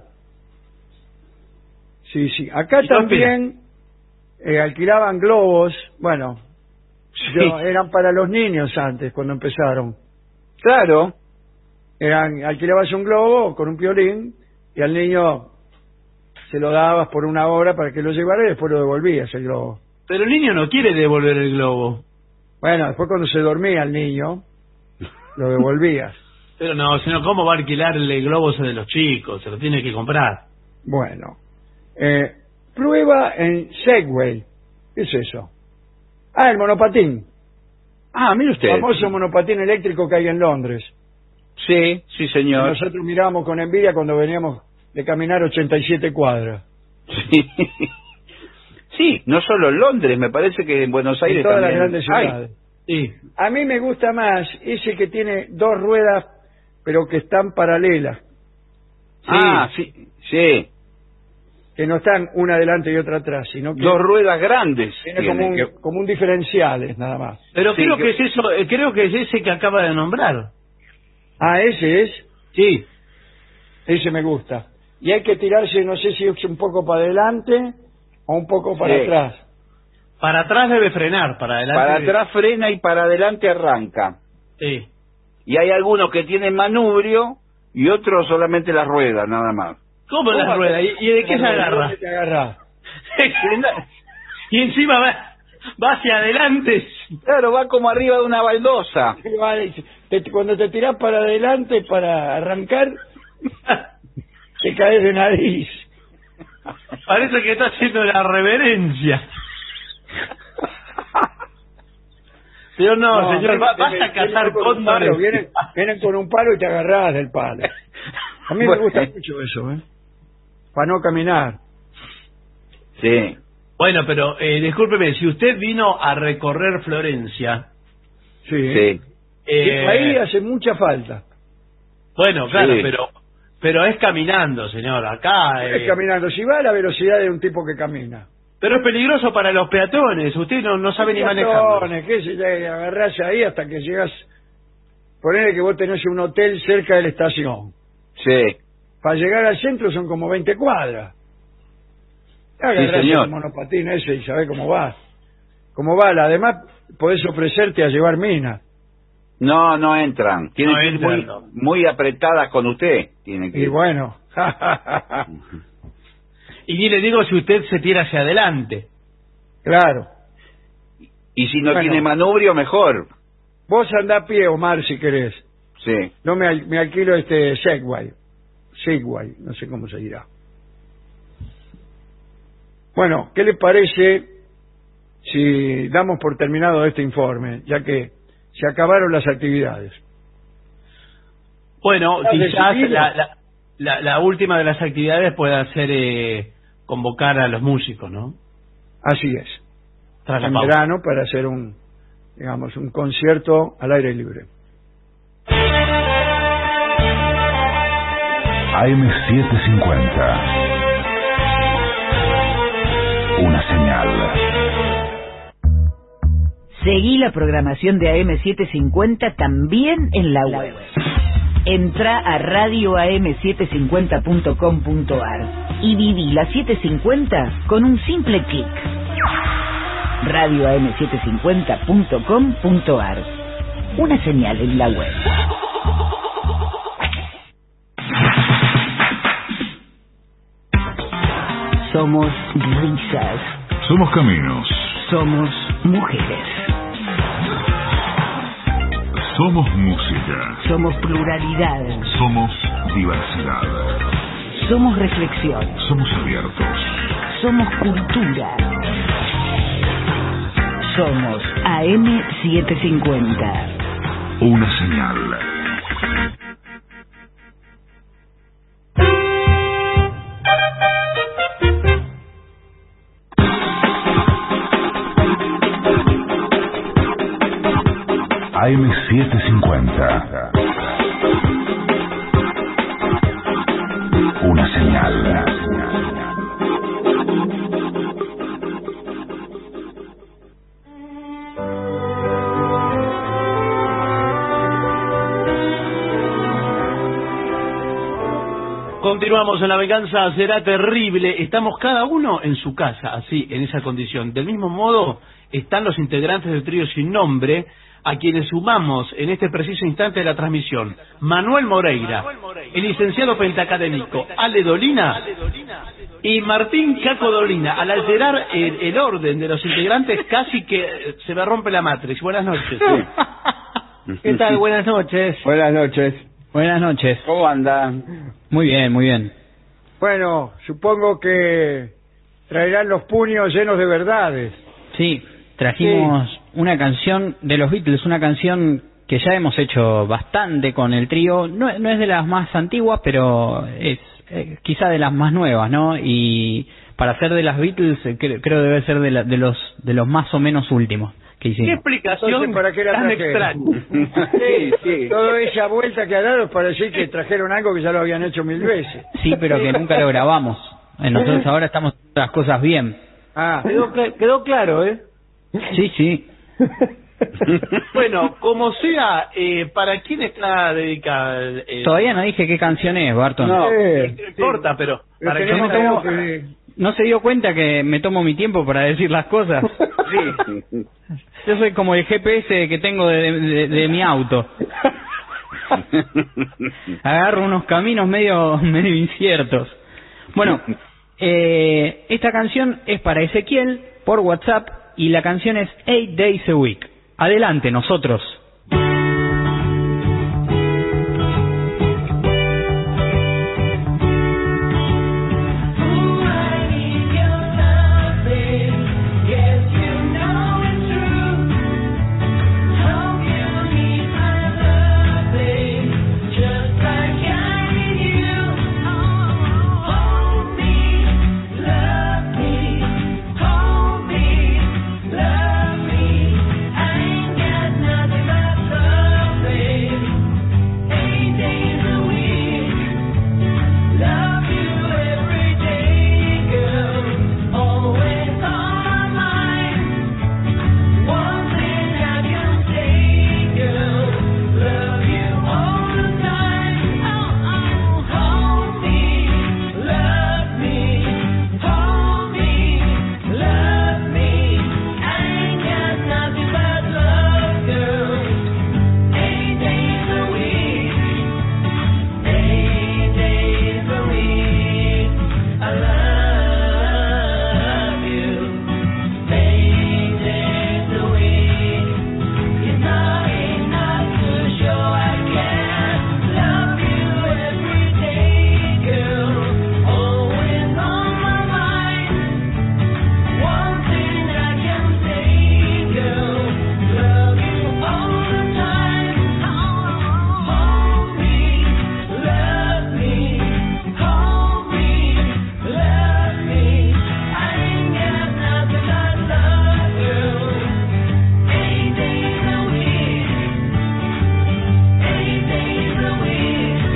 Sí. Acá también alquilaban globos. Bueno, eran para los niños antes, cuando empezaron. Claro. Alquilabas un globo con un piolín y al niño se lo dabas por una hora para que lo llevara y después lo devolvías el globo. Pero el niño no quiere devolver el globo. Bueno, después cuando se dormía el niño, lo devolvías. Pero no, sino ¿cómo va a alquilar el globo de los chicos? Se lo tiene que comprar. Bueno, prueba en Segway. ¿Qué es eso? El monopatín. Mire usted. El famoso monopatín eléctrico que hay en Londres. Sí, señor. Nosotros mirábamos con envidia cuando veníamos de caminar 87 cuadras. Sí, no solo en Londres, me parece que en Buenos Aires en todas también. las grandes ciudades. Sí. A mí me gusta más ese que tiene 2 ruedas, pero que están paralelas. Sí. Que no están una adelante y otra atrás, sino que 2 ruedas grandes. Tiene como un diferenciales, nada más. Pero creo que es eso, creo que es ese que acaba de nombrar. ¿Ese es? Sí. Ese me gusta. Y hay que tirarse, no sé si es un poco para adelante o un poco para atrás. Para atrás debe frenar, para adelante. Para atrás frena y para adelante arranca. Sí. Y hay algunos que tienen manubrio y otros solamente las ruedas, nada más. ¿Cómo las ruedas? ¿Y de qué se agarra? ¿Dónde te agarrás? Y encima va hacia adelante. Claro, va como arriba de una baldosa. Cuando te tirás para adelante para arrancar, te caes de nariz. Parece que está haciendo la reverencia. Pero no, señor, vas a cazar cóndores. Vienen con un palo y te agarrás del palo. A mí me gusta mucho eso, para no caminar. Sí. Bueno, pero discúlpeme, si usted vino a recorrer Florencia... Sí. Ahí hace mucha falta. Bueno, claro, pero es caminando, señor. Acá... Es caminando. Si va a la velocidad de un tipo que camina. Pero es peligroso para los peatones. Usted no sabe ni manejar. ¿Qué se te agarrás ahí hasta que llegas? Ponele que vos tenés un hotel cerca de la estación. Sí. Para llegar al centro son como 20 cuadras. Agarrás el monopatín ese y sabés cómo va. Además, podés ofrecerte a llevar minas. No entran. Tienen que ir muy apretadas con usted. Tienen que y ir. Bueno. Y ni le digo si usted se tira hacia adelante. Claro. Y si no tiene manubrio, mejor. Vos andá a pie, Omar, si querés. Sí. No me alquilo Segway, no sé cómo se dirá. Bueno, ¿qué le parece si damos por terminado este informe, ya que se acabaron las actividades? Bueno, quizás la última de las actividades pueda ser convocar a los músicos, ¿no? Así es. Tras la en pausa. verano para hacer un concierto al aire libre. AM750. Una señal. Seguí la programación de AM750 también en la web. Entra a radioam750.com.ar y viví la 750 con un simple clic. radioam750.com.ar. Una señal en la web. Somos risas. Somos caminos. Somos mujeres. Somos música. Somos pluralidad. Somos diversidad. Somos reflexión. Somos abiertos. Somos cultura. Somos AM750. Una señal. AM750. Una señal. Continuamos en La Venganza Será Terrible. Estamos cada uno en su casa, así, en esa condición. Del mismo modo, están los integrantes del trío Sin Nombre, a quienes sumamos en este preciso instante de la transmisión: Manuel Moreira, el licenciado pentacadémico Ale Dolina y Martín Caco Dolina. Al alterar el orden de los integrantes, casi que se me rompe la matriz. Buenas noches. ¿Qué tal? Buenas noches. Buenas noches. Buenas noches. ¿Cómo anda? Muy bien, muy bien. Bueno, supongo que traerán los puños llenos de verdades. Sí, trajimos una canción de los Beatles, una canción que ya hemos hecho bastante con el trío. No es de las más antiguas, pero es quizá de las más nuevas, ¿no? Y para ser de las Beatles, creo debe ser de los más o menos últimos que hicimos. ¿Qué explicación Entonces, ¿para qué la tan trajeron? extraña? Sí. Toda esa vuelta que ha dado es para decir que trajeron algo que ya lo habían hecho 1000 veces. Sí, pero que nunca lo grabamos. Nosotros ahora estamos haciendo las cosas bien. Ah, quedó claro, ¿eh? Sí, sí. Bueno, como sea, ¿para quién está dedicada? Todavía no dije qué canción es, Barton. No. Corta, pero para que tenemos no que... ¿No se dio cuenta que me tomo mi tiempo para decir las cosas? Sí. Yo soy como el GPS que tengo de mi auto. Agarro unos caminos medio inciertos. Bueno, esta canción es para Ezequiel por WhatsApp y la canción es 8 Days a Week. Adelante, nosotros.